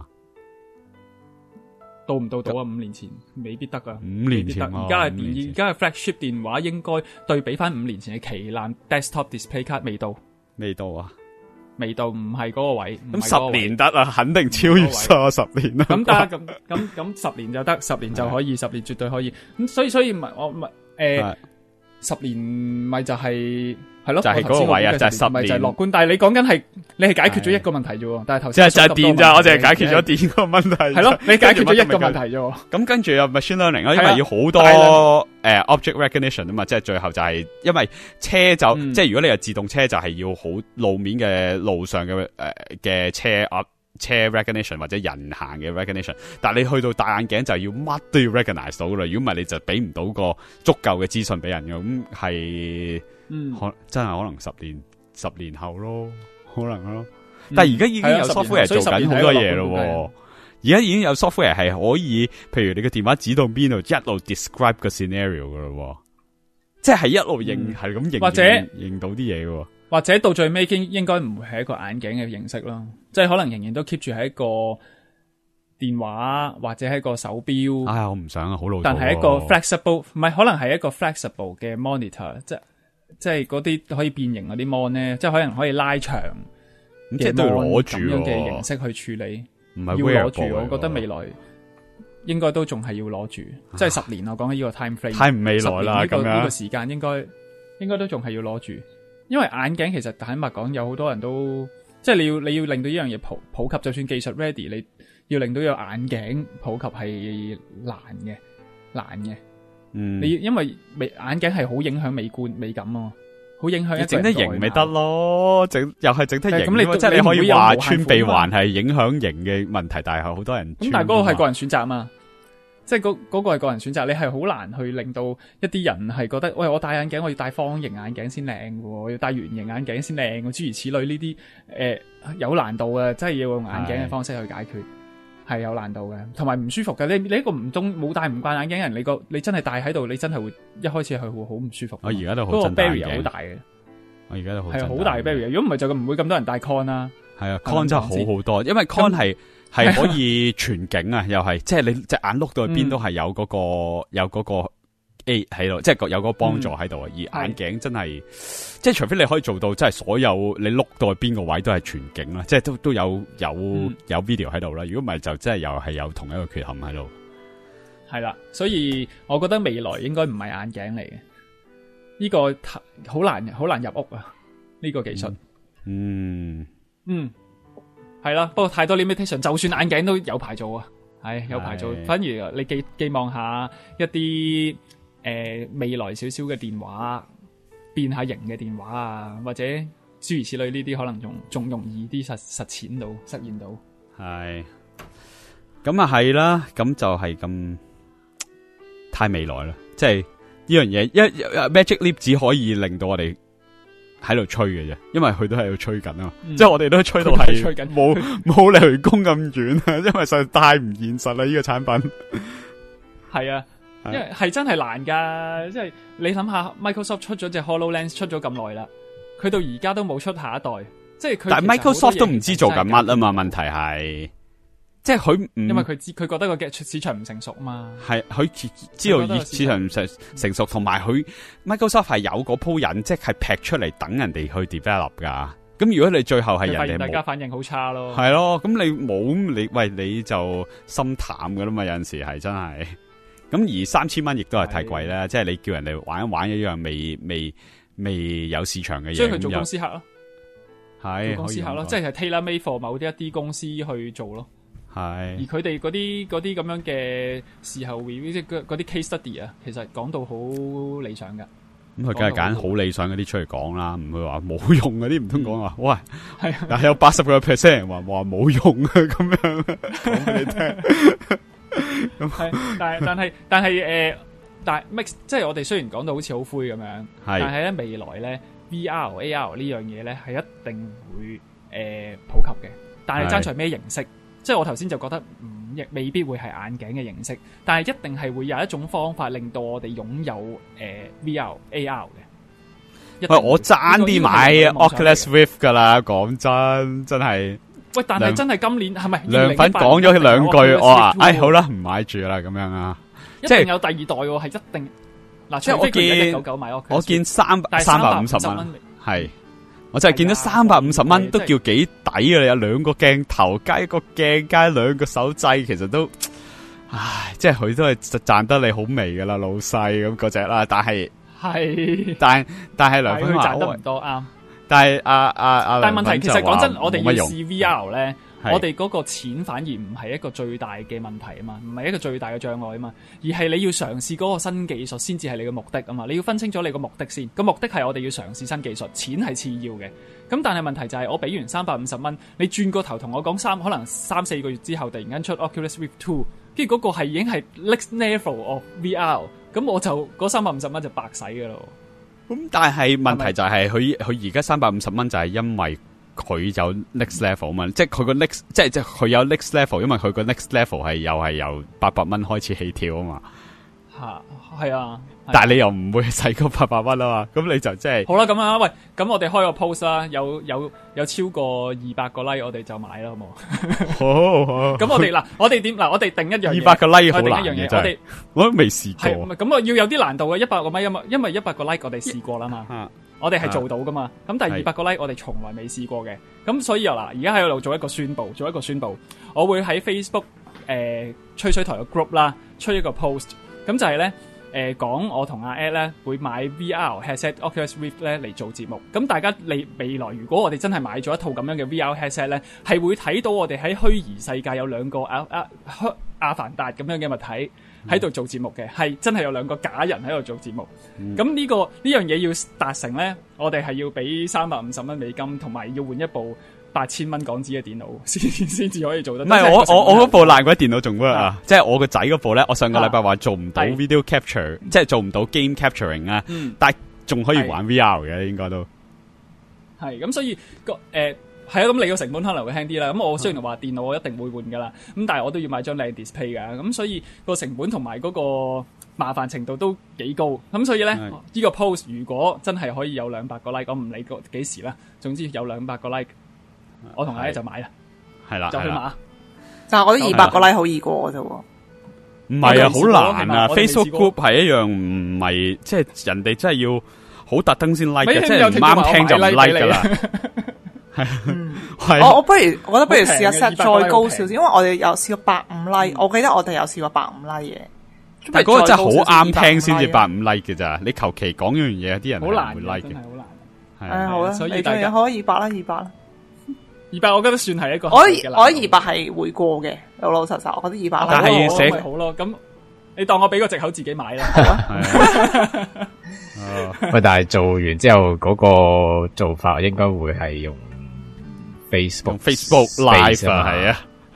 到唔到到啊？五年前未必得噶。五年前而家係電，而家係 flagship 電話應該對比翻五年前嘅旗艦 desktop display 卡未到，未到啊。未到，唔係嗰個位。咁十年得啊，肯定超越咗十年啦。咁得，咁咁咁十年就得，十年就可以，十年絕對可以。咁所以所以唔係我唔係誒，十年咪就係係咯，就係嗰個位啊，就係十年，就係樂觀。但係你講緊係你係解決咗一個問題啫，但係頭先就係電咋，我淨係解決咗電個問題。係咯，你解決咗一個問題啫。咁跟住又 machine learning 咯，因為要好多誒 object recognition 啊嘛，即係最後就係因為車就即係如果你係自動車就係要好路面嘅路上嘅誒嘅車啊。車 recognition 或者人行嘅 recognition， 但係你去到戴眼鏡就要乜都要 recognize 到啦，如果唔係你就俾唔到個足夠嘅資訊俾人嘅，咁係，嗯，可真係可能十年十年後咯，可能咯。嗯、但係而家已經有 software 做緊好多嘢咯，而家已經有 software 係可以，譬如你嘅電話指到邊度，一路 describe 個 scenario 噶咯，即係一路認係咁認，或者認到啲嘢嘅。或者到最尾應應該唔會係一個眼鏡嘅形式咯，即係可能仍然都 keep 住係一個電話或者係一個手錶。哎呀，我唔想啊，好老土。但係一個 flexible， 唔係可能係一個 flexible 嘅 monitor， 即係即係嗰啲可以變形嗰啲 mon 咧，即係可能可以拉長嘅 mon，即係都要攞住咁樣嘅形式去處理。唔係要攞住，我覺得未來應該都仲係要攞住，即係十年我講緊呢個 time frame。太唔未來啦，咁樣呢個時間應該應該都仲係要攞住。因為眼鏡其實坦白講，有好多人都即係你要你要令到呢樣嘢普普及，就算技術 ready，你要令到有眼鏡普及係難嘅，難嘅。嗯，你因為美眼鏡係好影響美觀美感啊，好影響一整得型咪得咯，整又係整得型。咁你即係你可以話穿鼻環係影響型嘅問題，但係好多人咁，但係嗰個係個人選擇啊嘛。即係嗰嗰個係個人選擇，你係好難去令到一啲人係覺得，喂，我戴眼鏡我要戴方形眼鏡先靚喎，我要戴圓形眼鏡先靚，諸如此類呢啲誒有難度嘅，真係要用眼鏡嘅方式去解決，係有難度嘅，同埋唔舒服嘅。你你一個唔中冇戴唔慣眼鏡人，你個你真係戴喺度，你真係會一開始係會好唔舒服。我而家都好真戴眼鏡，嗰個 barrier 好大嘅。我而家都好係好大嘅 barrier。如果唔係就唔會咁多人戴 con 啦。係啊 ，con 真係好好多，因為 con 係。係可以全景啊，又係即係你隻眼碌到去邊都係有嗰、嗰個、嗯、有嗰個 A 喺度，即係有嗰個幫助喺度啊。嗯、而眼鏡真係即係除非你可以做到，即係所有你碌到去邊個位都係全景啦，即係都都有有、嗯、有 video 喺度啦。如果唔係就真係又係有同一個缺陷喺度。係啦，所以我覺得未來應該唔係眼鏡嚟嘅，呢、呢個好難好難入屋啊！呢、呢個技術，嗯嗯。嗯係啦，不過太多 limitation， 就算眼鏡都有排做啊，係有排做。反而你寄寄望下一啲誒、呃、未來少少嘅電話變下形嘅電話啊，或者諸如此類呢啲，可能仲仲容易啲實實踐到實現到。係，咁啊係啦，咁就係咁太未來啦，即係樣嘢，一 Magic Leap 只可以令到我哋喺度吹嘅啫，因為佢都喺度吹緊啊嘛，嗯、即係我哋都吹到係冇冇雷公咁遠啊，因為實在太唔現實啦呢、這個產品。 係啊，因為係真係難噶，即係你諗下 ，Microsoft 出咗隻 HoloLens 出咗咁耐啦，佢到而家都冇出下一代，即係佢。但係 Microsoft 都唔知做緊乜啊嘛，問題係。即係佢，因為佢知佢覺得個市場唔成熟嘛，係佢知道市場唔成成熟，同埋佢 Microsoft 係有嗰鋪引，即係劈出嚟等人哋去 develop 噶。咁如果你最後係人哋， 大家反應好差咯。 係咯，咁你冇你喂你就心淡噶啦嘛，有陣時係真係。咁而三千蚊亦都係太貴啦，即係你叫人哋玩一玩一樣未未未有市場嘅嘢， 所以佢做公司客咯， 係做公司客咯，即係 tailor made for 某啲一啲公司去做咯。 係， 而佢哋嗰啲嗰啲咁樣嘅事後 review 即係嗰啲 case study 啊，其實講到好理想噶。 咁佢梗係揀好理想嗰啲出嚟講啦，唔會話冇用嗰啲，唔通講話喂，係啊，但係有八十個 percent 人話話冇用啊，咁樣講俾你聽。咁係，但係但係但係誒，但係 mix 即係我哋雖然講到好似好灰咁樣，但係咧未來咧 V R A R 呢樣嘢咧係一定會誒、呃、普及嘅，但係爭在咩形式？即係我頭先就覺得唔亦未必會係眼鏡嘅形式，但係一定係會有一種方法令到我哋擁有誒、呃、V R A R 嘅。 喂，我爭啲買 Oculus Rift 噶啦，講真真係。 喂，但係真係今年係咪？ 良品講咗兩句，我話哎好啦，唔買住啦，咁樣啊。 一定有第二代喎，係一定。嗱， 即係我見一九九買 Oculus，我見三三百五十蚊，係。我就係見到三百五十蚊都叫幾抵㗎啦，有兩個鏡頭加一個鏡加兩個手掣，其實都，唉，即係佢都係賺得你好微噶啦，老細咁嗰隻啦。但係係，但但係梁粉話賺得唔多啱。 但係阿阿阿， 但係問題其實講真，我哋要試 V R 咧。我哋嗰個錢反而唔係一個最大嘅問題啊嘛，唔係一個最大嘅障礙啊嘛，而係你要嘗試嗰個新技術先至係你嘅目的啊嘛，你要分清楚你個目的先，個目的係我哋要嘗試新技術，錢係次要嘅。咁但係問題就係我俾完三百五十蚊，你轉個頭同我講三可能三四個月之後突然間出 Oculus Rift Two， 跟住嗰個係已經係 next level of V R， 咁我就嗰三百五十蚊就白使噶咯。 咁但係問題就係佢佢而家三百五十蚊就係因為。佢有 next level 嘛，即係佢個 next，即係即係佢有 next level，因為佢個 next level 係又係由八百蚊開始起跳啊嘛。 吓，係啊， 但係你又唔會使嗰八百蚊啊嘛，咁你就即係好啦，咁啊，喂，咁我哋開個 post 啦，有有有超過二百個 like， 我哋就買啦，好冇？好，好。咁我哋嗱，我哋點嗱？我哋定一樣嘢， 二百個 like 好難嘅， 真係，我都未試過。 咁啊，要有啲難度嘅，一百個 like，因為因為一百個 like 我哋試過啦嘛。啊我哋係做到噶嘛？咁、啊、但係二百個 like 我哋從來未試過嘅。咁所以又嗱，而家喺度做一個宣佈，做一個宣佈，我會喺 Facebook 誒、呃、吹水台嘅 group 啦，吹一個 post。咁就係咧誒講我同阿 Ed 咧會買 V R headset Oculus Rift 咧嚟做節目。咁大家嚟未來，如果我哋真係買咗一套咁樣嘅 V R headset 咧，係會睇到我哋喺虛擬世界有兩個阿阿阿凡達咁樣嘅物體。喺度做節目嘅，係真係有兩個假人喺度做節目。咁呢、嗯、個呢樣嘢要達成咧，我哋係要俾三百五十蚊美金，同埋要換一部八千蚊港紙嘅電腦，先先至可以做得。唔係我我我嗰部爛鬼電腦仲 work 啊！即係我個仔嗰部咧，我上個禮拜話做唔到 video capture，、啊、即係做唔到 game capturing 啊、嗯。但係仲可以玩 V R 嘅，應該都係咁，所以個誒。呃係啊，咁你個成本可能會輕啲啦。咁我雖然話電腦我一定會換噶啦，咁但係我都要買張靚 display 噶，咁所以個成本同埋嗰個麻煩程度都幾高。咁所以咧，呢、呢個 post 如果真係可以有兩百個 like， 我唔理個幾時啦，總之有兩百個 like， 我同阿姐就買啦，係啦，就去買。 但係我覺得二百個 like 好易過啫喎。 唔係啊，好難啊 ！Facebook group 係一樣唔係，即係人哋真係要好特登先 like 嘅，即係唔啱聽就唔 like 噶啦。 嗯，我我不如，我覺得不如試下 set 再高少少，因為我哋有試過百五 like，、嗯、我記得我哋有試過百五 like 嘅。 但係嗰個真係好啱聽先至百五 like 嘅咋，你求其講一樣嘢，啲人係唔會 like 嘅。 好難， 係啊，好啦，所以大家可以二百啦，二百啦， 二百我覺得算係一個。 我我覺得二百係會過嘅，老老實實，我覺得二百。 但係寫好咯，咁你當我俾個藉口自己買啦。 喂，但係做完之後嗰個做法應該會係用。Facebook Facebook Live 啊，係啊，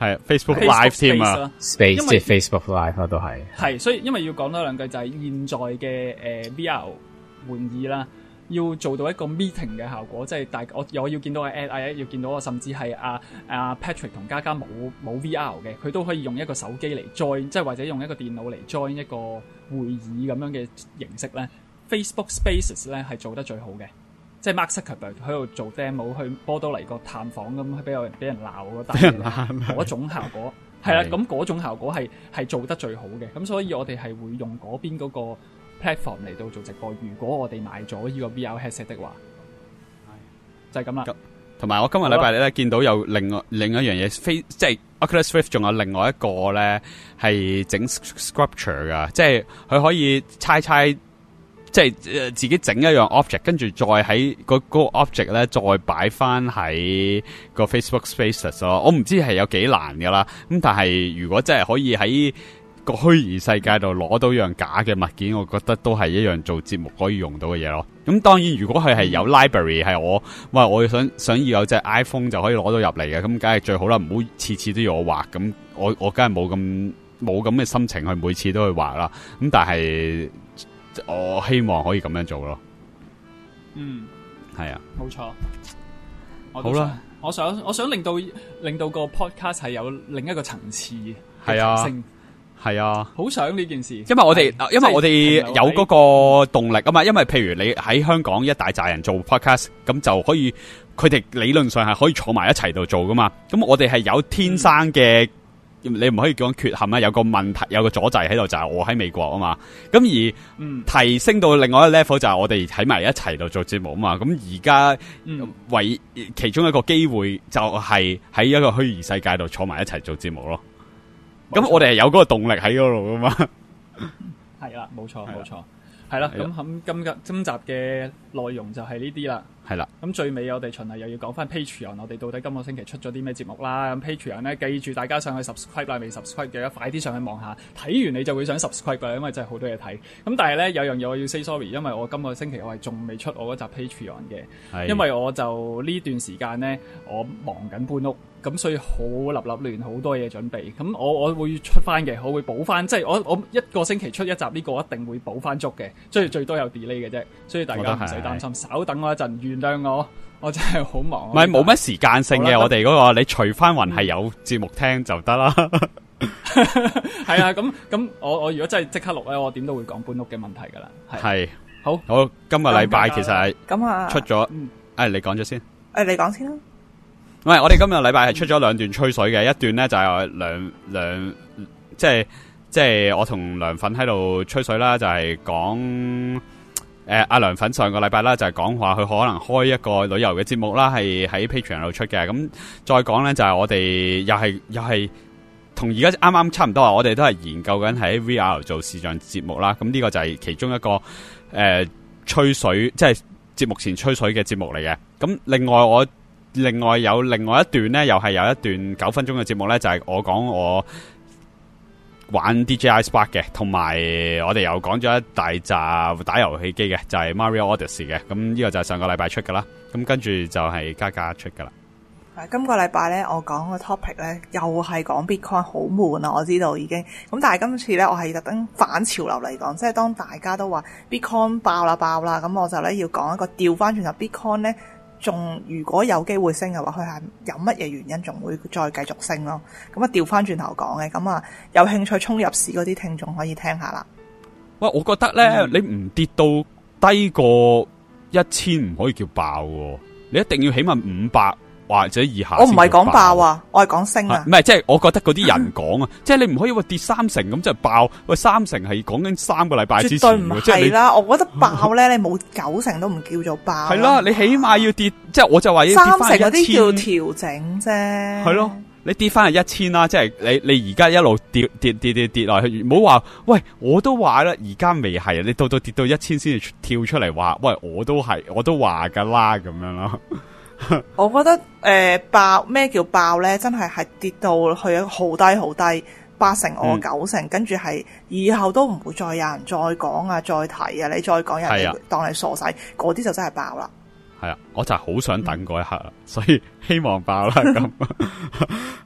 係 Facebook Live 添啊 ，Space 即係 Facebook Live 啦，都係。 係，所以因為要講多兩句就係現在嘅誒、呃、V R 玩意啦。要做到一個 meeting 嘅效果，即係大我我要見到阿 Ed，要見到我，甚至係阿阿 Patrick 同嘉嘉冇冇 V R 嘅，佢都可以用一個手機嚟 join，即係或者用一個電腦嚟 join 一個會議咁樣嘅形式咧。Facebook Spaces 咧係做得最好嘅，即係 Mark Zuckerberg 喺度做 demo 去波多黎各探訪咁，俾人俾人鬧嗰單嗰種效果係啦，咁嗰種效果係係做得最好嘅，咁所以我哋係會用嗰邊嗰個 platform 嚟到做直播，如果我哋買咗呢個 V R headset 的話，就係咁啦。 同埋我今日禮拜咧見到有另外另一樣嘢，非即係 Oculus Rift 仲有另外一個咧係整 sculpture 噶，即係佢可以猜猜，即係自己整一樣 object， 跟住再喺嗰個 object 咧再擺翻喺個 Facebook Spaces 咯。我唔知係有幾難噶啦，咁但係如果真係可以喺個虛擬世界度攞到樣假嘅物件，我覺得都係一樣做節目可以用到嘅嘢咯。咁當然，如果佢係有 library， 係我，喂，我想想要有隻 iPhone 就可以攞到入嚟嘅，咁梗係最好啦。唔好次次都要我畫，咁我我梗係冇咁冇咁嘅心情去每次都去畫啦。咁但係我希望可以咁樣做咯。 嗯， 係啊， 冇錯。 好啦， 我想我想令到令到個 podcast 係有另一個層次嘅提係啊。 升。 係啊， 好想呢件事， 因為我哋，因為我哋有嗰個動力啊嘛。因為譬如你喺香港一大扎人做 podcast，咁就可以，佢哋理論上係可以坐埋一齊度做噶嘛。咁我哋係有天生嘅，嗯、你唔可以講缺陷啦，有個問題，有個阻滯喺度，就係、是、我喺美國啊嘛。咁而、嗯、提升到另外一個 level 就係我哋喺埋一齊度做節目啊嘛。咁而家為其中一個機會就係喺一個虛擬世界度坐埋一齊做節目咯。咁我哋係有嗰個動力喺嗰度噶嘛？ 係啦，冇錯冇錯，係啦。咁咁今日今集嘅內容就係呢啲啦。係啦。咁最尾我哋循例又要講翻 Patreon， 我哋到底今個星期出咗啲咩節目啦？咁 Patreon 咧，記住大家上去 subscribe 啦，未 subscribe 嘅快啲上去望下，睇完你就會想 subscribe 噶，因為真係好多嘢睇。咁但係咧有樣嘢我要 say sorry，因為我今個星期我係仲未出我嗰集 Patreon 嘅，因為我就呢段時間咧我忙緊搬屋。咁所以好立立亂，好多嘢準備。咁我我會出翻嘅，我會補翻，即係我我一個星期出一集，呢個一定會補翻足嘅。所以最多有 delay 嘅啫，所以大家唔使擔心。稍等我一陣，原諒我，我真係好忙。 唔係冇乜時間性嘅，我哋嗰個你除翻雲係有節目聽就得啦。 係啊，咁咁我我如果真係即刻錄咧，我點都會講搬屋嘅問題噶啦。係好好，今個禮拜其實係咁啊出咗，誒你講咗先， 誒你講先啦。 唔係，我哋今日禮拜係出咗兩段吹水嘅，一段咧就係梁梁，即係即係我同梁粉喺度吹水啦，就係講誒阿梁粉上個禮拜啦，就係講話佢可能開一個旅遊嘅節目啦，係喺 Patreon 度出嘅。咁再講咧就係我哋又係又係同而家啱啱差唔多啊，我哋都係研究緊喺 V R 做視像節目啦。咁呢個就係其中一個誒、呃、吹水，即係節目前吹水嘅節目嚟嘅。咁另外我。另外有另外一段咧，又係有一段九分鐘嘅節目咧，就係、是、我講我玩 D J I Spark 嘅，同埋我哋又講咗一大扎打遊戲機嘅，就係、是、Mario Odyssey 嘅。咁呢個就係上個禮拜出噶啦，咁跟住就係加加出噶啦。 係今個禮拜咧，我講個 topic 咧，又係講 Bitcoin， 好悶啊！我知道已經咁，但係今次咧，我係特登反潮流嚟講，即係當大家都話 Bitcoin 爆啦爆啦，咁我就咧要講一個調翻轉頭 Bitcoin 咧。仲如果有機會升嘅話，佢係有乜嘢原因仲會再繼續升咯？咁啊調翻轉頭講嘅，咁啊有興趣衝入市嗰啲聽眾可以聽下啦。 喂，我覺得咧，嗯、你唔跌到低過一千唔可以叫爆喎，你一定要起碼五百或者以下。我唔係講爆啊，我係講升啊。 唔係，即係我覺得嗰啲人講啊，即係你唔可以話跌三成咁就爆。喂，三成係講緊三個禮拜之前嘅，絕對唔係啦。 我覺得爆咧，你冇九成都唔叫做爆。 係啦，你起碼要跌，即係我就話要跌翻一千。三成嗰啲叫調整啫。 係咯，你跌翻係一千啦，即係你你而家一路跌跌跌跌跌落去，唔好話喂，我都話啦，而家未係，你到到跌到一千先至跳出嚟話，喂，我都係，我都話噶啦咁樣咯。 我覺得誒、呃、爆咩叫爆咧？真係係跌到去一個好低好低，八成我九成，跟住係以後都唔會再有人再講啊，再提啊，你再講人哋當你傻仔，嗰啲就真係爆啦。係啊，我就係好想等嗰一刻，嗯、所以希望爆啦咁。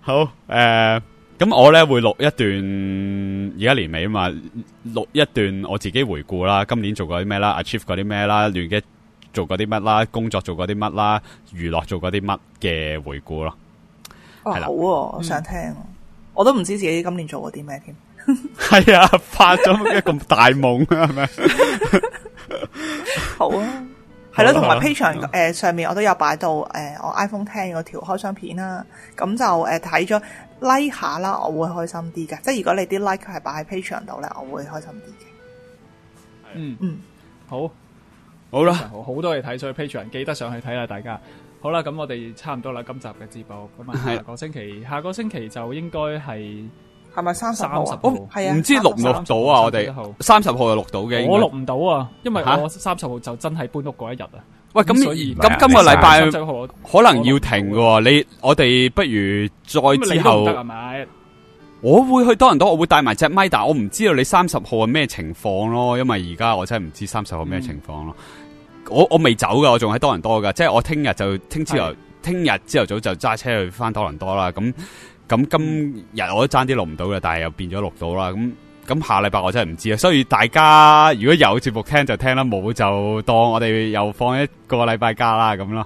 好誒，咁、呃、我咧會錄一段，而家年尾啊嘛，錄一段我自己回顧啦，今年做過啲咩啦 ，achieve 過啲咩啦，亂嘅做過啲乜啦，工作做過啲乜啦，娛樂做過啲乜嘅回顧咯。 哦，好啊，我想聽，嗯、我都唔知自己今年做過啲咩添。 係啊，發咗一個大夢啊，係咪？ 好啊。係咯，同埋 Patreon 誒上面我都有擺到誒、呃、我 iPhone X 嗰條開箱片啦，咁就誒睇咗 like 下啦，我會開心啲嘅。即係如果你啲 like 係擺喺 Patreon 度咧，我會開心啲嘅。 嗯嗯， 好， 好啦， 好多嘢睇，所以 Patreon 記得上去睇啦，大家。好啦，咁我哋差唔多啦，今集嘅節目咁啊，下個星期下個星期就應該係。 係咪三十號？ 三十號係啊， 唔知錄唔錄到啊？我哋三十號就錄到嘅， 我錄唔到啊，因為我三十號就真係搬屋嗰一日啊。 喂，咁所以咁今個禮拜可能要停嘅。你我哋不如再之後， 係咪？ 我會去多倫多，我會帶埋隻咪，但我唔知道你三十號係咩情況咯，因為而家我真係唔知三十號咩情況咯。我我未走噶，我仲喺多倫多噶，即係我聽日就聽朝頭，聽日朝頭早就揸車去翻多倫多啦。咁。咁今日我都爭啲錄唔到嘅，但係又變咗錄到啦。咁咁下禮拜我真係唔知啊。所以大家如果有節目聽就聽啦，冇就當我哋又放一個禮拜假啦咁咯。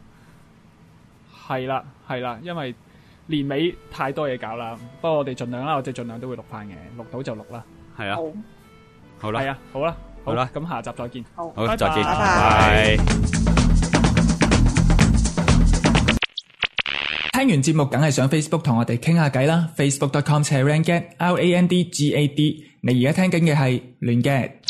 係啦，係啦，因為年尾太多嘢搞啦。不過我哋盡量啦，我哋盡量都會錄翻嘅，錄到就錄啦。 係啊， 好， 好啦， 係啊，好啦， 好啦， 咁下集再見。 好， 好，再見， 拜拜。 聽完節目梗係上 Facebook 同我哋傾下偈啦 ，facebook dot com slash rangad L A N D G A D。你而家聽緊嘅係亂嘅。